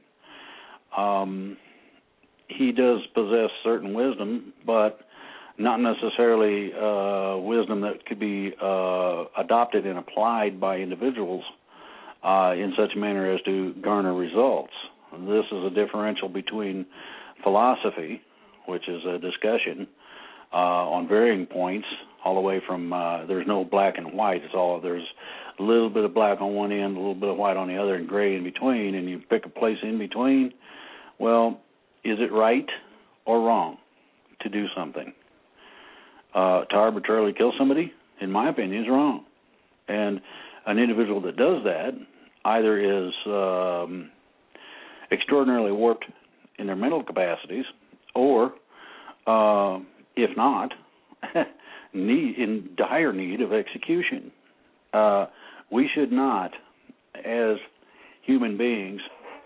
He does possess certain wisdom, but not necessarily wisdom that could be adopted and applied by individuals in such a manner as to garner results. This is a differential between philosophy, which is a discussion on varying points, all the way from there's no black and white. There's a little bit of black on one end, a little bit of white on the other, and gray in between, and you pick a place in between. Well, is it right or wrong to do something? To arbitrarily kill somebody, in my opinion, is wrong. And an individual that does that either is extraordinarily warped in their mental capacities, or, if not, in dire need of execution. We should not, as human beings,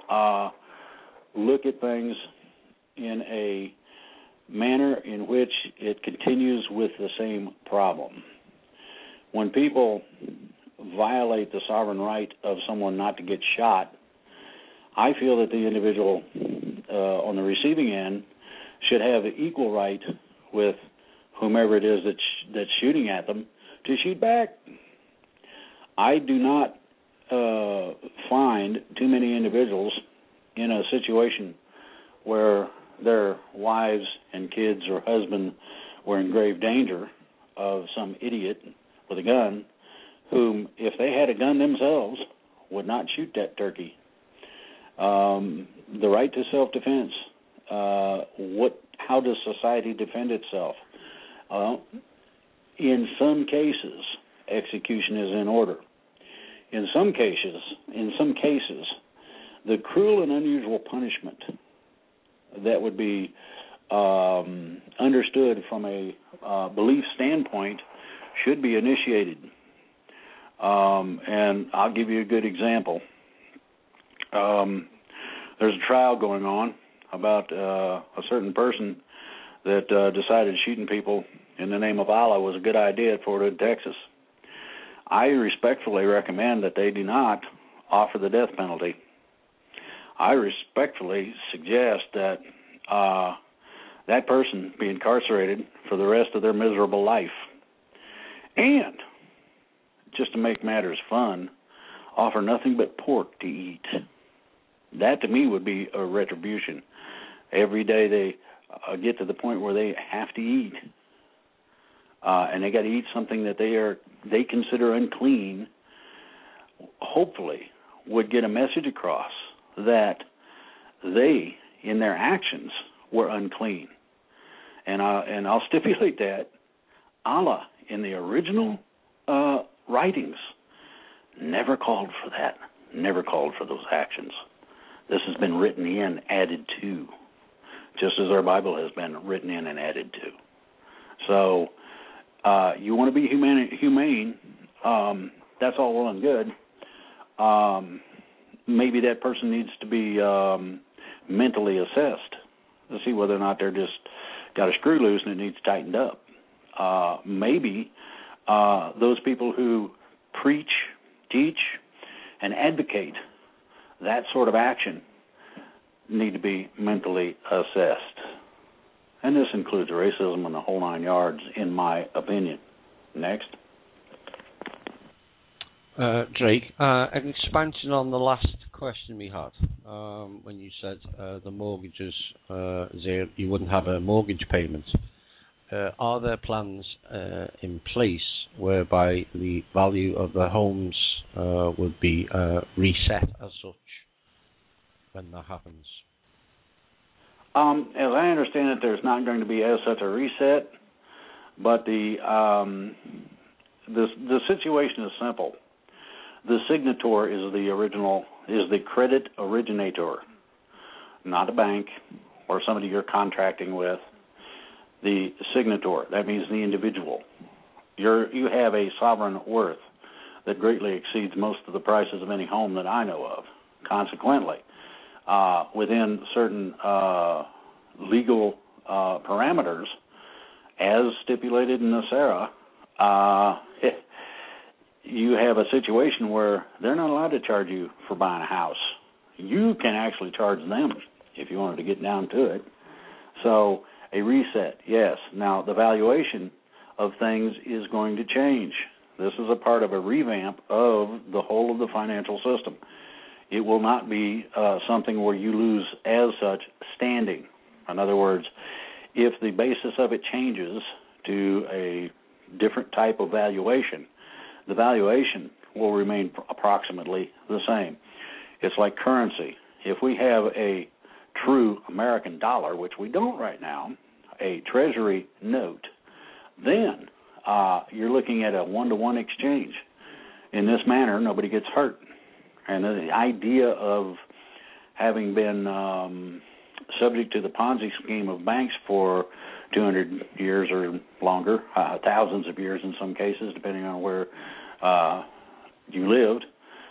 look at things in a manner in which it continues with the same problem. When people violate the sovereign right of someone not to get shot, I feel that the individual on the receiving end should have equal right with whomever it is that's shooting at them to shoot back. I do not find too many individuals in a situation where their wives and kids or husband were in grave danger of some idiot with a gun whom, if they had a gun themselves, would not shoot that turkey. The right to self-defense. How does society defend itself? In some cases, execution is in order. In some cases, the cruel and unusual punishment that would be understood from a belief standpoint should be initiated. And I'll give you a good example. There's a trial going on about a certain person that decided shooting people in the name of Allah was a good idea at Fort Hood, Texas. I respectfully recommend that they do not offer the death penalty. I respectfully suggest that that person be incarcerated for the rest of their miserable life. And, just to make matters fun, offer nothing but pork to eat. That, to me, would be a retribution. Every day they get to the point where they have to eat, and they got to eat something that they consider unclean, hopefully would get a message across that they, in their actions, were unclean. And I'll stipulate that Allah, in the original writings, never called for that, never called for those actions. This has been written in, added to, just as our Bible has been written in and added to. So you want to be humane, that's all well and good. Maybe that person needs to be mentally assessed to see whether or not they're just got a screw loose and it needs tightened up. Maybe those people who preach, teach, and advocate that sort of action need to be mentally assessed. And this includes racism and the whole nine yards, in my opinion. Next. Drake, an expansion on the last question we had, when you said the mortgages, you wouldn't have a mortgage payment. Are there plans in place whereby the value of the homes would be reset as such when that happens? As I understand it, there's not going to be as such a reset, but the situation is simple. The signator is the credit originator, not a bank or somebody you're contracting with. The signator, that means the individual. You have a sovereign worth that greatly exceeds most of the prices of any home that I know of. Consequently, within certain legal parameters, as stipulated in the SARA, you have a situation where they're not allowed to charge you for buying a house. You can actually charge them if you wanted to get down to it. So a reset, yes. Now, the valuation of things is going to change. This is a part of a revamp of the whole of the financial system. It will not be something where you lose as such standing. In other words, if the basis of it changes to a different type of valuation, the valuation will remain approximately the same. It's like currency. If we have a true American dollar, which we don't right now, a treasury note, then you're looking at a one-to-one exchange. In this manner, nobody gets hurt. And the idea of having been subject to the Ponzi scheme of banks for 200 years or longer, thousands of years in some cases, depending on where you lived,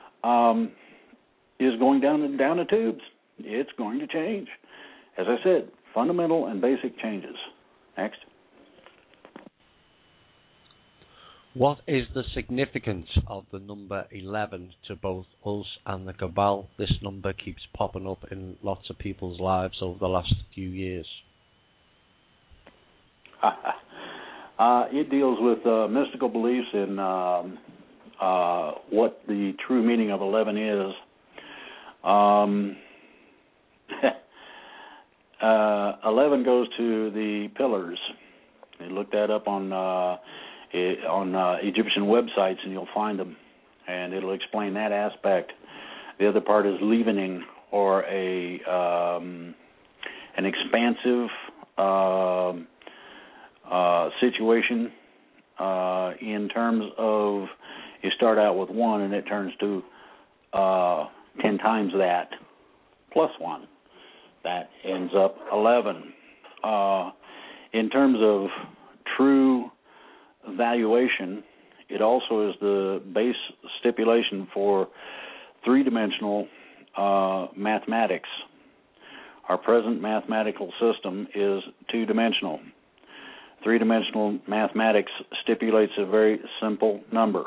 is going down the tubes. It's going to change. As I said, fundamental and basic changes. Next. What is the significance of the number 11 to both us and the Cabal? This number keeps popping up in lots of people's lives over the last few years. It deals with mystical beliefs in what the true meaning of 11 is. 11 goes to the pillars. You look that up on Egyptian websites, and you'll find them, and it'll explain that aspect. The other part is leavening, or an expansive situation in terms of you start out with 1 and it turns to 10 times that plus 1. That ends up 11. In terms of true valuation, it also is the base stipulation for three-dimensional mathematics. Our present mathematical system is two-dimensional. Three-dimensional mathematics stipulates a very simple number,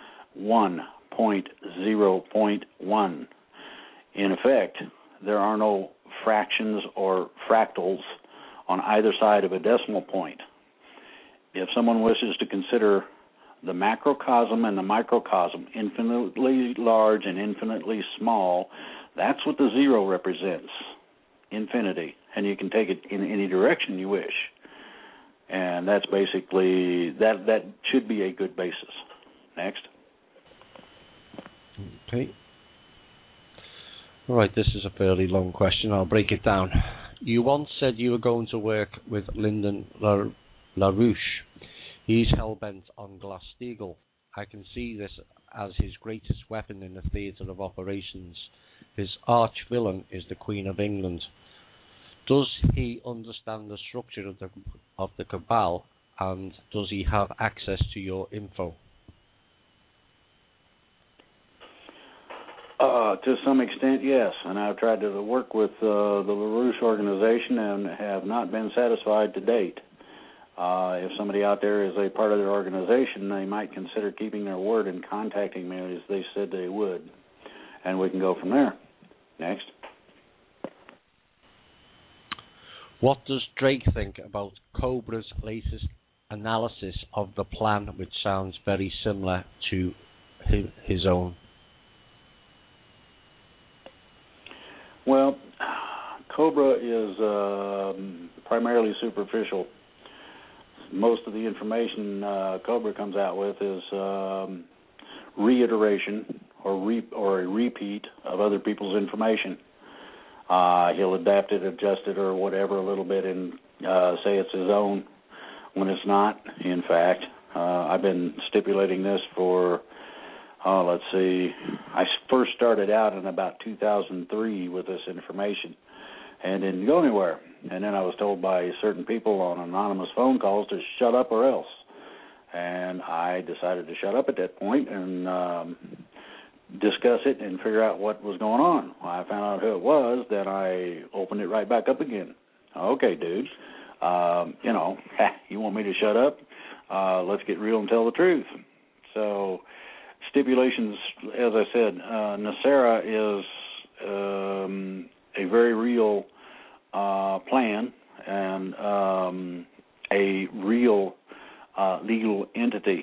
1.0.1. In effect, there are no fractions or fractals on either side of a decimal point. If someone wishes to consider the macrocosm and the microcosm infinitely large and infinitely small, that's what the 0 represents, infinity, and you can take it in any direction you wish. And that's basically, that should be a good basis. Next. Okay. All right, this is a fairly long question. I'll break it down. You once said you were going to work with Lyndon LaRouche. He's hell-bent on Glass-Steagall. I can see this as his greatest weapon in the theatre of operations. His arch-villain is the Queen of England. Does he understand the structure of the Cabal, and does he have access to your info? To some extent, yes. And I've tried to work with the LaRouche organization and have not been satisfied to date. If somebody out there is a part of their organization, they might consider keeping their word and contacting me as they said they would. And we can go from there. Next. What does Drake think about Cobra's latest analysis of the plan, which sounds very similar to his own? Well, Cobra is primarily superficial. Most of the information Cobra comes out with is reiteration or a repeat of other people's information. He'll adapt it, adjust it, or whatever a little bit and say it's his own when it's not, in fact. I've been stipulating this for, let's see, I first started out in about 2003 with this information and didn't go anywhere. And then I was told by certain people on anonymous phone calls to shut up or else. And I decided to shut up at that point and discuss it and figure out what was going on. When I found out who it was, then I opened it right back up again. Okay, dude, you want me to shut up? Let's get real and tell the truth. So stipulations, as I said, NESARA is a very real plan and a real legal entity.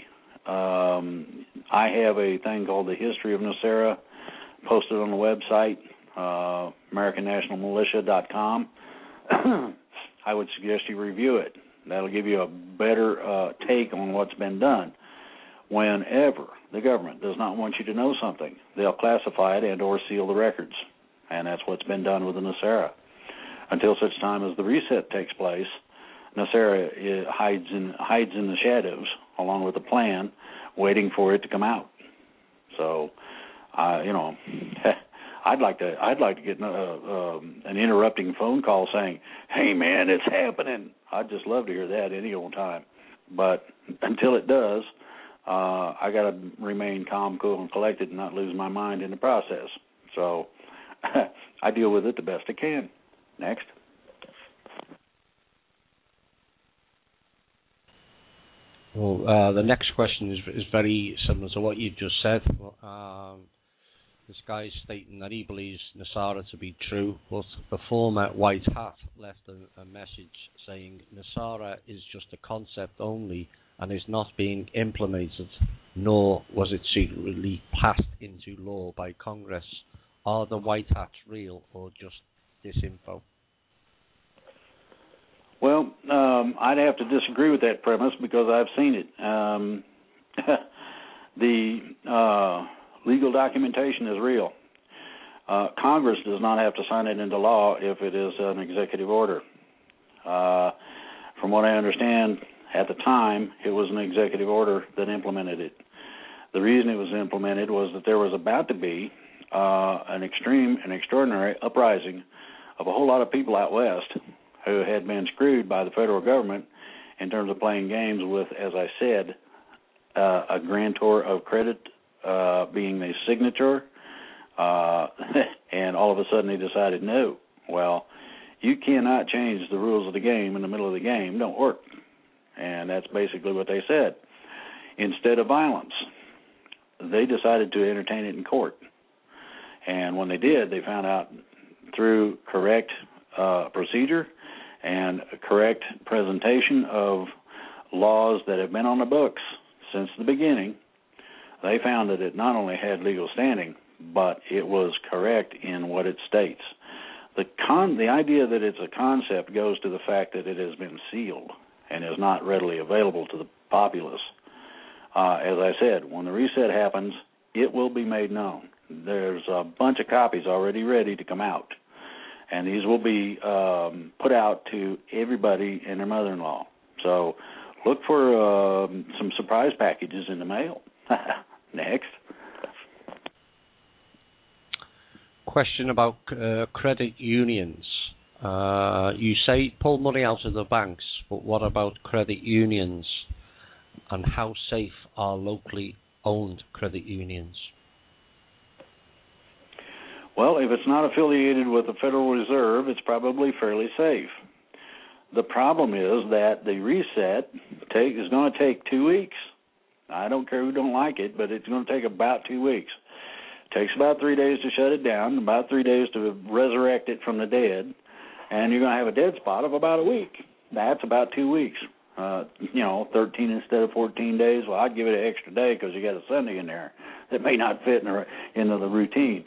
I have a thing called the History of NESARA posted on the website, AmericanNationalMilitia.com. I would suggest you review it. That'll give you a better take on what's been done. Whenever the government does not want you to know something, they'll classify it and or seal the records. And that's what's been done with the NESARA. Until such time as the reset takes place, NESARA hides in the shadows along with a plan, waiting for it to come out. So, I'd like to get an interrupting phone call saying, "Hey man, it's happening." I'd just love to hear that any old time. But until it does, I got to remain calm, cool, and collected, and not lose my mind in the process. So I deal with it the best I can. Next. Well, the next question is very similar to what you've just said. This guy's stating that he believes Nasara to be true, but the former White Hat left a message saying Nasara is just a concept only and is not being implemented, nor was it secretly passed into law by Congress. Are the White Hats real or just disinfo? Well, I'd have to disagree with that premise because I've seen it. The legal documentation is real. Congress does not have to sign it into law if it is an executive order. From what I understand, at the time, it was an executive order that implemented it. The reason it was implemented was that there was about to be an extreme and extraordinary uprising of a whole lot of people out west who had been screwed by the federal government in terms of playing games with, as I said, a grantor of credit being the signature, and all of a sudden they decided, no, well, you cannot change the rules of the game in the middle of the game. Don't work. And that's basically what they said. Instead of violence, they decided to entertain it in court. And when they did, they found out through correct procedure and correct presentation of laws that have been on the books since the beginning, they found that it not only had legal standing, but it was correct in what it states. The idea that it's a concept goes to the fact that it has been sealed and is not readily available to the populace. As I said, when the reset happens, it will be made known. There's a bunch of copies already ready to come out, and these will be put out to everybody and their mother-in-law. So look for some surprise packages in the mail. Next. Question about credit unions. You say pull money out of the banks, but what about credit unions? And how safe are locally owned credit unions? Well, if it's not affiliated with the Federal Reserve, it's probably fairly safe. The problem is that the reset is going to take 2 weeks. I don't care who don't like it, but it's going to take about 2 weeks. It takes about 3 days to shut it down, about 3 days to resurrect it from the dead, and you're going to have a dead spot of about a week. That's about 2 weeks. 13 instead of 14 days. Well, I'd give it an extra day because you got a Sunday in there that may not fit into the routine.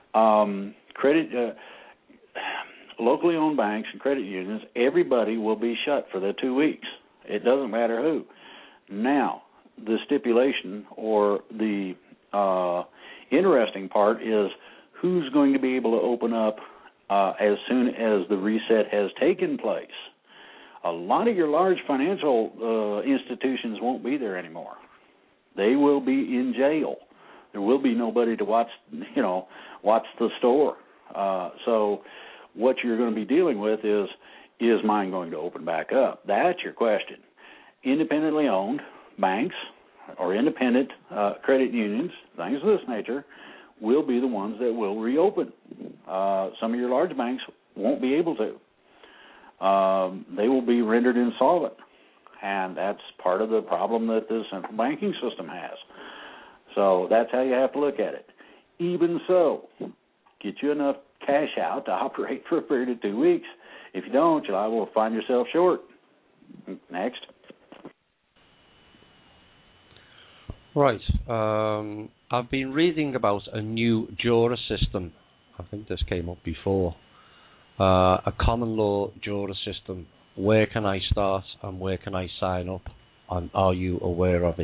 Locally owned banks and credit unions, everybody will be shut for the 2 weeks. It doesn't matter who. Now, the stipulation or the interesting part is who's going to be able to open up as soon as the reset has taken place. A lot of your large financial institutions won't be there anymore. They will be in jail. There will be nobody to watch the store. So what you're going to be dealing with is mine going to open back up? That's your question. Independently owned banks or independent credit unions, things of this nature, will be the ones that will reopen. Some of your large banks won't be able to. They will be rendered insolvent, and that's part of the problem that the central banking system has. So that's how you have to look at it. Even so, get you enough cash out to operate for a period of 2 weeks. If you don't, you will find yourself short. Next. Right. I've been reading about a new juror system. I think this came up before. A common law juror system. Where can I start and where can I sign up? And are you aware of it?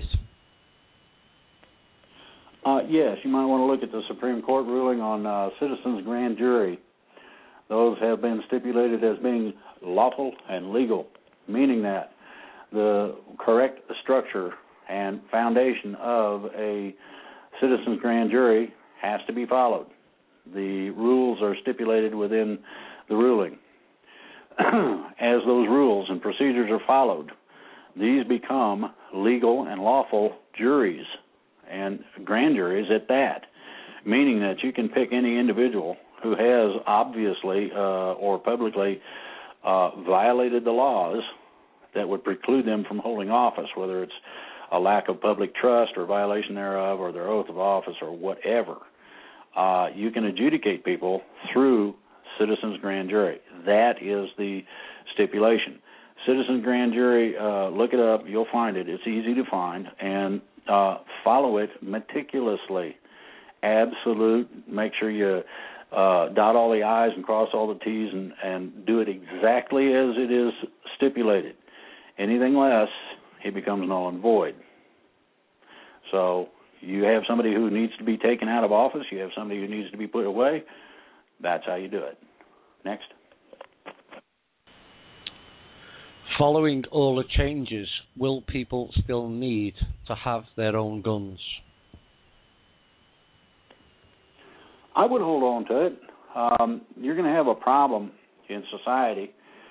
Yes, you might want to look at the Supreme Court ruling on citizens' grand jury. Those have been stipulated as being lawful and legal, meaning that the correct structure and foundation of a citizens' grand jury has to be followed. The rules are stipulated within the ruling. As those rules and procedures are followed, these become legal and lawful juries, and grand juries at that, meaning that you can pick any individual who has obviously or publicly violated the laws that would preclude them from holding office, whether it's a lack of public trust or violation thereof or their oath of office or whatever. You can adjudicate people through citizens grand jury. That is the stipulation. Citizens grand jury, look it up. You'll find it. It's easy to find. And follow it meticulously. Absolute. Make sure you dot all the I's and cross all the T's and do it exactly as it is stipulated. Anything less, it becomes null and void. So you have somebody who needs to be taken out of office. You have somebody who needs to be put away. That's how you do it. Next. Following all the changes, will people still need to have their own guns? I would hold on to it. You're going to have a problem in society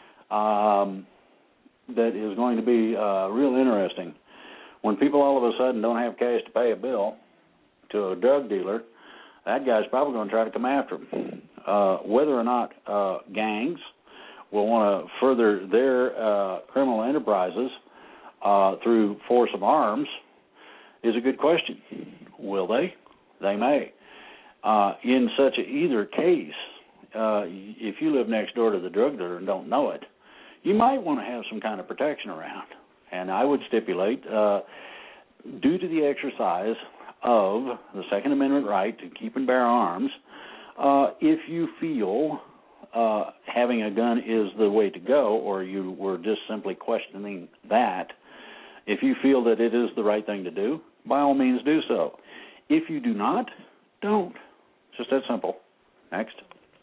that is going to be real interesting. When people all of a sudden don't have cash to pay a bill to a drug dealer, that guy's probably going to try to come after him. Whether or not gangs will want to further their criminal enterprises through force of arms is a good question. Will they? They may. In such either case, if you live next door to the drug dealer and don't know it, you might want to have some kind of protection around. And I would stipulate, due to the exercise of the Second Amendment right to keep and bear arms, if you feel having a gun is the way to go, or you were just simply questioning that, if you feel that it is the right thing to do, by all means do so. If you do not, don't. Just that simple. Next.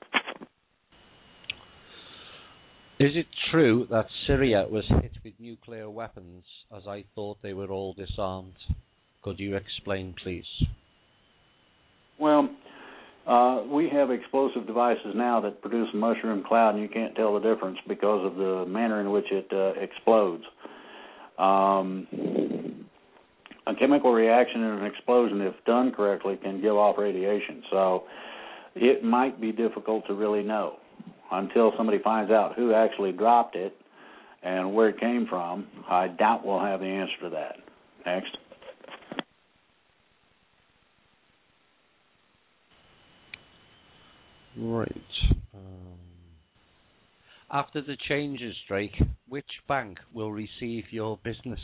Is it true that Syria was hit with nuclear weapons, as I thought they were all disarmed? Could you explain, please? Well, we have explosive devices now that produce a mushroom cloud, and you can't tell the difference because of the manner in which it explodes. A chemical reaction and an explosion, if done correctly, can give off radiation. So it might be difficult to really know until somebody finds out who actually dropped it and where it came from. I doubt we'll have the answer to that. Next. Right. After the changes, Drake, which bank will receive your business?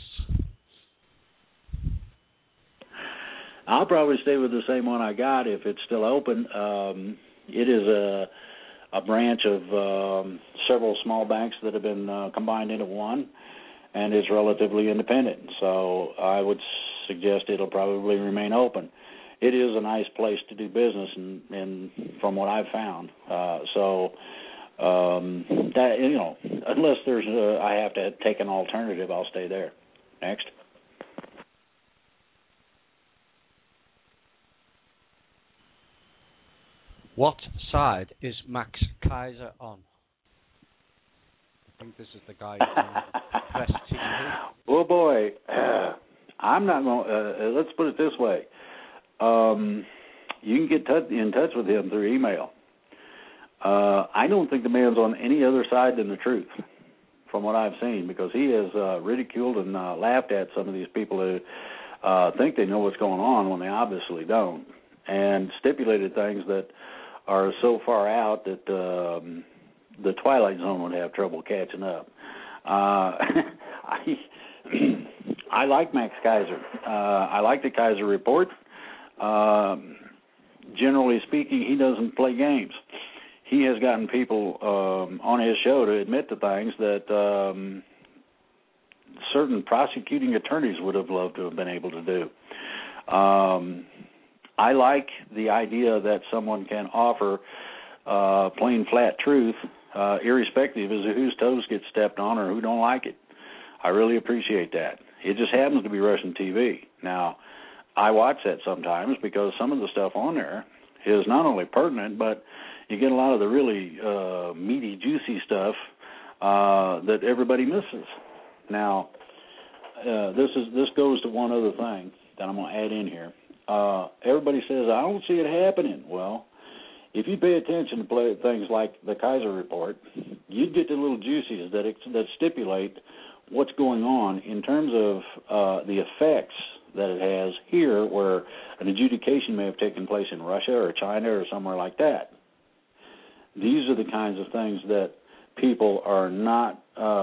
I'll probably stay with the same one I got if it's still open. It is a branch of several small banks that have been combined into one, and is relatively independent. So I would suggest it'll probably remain open. It is a nice place to do business, and from what I've found. That, you know, unless there's I have to take an alternative, I'll stay there. Next. What side is Max Kaiser on? I think this is the guy from Press TV. Oh boy, I'm not going. Let's put it this way: you can get in touch with him through email. I don't think the man's on any other side than the truth, from what I've seen, because he has ridiculed and laughed at some of these people who think they know what's going on when they obviously don't, and stipulated things that are so far out that the Twilight Zone would have trouble catching up. I like Max Kaiser. I like the Kaiser Report. Generally speaking, he doesn't play games. He has gotten people on his show to admit to things that certain prosecuting attorneys would have loved to have been able to do. I like the idea that someone can offer plain, flat truth, irrespective of whose toes get stepped on or who don't like it. I really appreciate that. It just happens to be Russian TV. Now, I watch that sometimes because some of the stuff on there is not only pertinent, but you get a lot of the really meaty, juicy stuff that everybody misses. Now, this goes to one other thing that I'm going to add in here. Everybody says, I don't see it happening. Well, if you pay attention to things like the Kaiser Report, you'd get the little juices that stipulate what's going on in terms of the effects that it has here, where an adjudication may have taken place in Russia or China or somewhere like that. These are the kinds of things that people are not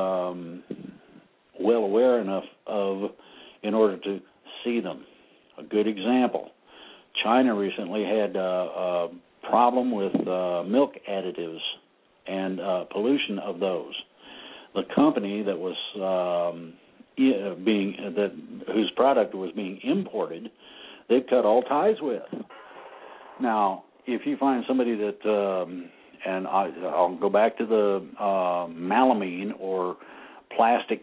well aware enough of in order to see them. A good example, China recently had a problem with milk additives and pollution of those. The company that was whose product was being imported, they've cut all ties with. Now, if you find somebody that, and I'll go back to the melamine or plastic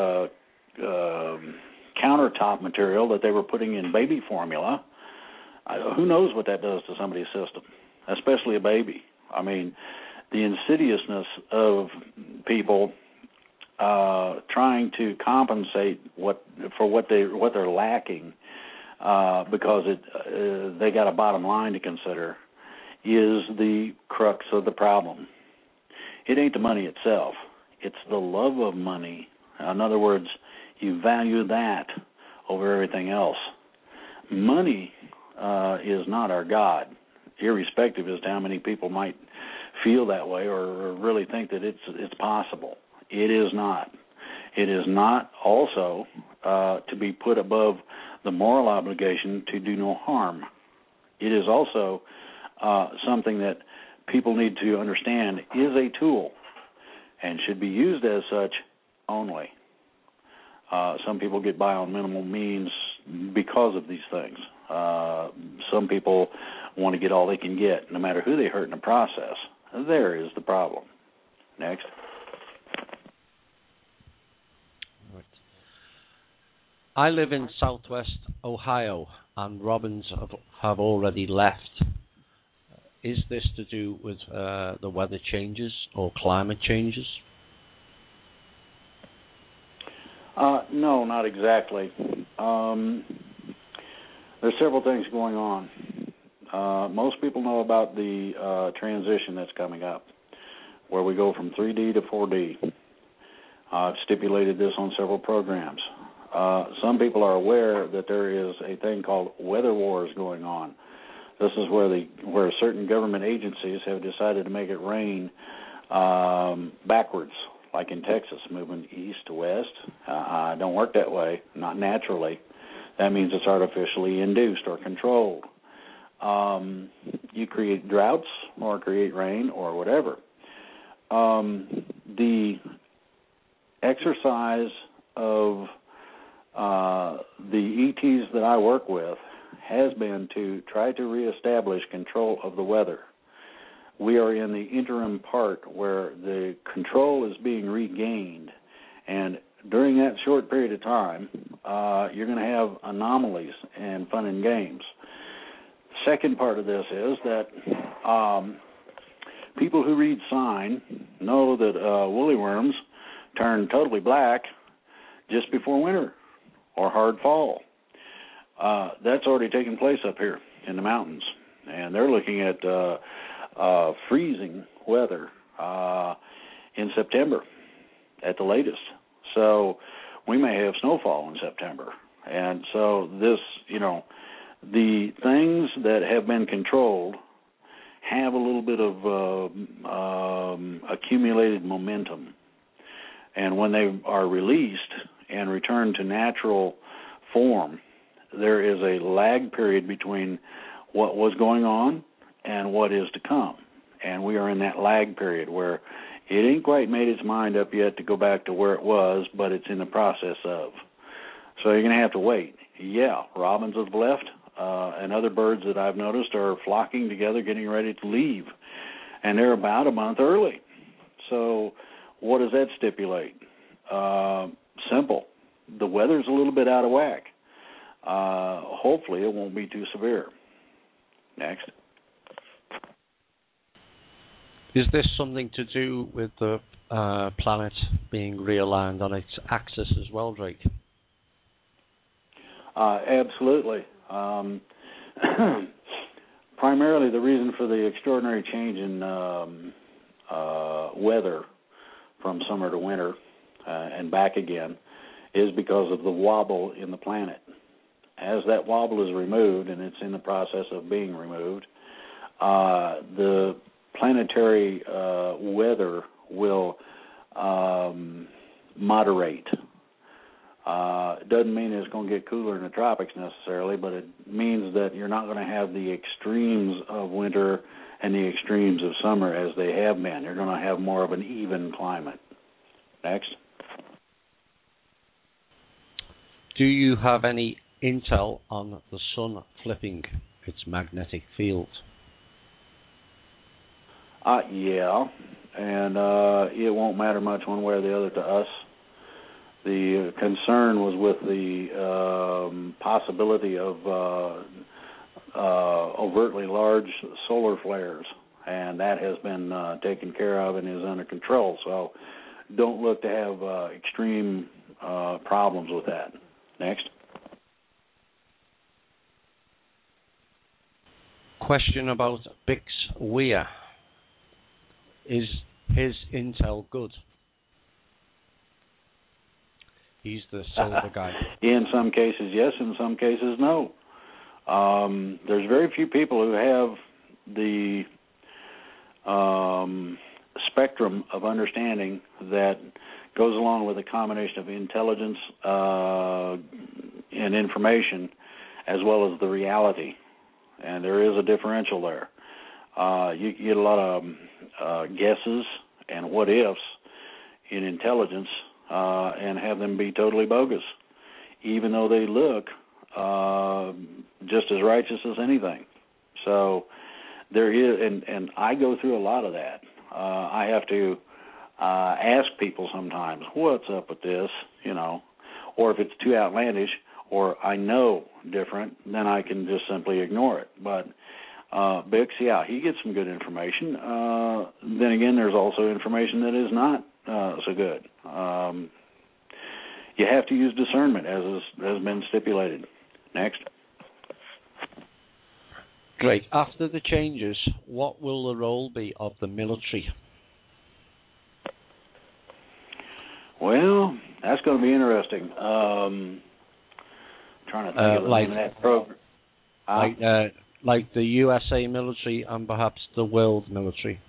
countertop material that they were putting in baby formula, who knows what that does to somebody's system, especially a baby. I mean, the insidiousness of people trying to compensate for what they're lacking because they got a bottom line to consider is the crux of the problem. It ain't the money itself. It's the love of money. In other words, you value that over everything else. Money is not our God, irrespective as to how many people might feel that way or really think that it's possible. It is not. It is not also to be put above the moral obligation to do no harm. It is also something that people need to understand is a tool and should be used as such only. Some people get by on minimal means because of these things. Some people want to get all they can get, no matter who they hurt in the process. There is the problem. Next. Right. I live in southwest Ohio, and robins have already left. Is this to do with the weather changes or climate changes? No, not exactly. There's several things going on. Most people know about the transition that's coming up, where we go from 3D to 4D. I've stipulated this on several programs. Some people are aware that there is a thing called weather wars going on. This is where certain government agencies have decided to make it rain backwards, like in Texas, moving east to west. Don't work that way, not naturally. That means it's artificially induced or controlled. You create droughts or create rain or whatever. The exercise of the ETs that I work with has been to try to reestablish control of the weather. We are in the interim part where the control is being regained, and during that short period of time, you're going to have anomalies and fun and games. Second part of this is that people who read sign know that woolly worms turn totally black just before winter or hard fall. That's already taken place up here in the mountains, and they're looking at freezing weather in September at the latest. So we may have snowfall in September. And so this, the things that have been controlled have a little bit of accumulated momentum. And when they are released and returned to natural form, there is a lag period between what was going on and what is to come. And we are in that lag period where it ain't quite made its mind up yet to go back to where it was, but it's in the process of. So you're going to have to wait. Yeah, robins have left, and other birds that I've noticed are flocking together, getting ready to leave. And they're about a month early. So what does that stipulate? Simple. The weather's a little bit out of whack. Hopefully it won't be too severe. Next. Is this something to do with the planet being realigned on its axis as well, Drake? Absolutely. Primarily the reason for the extraordinary change in weather from summer to winter and back again is because of the wobble in the planet. As that wobble is removed, and it's in the process of being removed, the planetary weather will moderate. It doesn't mean it's going to get cooler in the tropics necessarily, but it means that you're not going to have the extremes of winter and the extremes of summer as they have been. You're going to have more of an even climate. Next. Do you have any intel on the sun flipping its magnetic field? Yeah, and it won't matter much one way or the other to us. The concern was with the possibility of overtly large solar flares, and that has been taken care of and is under control. So don't look to have extreme problems with that. Next. Question about Bix Weir. Is his intel good? He's the silver guy. In some cases, yes. In some cases, no. There's very few people who have the spectrum of understanding that goes along with a combination of intelligence and information as well as the reality. And there is a differential there. You get a lot of guesses and what-ifs in intelligence and have them be totally bogus, even though they look just as righteous as anything. So there is, and I go through a lot of that. I have to ask people sometimes, what's up with this, or if it's too outlandish or I know different, then I can just simply ignore it. But Bix, yeah, he gets some good information. Then again, there's also information that is not so good. You have to use discernment, as has been stipulated. Next. Great. After the changes, what will the role be of the military? Well, that's going to be interesting. Trying to think of the name of that program. Like the USA military and perhaps the world military.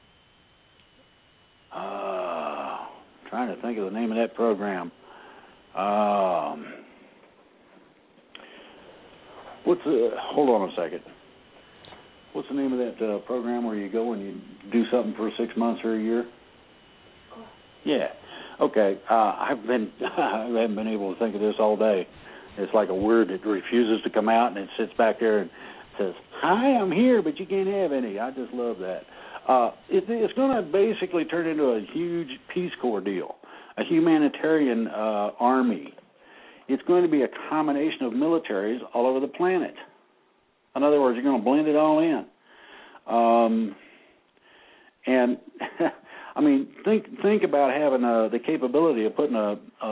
Trying to think of the name of that program. Hold on a second. What's the name of that program where you go and you do something for 6 months or a year? Yeah. Okay. I haven't been able to think of this all day. It's like a word that refuses to come out, and it sits back there and says, "Hi, I'm here, but you can't have any." I just love that. It's going to basically turn into a huge Peace Corps deal, a humanitarian army. It's going to be a combination of militaries all over the planet. In other words, you're going to blend it all in. And I mean, think about having the capability of putting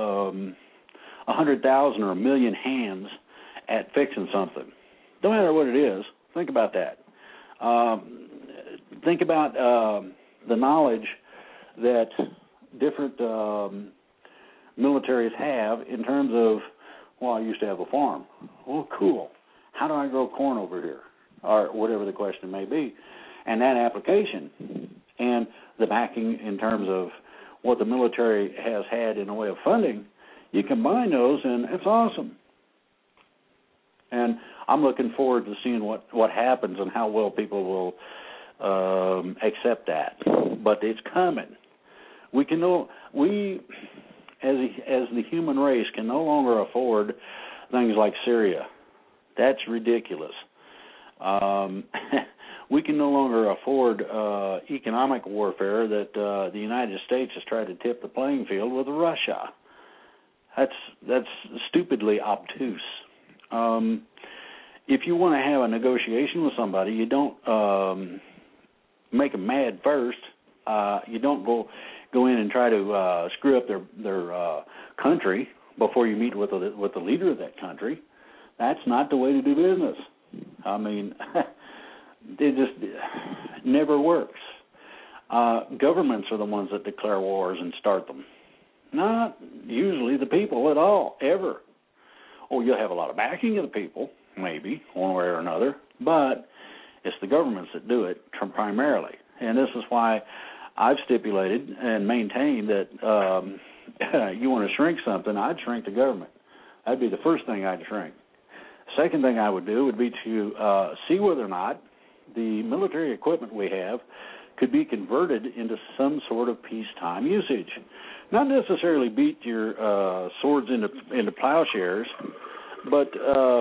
100,000 or 1 million hands at fixing something. No matter what it is, think about that. Think about the knowledge that different militaries have in terms of, well, I used to have a farm. Well, cool. How do I grow corn over here? Or whatever the question may be. And that application and the backing in terms of what the military has had in the way of funding, you combine those, and it's awesome. And I'm looking forward to seeing what happens and how well people will accept that. But it's coming. We as the human race, can no longer afford things like Syria. That's ridiculous. We can no longer afford economic warfare that the United States has tried to tip the playing field with Russia. That's stupidly obtuse. If you want to have a negotiation with somebody, you don't make them mad first. You don't go in and try to screw up their country before you meet with the leader of that country. That's not the way to do business. I mean, it just never works. Governments are the ones that declare wars and start them, Not usually the people at all, ever. Oh, you'll have a lot of backing of the people, maybe, one way or another, but it's the governments that do it primarily. And this is why I've stipulated and maintained that you want to shrink something, I'd shrink the government. That'd be the first thing I'd shrink. Second thing I would do would be to see whether or not the military equipment we have could be converted into some sort of peacetime usage. Not necessarily beat your swords into plowshares, but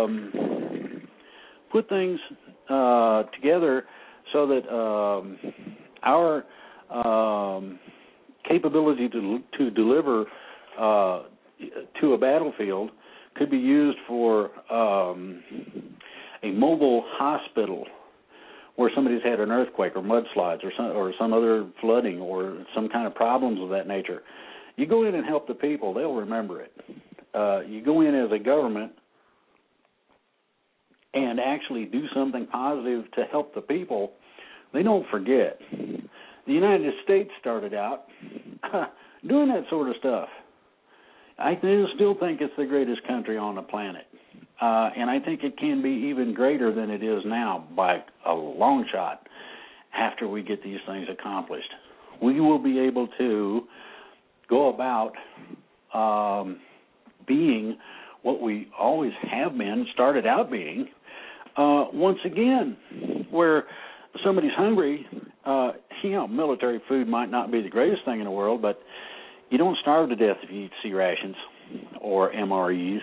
put things together so that our capability to deliver to a battlefield could be used for a mobile hospital where somebody's had an earthquake or mudslides or some other flooding or some kind of problems of that nature. You go in and help the people, they'll remember it. You go in as a government and actually do something positive to help the people, they don't forget. The United States started out doing that sort of stuff. I still think it's the greatest country on the planet. And I think it can be even greater than it is now by a long shot after we get these things accomplished. We will be able to go about being what we always have been, started out being, once again, where somebody's hungry, military food might not be the greatest thing in the world, but you don't starve to death if you eat C rations or MREs.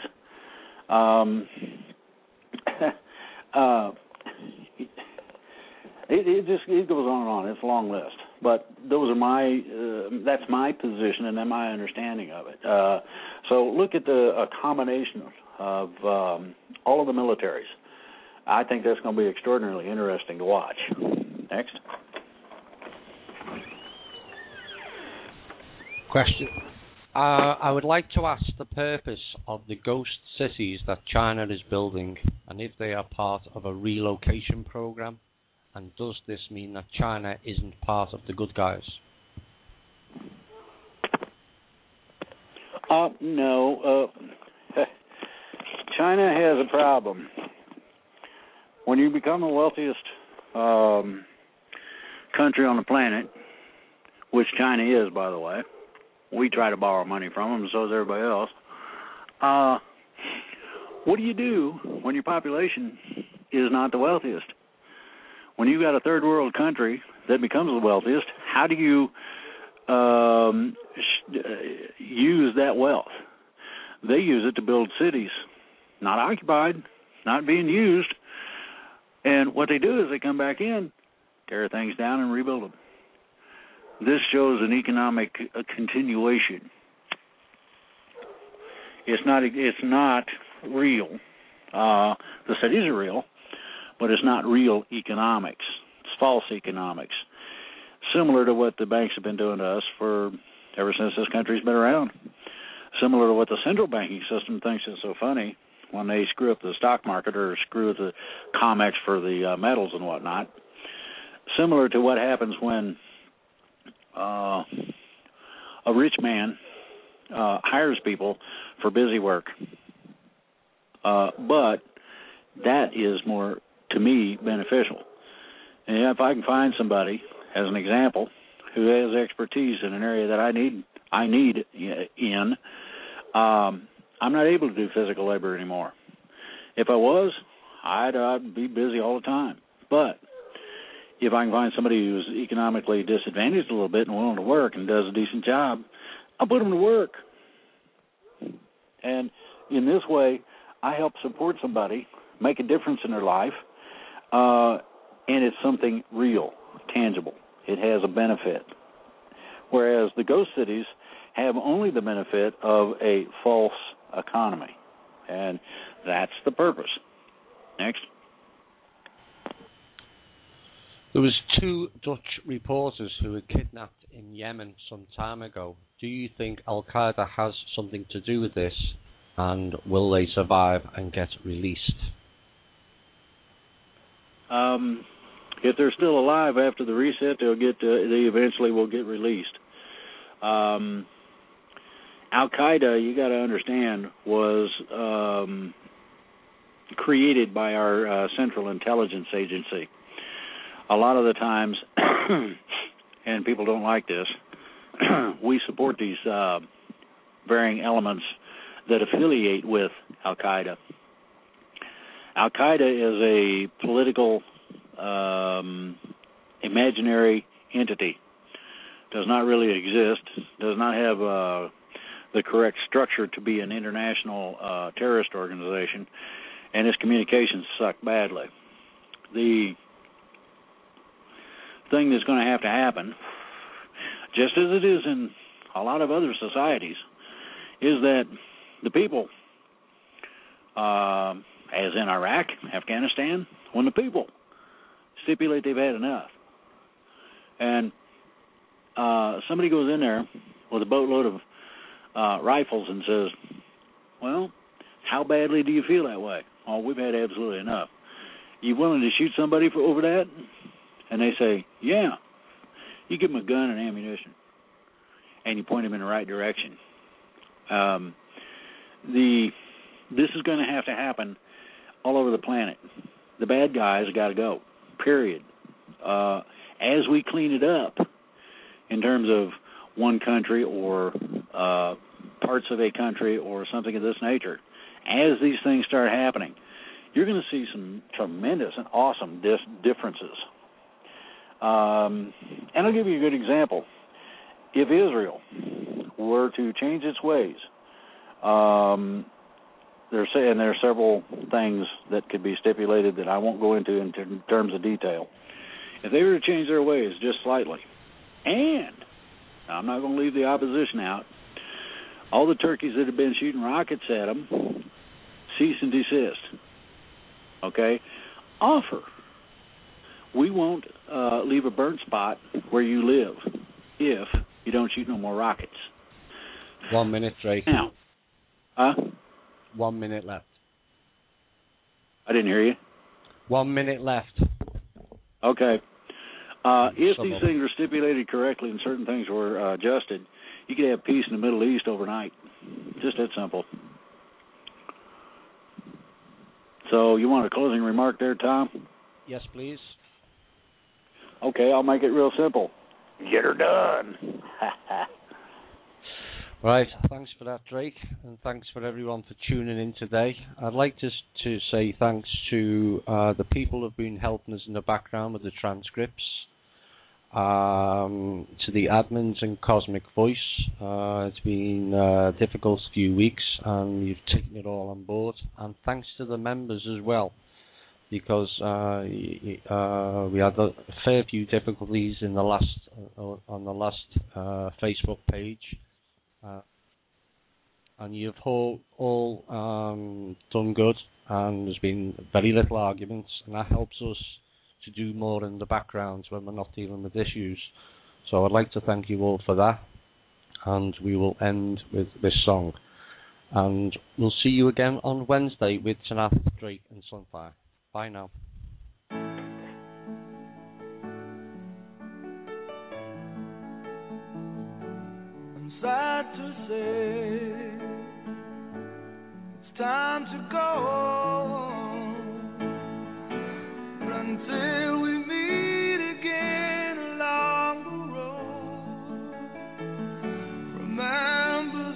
It goes on and on. It's a long list, but those are that's my position and then my understanding of it. So look at a combination of all of the militaries. I think that's going to be extraordinarily interesting to watch. Next. Question. I would like to ask the purpose of the ghost cities that China is building and if they are part of a relocation program, and does this mean that China isn't part of the good guys? No. China has a problem. When you become the wealthiest country on the planet, which China is, by the way, we try to borrow money from them, and so does everybody else. What do you do when your population is not the wealthiest? When you've got a third world country that becomes the wealthiest, how do you use that wealth? They use it to build cities, not occupied, not being used. And what they do is they come back in, tear things down, and rebuild them. This shows an economic continuation. It's not real. The cities are real, but it's not real economics. It's false economics, similar to what the banks have been doing to us ever since this country's been around. Similar to what the central banking system thinks is so funny when they screw up the stock market or screw up the COMEX for the metals and whatnot. Similar to what happens when a rich man hires people for busy work. But that is more, to me, beneficial. And if I can find somebody, as an example, who has expertise in an area that I need in, I'm not able to do physical labor anymore. If I was, I'd be busy all the time. But if I can find somebody who's economically disadvantaged a little bit and willing to work and does a decent job, I'll put them to work. And in this way, I help support somebody, make a difference in their life, and it's something real, tangible. It has a benefit. Whereas the ghost cities have only the benefit of a false economy. And that's the purpose. Next. There was 2 Dutch reporters who were kidnapped in Yemen some time ago. Do you think Al-Qaeda has something to do with this, and will they survive and get released? If they're still alive after the reset, they eventually will get released. Al-Qaeda, you got to understand, was created by our Central Intelligence Agency. A lot of the times, and people don't like this, we support these varying elements that affiliate with Al-Qaeda. Al-Qaeda is a political, imaginary entity. Does not really exist, does not have the correct structure to be an international terrorist organization, and its communications suck badly. The thing that's going to have to happen, just as it is in a lot of other societies, is that the people, as in Iraq, Afghanistan, when the people stipulate they've had enough, and somebody goes in there with a boatload of rifles and says, well, how badly do you feel that way? Oh, we've had absolutely enough. You willing to shoot somebody over that? And they say, yeah. You give them a gun and ammunition, and you point them in the right direction. This is going to have to happen all over the planet. The bad guys got to go, period. As we clean it up in terms of one country or parts of a country or something of this nature, as these things start happening, you're going to see some tremendous and awesome differences. And I'll give you a good example. If Israel were to change its ways, there are several things that could be stipulated that I won't go into in terms of detail. If they were to change their ways just slightly, and I'm not going to leave the opposition out, all the turkeys that have been shooting rockets at them, cease and desist. Okay? Offer. We won't leave a burnt spot where you live if you don't shoot no more rockets. 1 minute, Drake. Now, 1 minute left. I didn't hear you. 1 minute left. Okay. If these things are stipulated correctly and certain things were adjusted, you could have peace in the Middle East overnight. Just that simple. So you want a closing remark there, Tom? Yes, please. Okay, I'll make it real simple. Get her done. Right, thanks for that, Drake, and thanks for everyone for tuning in today. I'd like to say thanks to the people who have been helping us in the background with the transcripts, to the admins and Cosmic Voice. It's been a difficult few weeks, and you've taken it all on board. And thanks to the members as well, because we had a fair few difficulties in the last Facebook page. And you've all done good, and there's been very little arguments, and that helps us to do more in the background when we're not dealing with issues. So I'd like to thank you all for that, and we will end with this song. And we'll see you again on Wednesday with Tanath, Drake and Sunfire. Bye now. I'm sad to say it's time to go, but until we meet again along the road, remember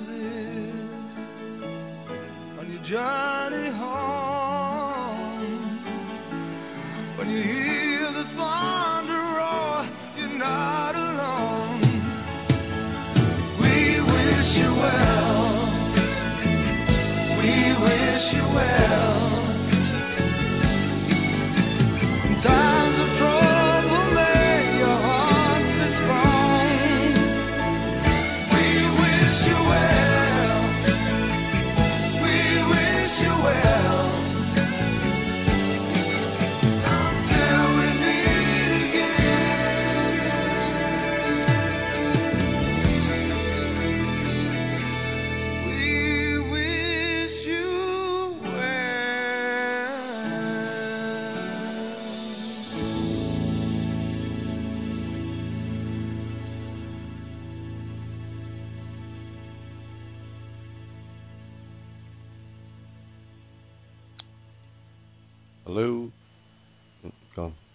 this on your journey home. When you hear the thunder roar, you're not alone. We wish you well. We wish you well. In times of trouble, may your heart be strong. We wish you well. We wish you Hello? Gone.